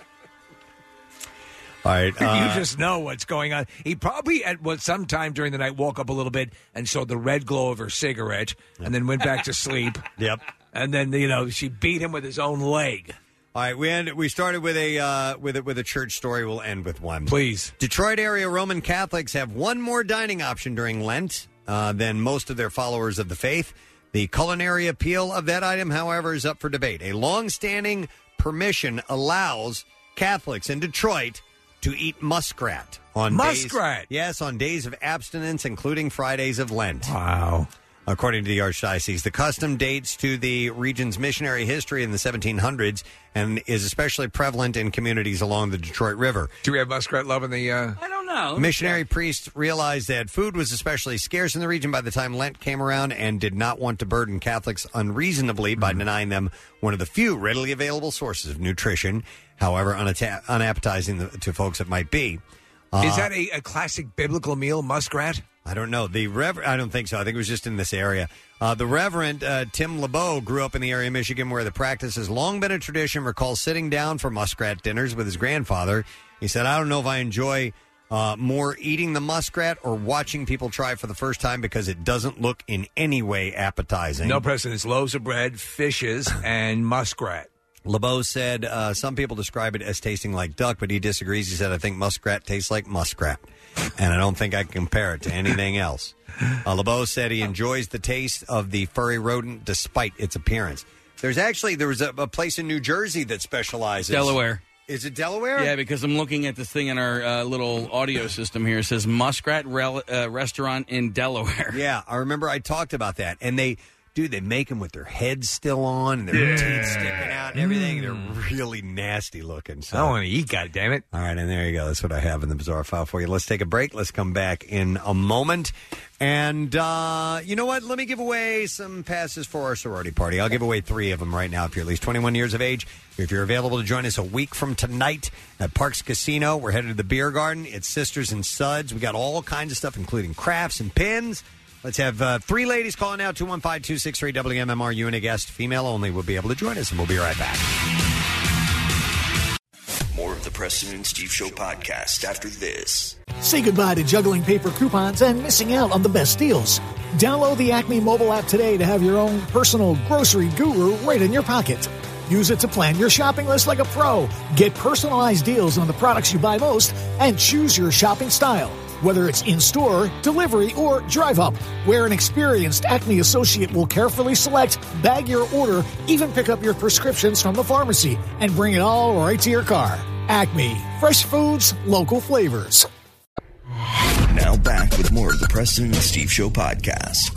All right. Uh, you just know what's going on. He probably, at what sometime during the night, woke up a little bit and saw the red glow of her cigarette and then went back to sleep. Yep. And then, you know, she beat him with his own leg. All right, we end, we started with a uh, with a, with a church story. We'll end with one. Please. Detroit area Roman Catholics have one more dining option during Lent uh, than most of their followers of the faith. The culinary appeal of that item, however, is up for debate. A long-standing permission allows Catholics in Detroit to eat muskrat on Muskrat? Days, yes, on days of abstinence, including Fridays of Lent. Wow. According to the Archdiocese, the custom dates to the region's missionary history in the seventeen hundreds and is especially prevalent in communities along the Detroit River. Do we have muskrat love in the... Uh... I don't know. Missionary priests realized that food was especially scarce in the region by the time Lent came around and did not want to burden Catholics unreasonably by denying them one of the few readily available sources of nutrition, however unata- unappetizing the, to folks it might be. Uh, Is that a, a classic biblical meal, muskrat? I don't know. The Rev- I don't think so. I think it was just in this area. Uh, the Reverend uh, Tim LeBeau grew up in the area of Michigan where the practice has long been a tradition. Recalls sitting down for muskrat dinners with his grandfather. He said, I don't know if I enjoy uh, more eating the muskrat or watching people try it for the first time because it doesn't look in any way appetizing. No precedence. Loaves of bread, fishes, and muskrat. LeBeau said uh, some people describe it as tasting like duck, but he disagrees. He said, I think muskrat tastes like muskrat, and I don't think I can compare it to anything else. Uh, LeBeau said he enjoys the taste of the furry rodent despite its appearance. There's actually, there was a, a place in New Jersey that specializes. Delaware. Is it Delaware? Yeah, because I'm looking at this thing in our uh, little audio system here. It says Muskrat Rel- uh, Restaurant in Delaware. Yeah, I remember I talked about that. And they, dude, they make them with their heads still on and their Yeah. teeth sticking out and everything. They're really nasty looking. So. I don't want to eat, goddammit. All right, and there you go. That's what I have in the Bizarre File for you. Let's take a break. Let's come back in a moment. And uh, you know what? Let me give away some passes for our sorority party. I'll give away three of them right now if you're at least twenty-one years of age. If you're available to join us a week from tonight at Parks Casino, we're headed to the Beer Garden. It's Sisters and Suds. We got all kinds of stuff, including crafts and pins. Let's have uh, three ladies calling out, two one five, two six three, W M M R. You and a guest, female only, will be able to join us, and we'll be right back. More of the Preston and Steve Show podcast after this. Say goodbye to juggling paper coupons and missing out on the best deals. Download the Acme mobile app today to have your own personal grocery guru right in your pocket. Use it to plan your shopping list like a pro. Get personalized deals on the products you buy most and choose your shopping style. Whether it's in-store, delivery, or drive-up, where an experienced Acme associate will carefully select, bag your order, even pick up your prescriptions from the pharmacy, and bring it all right to your car. Acme. Fresh foods, local flavors. Now back with more of the Preston and Steve Show podcast.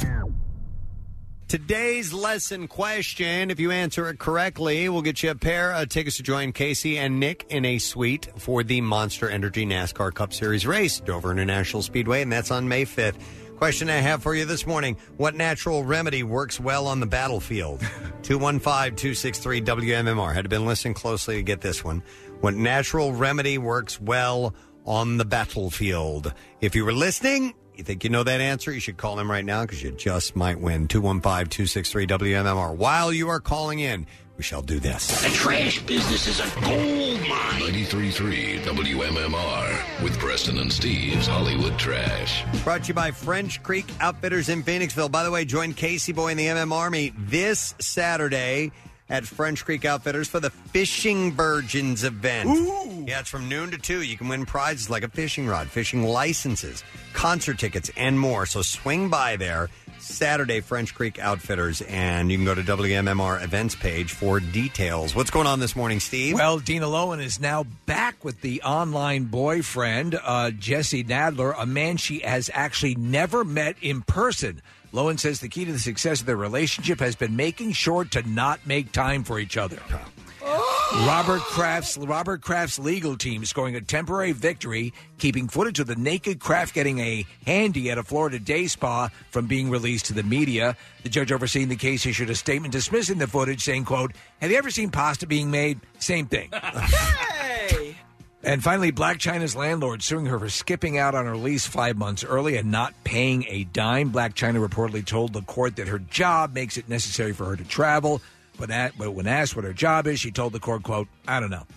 Today's lesson question, if you answer it correctly, we'll get you a pair of tickets to join Casey and Nick in a suite for the Monster Energy NASCAR Cup Series race, Dover International Speedway, and that's on May fifth. Question I have for you this morning, what natural remedy works well on the battlefield? two one five, two six three, W M M R. Had to been listening closely to get this one. What natural remedy works well on the battlefield? If you were listening, you think you know that answer, you should call him right now because you just might win. two one five, two six three, W M M R. While you are calling in, we shall do this. The trash business is a gold mine. ninety-three point three W M M R with Preston and Steve's Hollywood Trash. Brought to you by French Creek Outfitters in Phoenixville. By the way, join Casey Boy and the M M Army this Saturday at French Creek Outfitters for the Fishing Virgins event. Ooh. Yeah, it's from noon to two. You can win prizes like a fishing rod, fishing licenses, concert tickets, and more. So swing by there Saturday, French Creek Outfitters, and you can go to W M M R events page for details. What's going on this morning, Steve? Well, Dina Lohan is now back with the online boyfriend, uh, Jesse Nadler, a man she has actually never met in person. Lohan says the key to the success of their relationship has been making sure to not make time for each other. Robert Kraft's Robert Kraft's legal team scoring a temporary victory, keeping footage of the naked Kraft getting a handy at a Florida day spa from being released to the media. The judge overseeing the case issued a statement dismissing the footage, saying, quote, "Have you ever seen pasta being made? Same thing." Hey! And finally, Blac Chyna's landlord suing her for skipping out on her lease five months early and not paying a dime. Blac Chyna reportedly told the court that her job makes it necessary for her to travel. But, at, but when asked what her job is, she told the court, quote, "I don't know."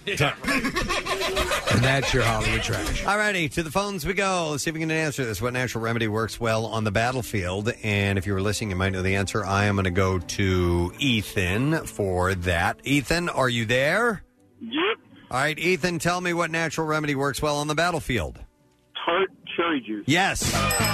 And that's your Hollywood Trash. All righty, to the phones we go. Let's see if we can answer this. What natural remedy works well on the battlefield? And if you were listening, you might know the answer. I am going to go to Ethan for that. Ethan, are you there? Yep. All right, Ethan, tell me what natural remedy works well on the battlefield. Tart cherry juice. Yes.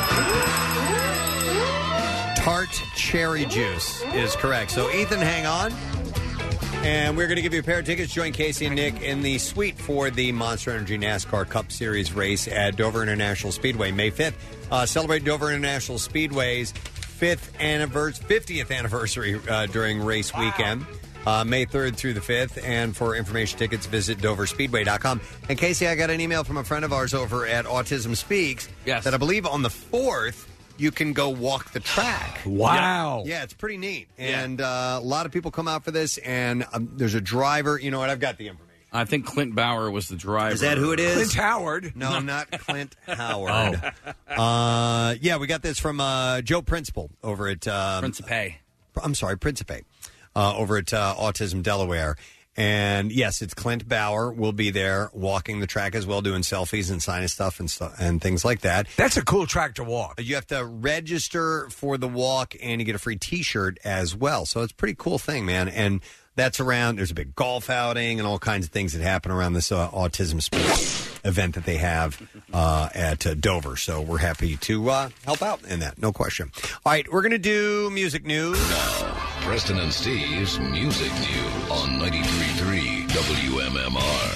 Tart cherry juice is correct. So, Ethan, hang on. And we're going to give you a pair of tickets. Join Casey and Nick in the suite for the Monster Energy NASCAR Cup Series race at Dover International Speedway, May fifth. Uh, celebrate Dover International Speedway's fifth anniversary, fiftieth anniversary uh, during race weekend. Uh, May third through the fifth. And for information tickets, visit dover speedway dot com. And, Casey, I got an email from a friend of ours over at Autism Speaks yes. that I believe on the fourth, you can go walk the track. Wow. Yeah, it's pretty neat. And uh, a lot of people come out for this, and um, there's a driver. You know what? I've got the information. I think Clint Bauer was the driver. Is that who it is? Clint Howard. No, not Clint Howard. Uh, yeah, we got this from uh, Joe Principal over at... Um, Principe. I'm sorry, Principe, uh, over at uh, Autism Delaware. And yes, it's Clint Bauer will be there walking the track as well, doing selfies and signing stuff and stuff and things like that. That's a cool track to walk. You have to register for the walk, and you get a free T-shirt as well. So it's a pretty cool thing, man. And that's around. There's a big golf outing and all kinds of things that happen around this uh, autism sports event that they have uh, at uh, Dover. So we're happy to uh, help out in that, no question. All right, we're going to do music news. Now, Preston and Steve's Music News on ninety-three point three W M M R.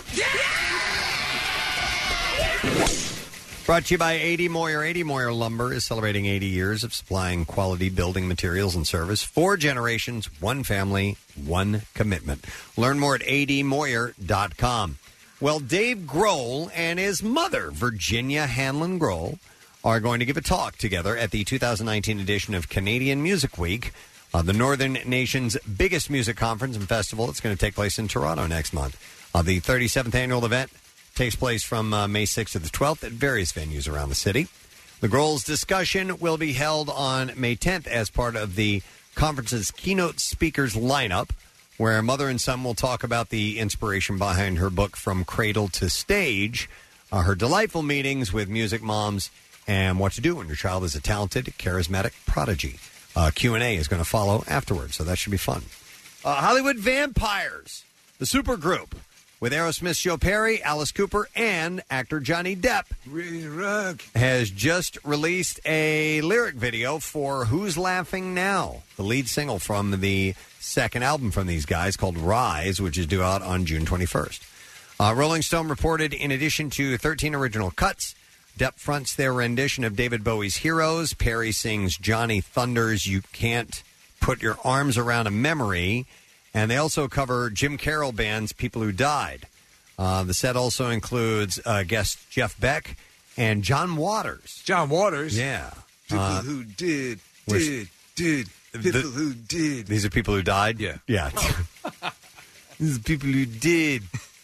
Brought to you by A D Moyer. A D Moyer Lumber is celebrating eighty years of supplying quality building materials and service. Four generations, one family, one commitment. Learn more at A D Moyer dot com. Well, Dave Grohl and his mother, Virginia Hanlon Grohl, are going to give a talk together at the two thousand nineteen edition of Canadian Music Week, uh, the Northern Nation's biggest music conference and festival. It's going to take place in Toronto next month. Uh, the thirty-seventh annual event takes place from uh, May sixth to the twelfth at various venues around the city. The Grohl's discussion will be held on May tenth as part of the conference's keynote speakers lineup, where mother and son will talk about the inspiration behind her book From Cradle to Stage, uh, her delightful meetings with music moms, and what to do when your child is a talented, charismatic prodigy. Uh, Q and A is going to follow afterwards, so that should be fun. Uh, Hollywood Vampires, the supergroup, with Aerosmith's Joe Perry, Alice Cooper, and actor Johnny Depp, Really rock. has just released a lyric video for Who's Laughing Now, the lead single from the second album from these guys called Rise, which is due out on June twenty-first. Uh, Rolling Stone reported, in addition to thirteen original cuts, Depp fronts their rendition of David Bowie's Heroes. Perry sings Johnny Thunder's You Can't Put Your Arms Around a Memory. And they also cover Jim Carroll Band's People Who Died. Uh, the set also includes uh, guest Jeff Beck and John Waters. John Waters? Yeah. People Uh, who did, which- did, did. People the- who did. These are people who died? Yeah. Yeah. These are people who did.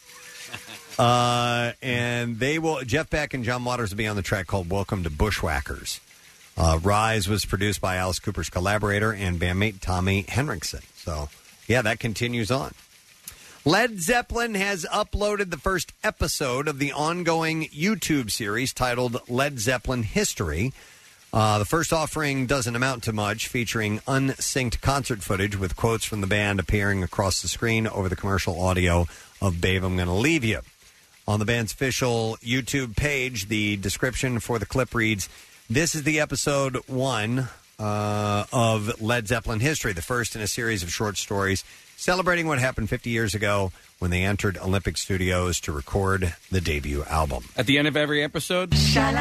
Uh, and they will, Jeff Beck and John Waters will be on the track called Welcome to Bushwhackers. Uh, Rise was produced by Alice Cooper's collaborator and bandmate Tommy Henriksen. So, yeah, that continues on. Led Zeppelin has uploaded the first episode of the ongoing YouTube series titled Led Zeppelin History. Uh, the first offering doesn't amount to much, featuring unsynced concert footage with quotes from the band appearing across the screen over the commercial audio of Babe, I'm Gonna Leave You. On the band's official YouTube page, the description for the clip reads, "This is the episode one uh, of Led Zeppelin History, the first in a series of short stories celebrating what happened fifty years ago when they entered Olympic Studios to record the debut album." At the end of every episode?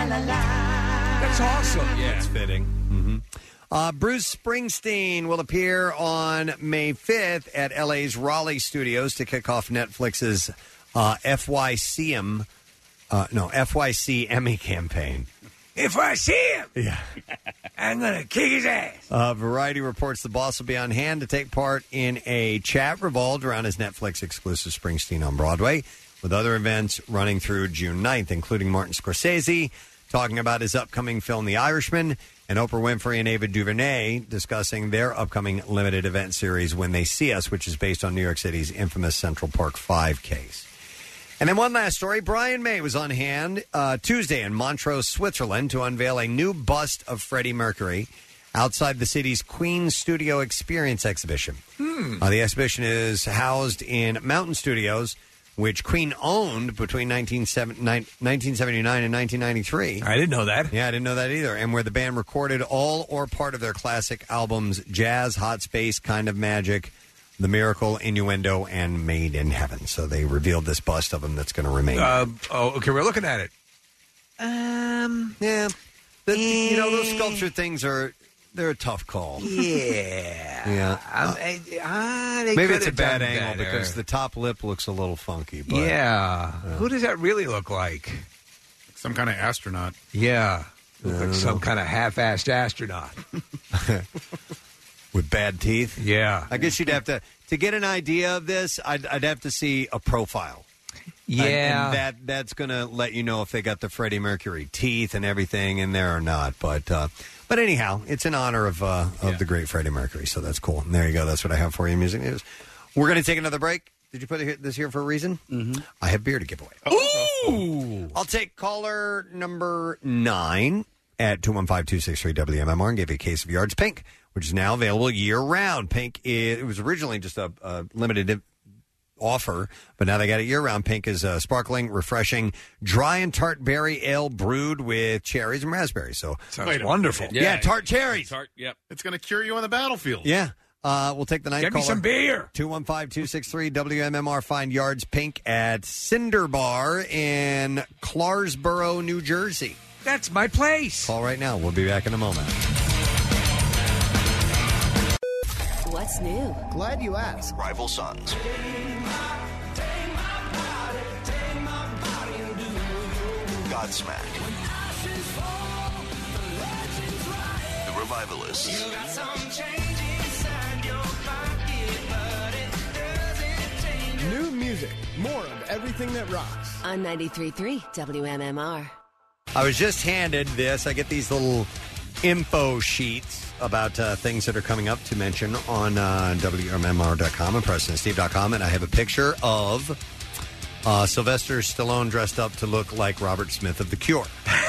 That's awesome. Yeah. It's fitting. Mm-hmm. Uh, Bruce Springsteen will appear on May fifth at L A's Raleigh Studios to kick off Netflix's uh, F Y C M, uh, no, F Y C Emmy campaign. If I see him, Yeah. I'm going to kick his ass. Uh, Variety reports the boss will be on hand to take part in a chat revolved around his Netflix exclusive Springsteen on Broadway, with other events running through June ninth, including Martin Scorsese talking about his upcoming film The Irishman, and Oprah Winfrey and Ava DuVernay discussing their upcoming limited event series When They See Us, which is based on New York City's infamous Central Park five case. And then one last story. Brian May was on hand uh, Tuesday in Montreux, Switzerland, to unveil a new bust of Freddie Mercury outside the city's Queen Studio Experience exhibition. Hmm. Uh, the exhibition is housed in Mountain Studios, which Queen owned between nineteen seventy-nine and nineteen ninety-three. I didn't know that. Yeah, I didn't know that either. And where the band recorded all or part of their classic albums, Jazz, Hot Space, Kind of Magic, The Miracle, Innuendo, and Made in Heaven. So they revealed this bust of him that's going to remain. Uh, oh, okay, we're looking at it. Um, yeah. The, you know, those sculpture things are, they're a tough call. Yeah. Yeah. Um, I- ah, they Maybe could it's a have bad done angle better. because the top lip looks a little funky. But, yeah. Who does that really look like? Some kind of astronaut. Yeah. Look I like don't some know. kind of half-assed astronaut. With bad teeth? Yeah. I guess you'd have to to get an idea of this, I'd, I'd have to see a profile. Yeah. And, and that that's going to let you know if they got the Freddie Mercury teeth and everything in there or not. But uh, but anyhow, it's in honor of uh, of the great Freddie Mercury, so that's cool. And there you go. That's what I have for you in music news. We're going to take another break. Did you put this here for a reason? Mm-hmm. I have beer to give away. Ooh! I'll take caller number nine at two one five, two six three, W M M R and give you a case of Yards Pink, which is now available year-round. Pink, is, it was originally just a, a limited offer, but now they got it year-round. Pink is a sparkling, refreshing, dry and tart berry ale brewed with cherries and raspberries. So sounds wonderful. Yeah, yeah, tart cherries. Tart, yep. It's going to cure you on the battlefield. Yeah. Uh, we'll take the night Get me caller. some beer. two one five, two six three, W M M R. Find Yards Pink at Cinder Bar in Clarksboro, New Jersey. That's my place. Call right now. We'll be back in a moment. What's new? Glad you asked. Rival Sons. Godsmack. The Revivalists. New music. More of everything that rocks. On ninety-three point three W M M R. I was just handed this. I get these little info sheets about uh, things that are coming up to mention on uh, W M M R dot com and Preston Steve dot com, and I have a picture of uh, Sylvester Stallone dressed up to look like Robert Smith of The Cure.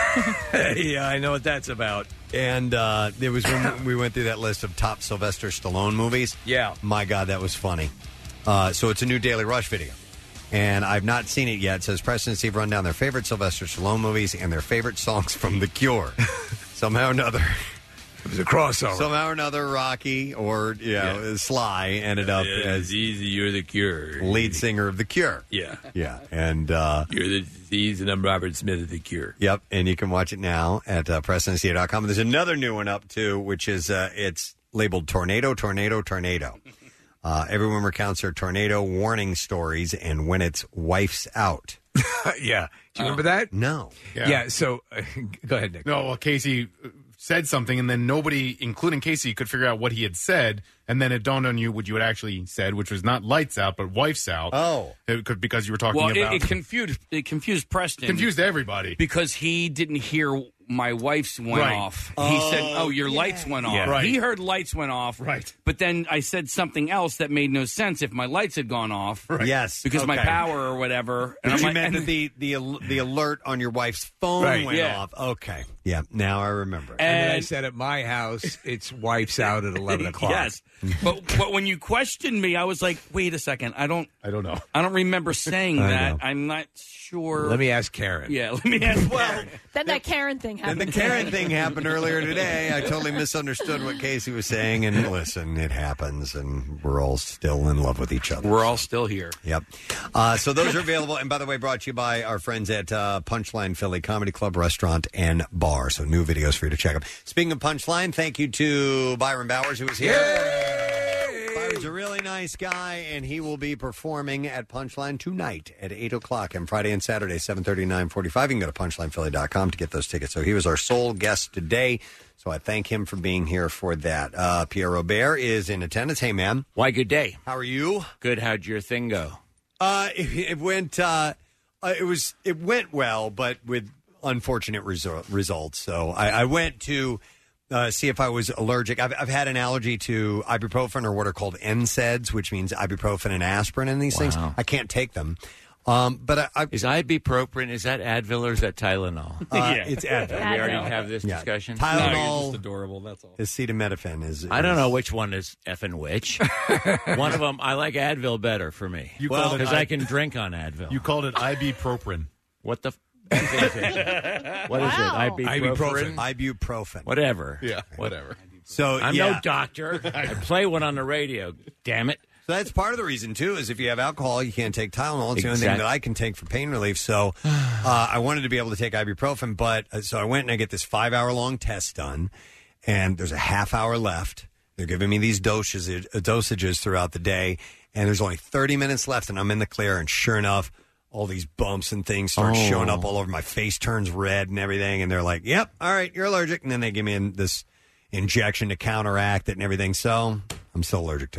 Yeah, I know what that's about. And uh, it was when we went through that list of top Sylvester Stallone movies. Yeah. My God, that was funny. Uh, so it's a new Daily Rush video. And I've not seen it yet. It says Preston and Steve run down their favorite Sylvester Stallone movies and their favorite songs from The Cure. Somehow or another. It was a crossover. Somehow or another, Rocky or you know, Yeah. Sly ended up Yeah, as it's easy, you're the Cure. lead singer of The Cure. Yeah. Yeah. And uh, You're the disease, and I'm Robert Smith of The Cure. Yep, and you can watch it now at uh, Preston C dot com. There's another new one up, too, which is uh, it's labeled Tornado, Tornado, Tornado. Uh, everyone recounts their tornado warning stories and when it's wife's out. Yeah. Do you remember that? No. Yeah, so uh, go ahead, Nick. No, well, Casey said something, and then nobody, including Casey, could figure out what he had said. And then it dawned on you what you had actually said, which was not lights out, but wife's out. Oh. It could, because you were talking Well, about... it, it confused it confused Preston. Confused everybody. Because he didn't hear my wife's went Right. off. He Oh, said, oh, your yeah. lights went off. Yeah. Right. He heard lights went off. Right. But then I said something else that made no sense if my lights had gone off. Right. Yes. Because my Okay. power or whatever. But I'm you like- meant and- that the, the, al- the alert on your wife's phone Right, went yeah. off. Okay. Yeah, now I remember. And, then I said at my house, it's wife's out at eleven o'clock. Yes. but but when you questioned me, I was like, wait a second. I don't I don't know. I don't remember saying I that. know. I'm not sure. Let me ask Karen. Yeah, let me ask well, Then that Karen thing And happened. the Karen thing happened earlier today. I totally misunderstood what Casey was saying. And listen, it happens, and we're all still in love with each other. We're all still here. Yep. Uh, so those are available. And by the way, brought to you by our friends at uh, Punchline Philly Comedy Club, Restaurant, and Bar. So new videos for you to check out. Speaking of Punchline, thank you to Byron Bowers, who was here. Byron's a really nice guy, and he will be performing at Punchline tonight at eight o'clock and Friday and Saturday, seven thirty, nine forty-five. You can go to punchline philly dot com to get those tickets. So he was our sole guest today. So I thank him for being here for that. Uh, Pierre Robert is in attendance. Hey, man. Why, good day. How are you? Good. How'd your thing go? Uh, it, it went. Uh, uh, it was. It went well, but with unfortunate resu- results. So I, I went to uh, see if I was allergic. I've, I've had an allergy to ibuprofen or what are called N SAIDs, which means ibuprofen and aspirin and these things. Wow. I can't take them. Um, but I, I, Is ibuprofen, is that Advil or is that Tylenol? Uh, it's Advil. We already Advil. have this Yeah. discussion? Tylenol. No, you're just adorable, that's all. Acetaminophen is. I don't is- know which one is effing which. One of them, I like Advil better for me. You called it Because I- I can drink on Advil. You called it ibuprofen. What the f- is it? What is Wow. it? Ibuprofen? Ibuprofen. Whatever. Yeah, whatever. So I'm yeah. no doctor. I play one on the radio. Damn it. So that's part of the reason, too, is if you have alcohol, you can't take Tylenol. It's the only thing Exact- that I can take for pain relief. So uh, I wanted to be able to take ibuprofen, but uh, so I went and I get this five-hour-long test done, and there's a half hour left. They're giving me these dosages, uh, dosages throughout the day, and there's only thirty minutes left, and I'm in the clear, and sure enough, all these bumps and things start Oh. showing up all over. My face turns red and everything, and they're like, yep, all right, you're allergic. And then they give me in this injection to counteract it and everything. So I'm still allergic to it.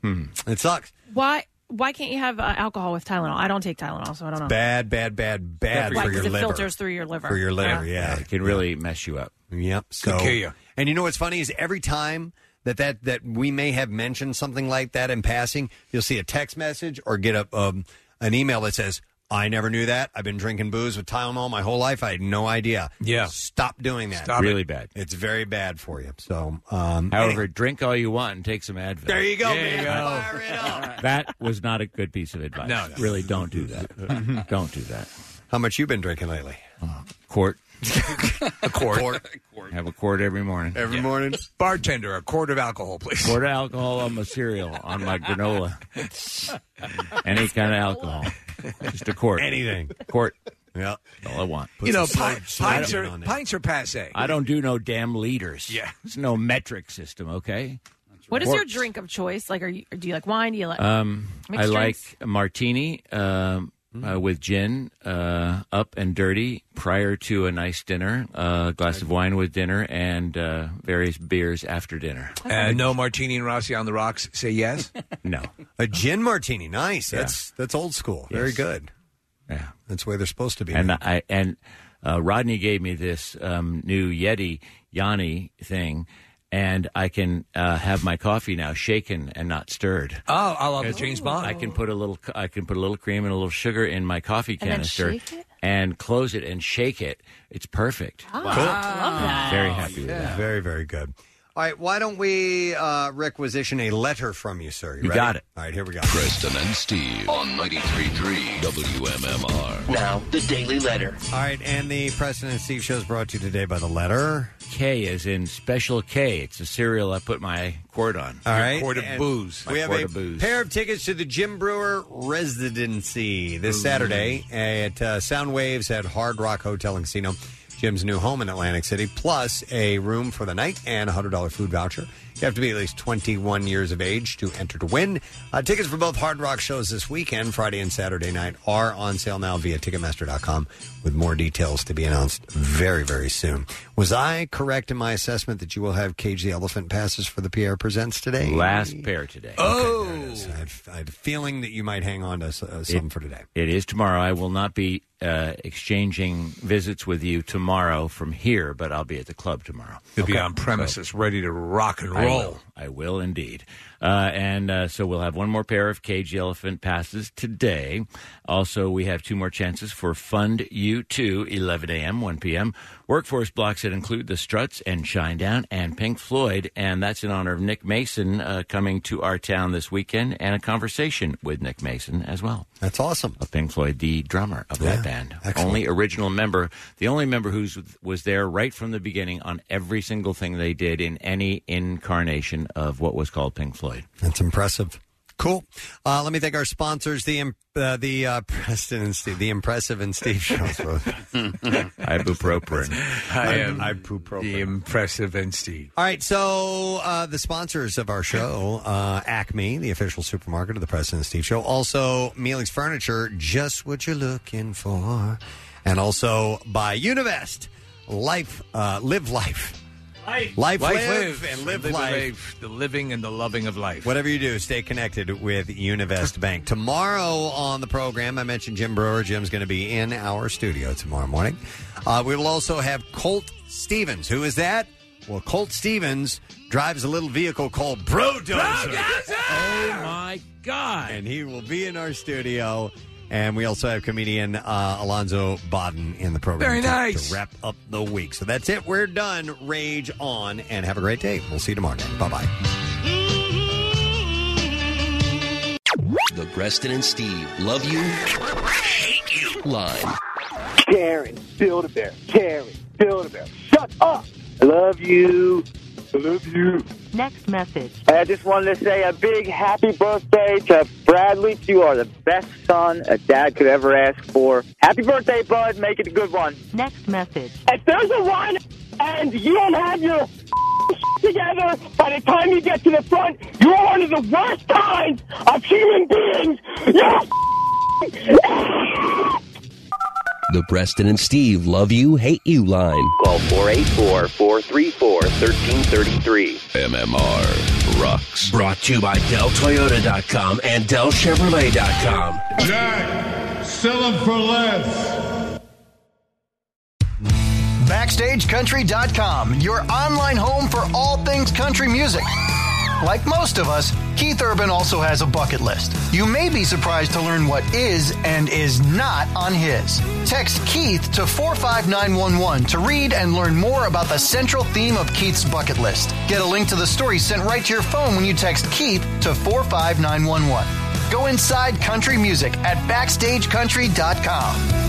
Hmm. It sucks. Why? Why can't you have uh, alcohol with Tylenol? I don't take Tylenol, so I don't know. Bad, bad, bad, bad Why? for your 'Cause it liver. filters through your liver. For your liver, Yeah. yeah. It can really mess you up. Yep. So, Could kill you. And you know what's funny is every time that, that that we may have mentioned something like that in passing, you'll see a text message or get a um, an email that says, I never knew that. I've been drinking booze with Tylenol my whole life. I had no idea. Yeah. Stop doing that. Stop really it. bad. It's very bad for you. So, um, However, drink all you want and take some Advil. There you go, There man. you go. Fire it up. That was not a good piece of advice. No, no. Really, don't do that. Don't do that. How much you been drinking lately? Quart. A quart. Have a quart every morning. Every morning. Bartender, a quart of alcohol, please. Quart of alcohol on my cereal, on my granola. Any kind of alcohol. Just a quart. Anything. Quart. Yeah. That's all I want. You know, some pi- soda- pints, soda are, on it. pints are passe. I don't do no damn liters. Yeah. There's no metric system, okay? What is your Quarts. drink of choice? Like, are you do you like wine? Do you like Um, I mixed like drinks? a martini um, uh, with gin, uh, up and dirty, prior to a nice dinner, a glass of wine with dinner, and uh, various beers after dinner. Uh, no martini and Rossi on the rocks. Say yes. No. A gin martini. Nice. Yeah. That's that's old school. Very Yes. good. Yeah. That's the way they're supposed to be. And I and uh, Rodney gave me this um, new Yeti Yanni thing, and I can uh, have my coffee now shaken and not stirred. Oh, I love the Because James Bond. I can put a little I can put a little cream and a little sugar in my coffee And then canister shake it? and close it and shake it. It's perfect. Ah, I love that. Very happy with that. Very, very good. All right, why don't we uh, requisition a letter from you, sir? You ready? got it. All right, here we go. Preston and Steve on ninety-three point three W M M R. Now, the Daily Letter. All right, and the Preston and Steve show is brought to you today by the letter K is in Special K. It's a cereal I put my quart on. All right. quart of and booze. We have quart a of booze. pair of tickets to the Jim Brewer Residency this Saturday at uh, Sound Waves at Hard Rock Hotel and Casino, Jim's new home in Atlantic City, plus a room for the night and a one hundred dollars food voucher. You have to be at least twenty-one years of age to enter to win. Uh, tickets for both Hard Rock shows this weekend, Friday and Saturday night, are on sale now via Ticketmaster dot com, with more details to be announced very, very soon. Was I correct in my assessment that you will have Cage the Elephant passes for the Pierre Presents today? Last pair today. Oh! There it is. I, had, I had a feeling that you might hang on to uh, some It- for today. It is tomorrow. I will not be uh, exchanging visits with you tomorrow from here, but I'll be at the club tomorrow. You'll be Okay. on premises, ready to rock and I roll. will. I will indeed. Uh, and uh, so we'll have one more pair of Cage the Elephant passes today. Also, we have two more chances for Fund U two, eleven a.m., one p.m. Workforce blocks that include the Struts and Shinedown and Pink Floyd. And that's in honor of Nick Mason uh, coming to our town this weekend, and a conversation with Nick Mason as well. That's awesome. Of Pink Floyd, the drummer of Yeah, that band. excellent. Only original member, the only member who was there right from the beginning on every single thing they did in any incarnation of what was called Pink Floyd. That's impressive. Cool. Uh, let me thank our sponsors, the im- uh, the uh, Preston and Steve, the Impressive and Steve shows. Ibuprofen. I am Ibuprofen. the impressive and Steve. All right, so uh, the sponsors of our show, uh, Acme, the official supermarket of the Preston and Steve Show. Also, Mealy's Furniture, just what you're looking for. And also by Univest, Life, uh, Live Life. Life, Life, life live, live, and live, live life. life. The living and the loving of life. Whatever you do, stay connected with Univest Bank. Tomorrow on the program, I mentioned Jim Brewer. Jim's going to be in our studio tomorrow morning. Uh, we will also have Colt Stevens. Who is that? Well, Colt Stevens drives a little vehicle called Brodozer. Oh, my God. And he will be in our studio. And we also have comedian uh, Alonzo Bodden in the program. Very to, nice. to wrap up the week. So that's it. We're done. Rage on and have a great day. We'll see you tomorrow night. Bye-bye. The Preston and Steve Love You, Hate You line. Karen, Build-A-Bear. Karen, Build-A-Bear. Shut up! I love you. I love you. Next message. I just wanted to say a big happy birthday to Bradley. You are the best son a dad could ever ask for. Happy birthday, bud. Make it a good one. Next message. If there's a line and you don't have your together, by the time you get to the front, you're one of the worst kinds of human beings. You're The Preston and Steve Love You, Hate You line. Call four eight four, four three four, one three three three. M M R rocks. Brought to you by Del Toyota dot com and Del Chevrolet dot com. Jack, sell them for less. Backstage Country dot com, your online home for all things country music. Like most of us, Keith Urban also has a bucket list. You may be surprised to learn what is and is not on his. Text Keith to four five nine one one to read and learn more about the central theme of Keith's bucket list. Get a link to the story sent right to your phone when you text Keith to four five nine one one. Go inside country music at Backstage Country dot com.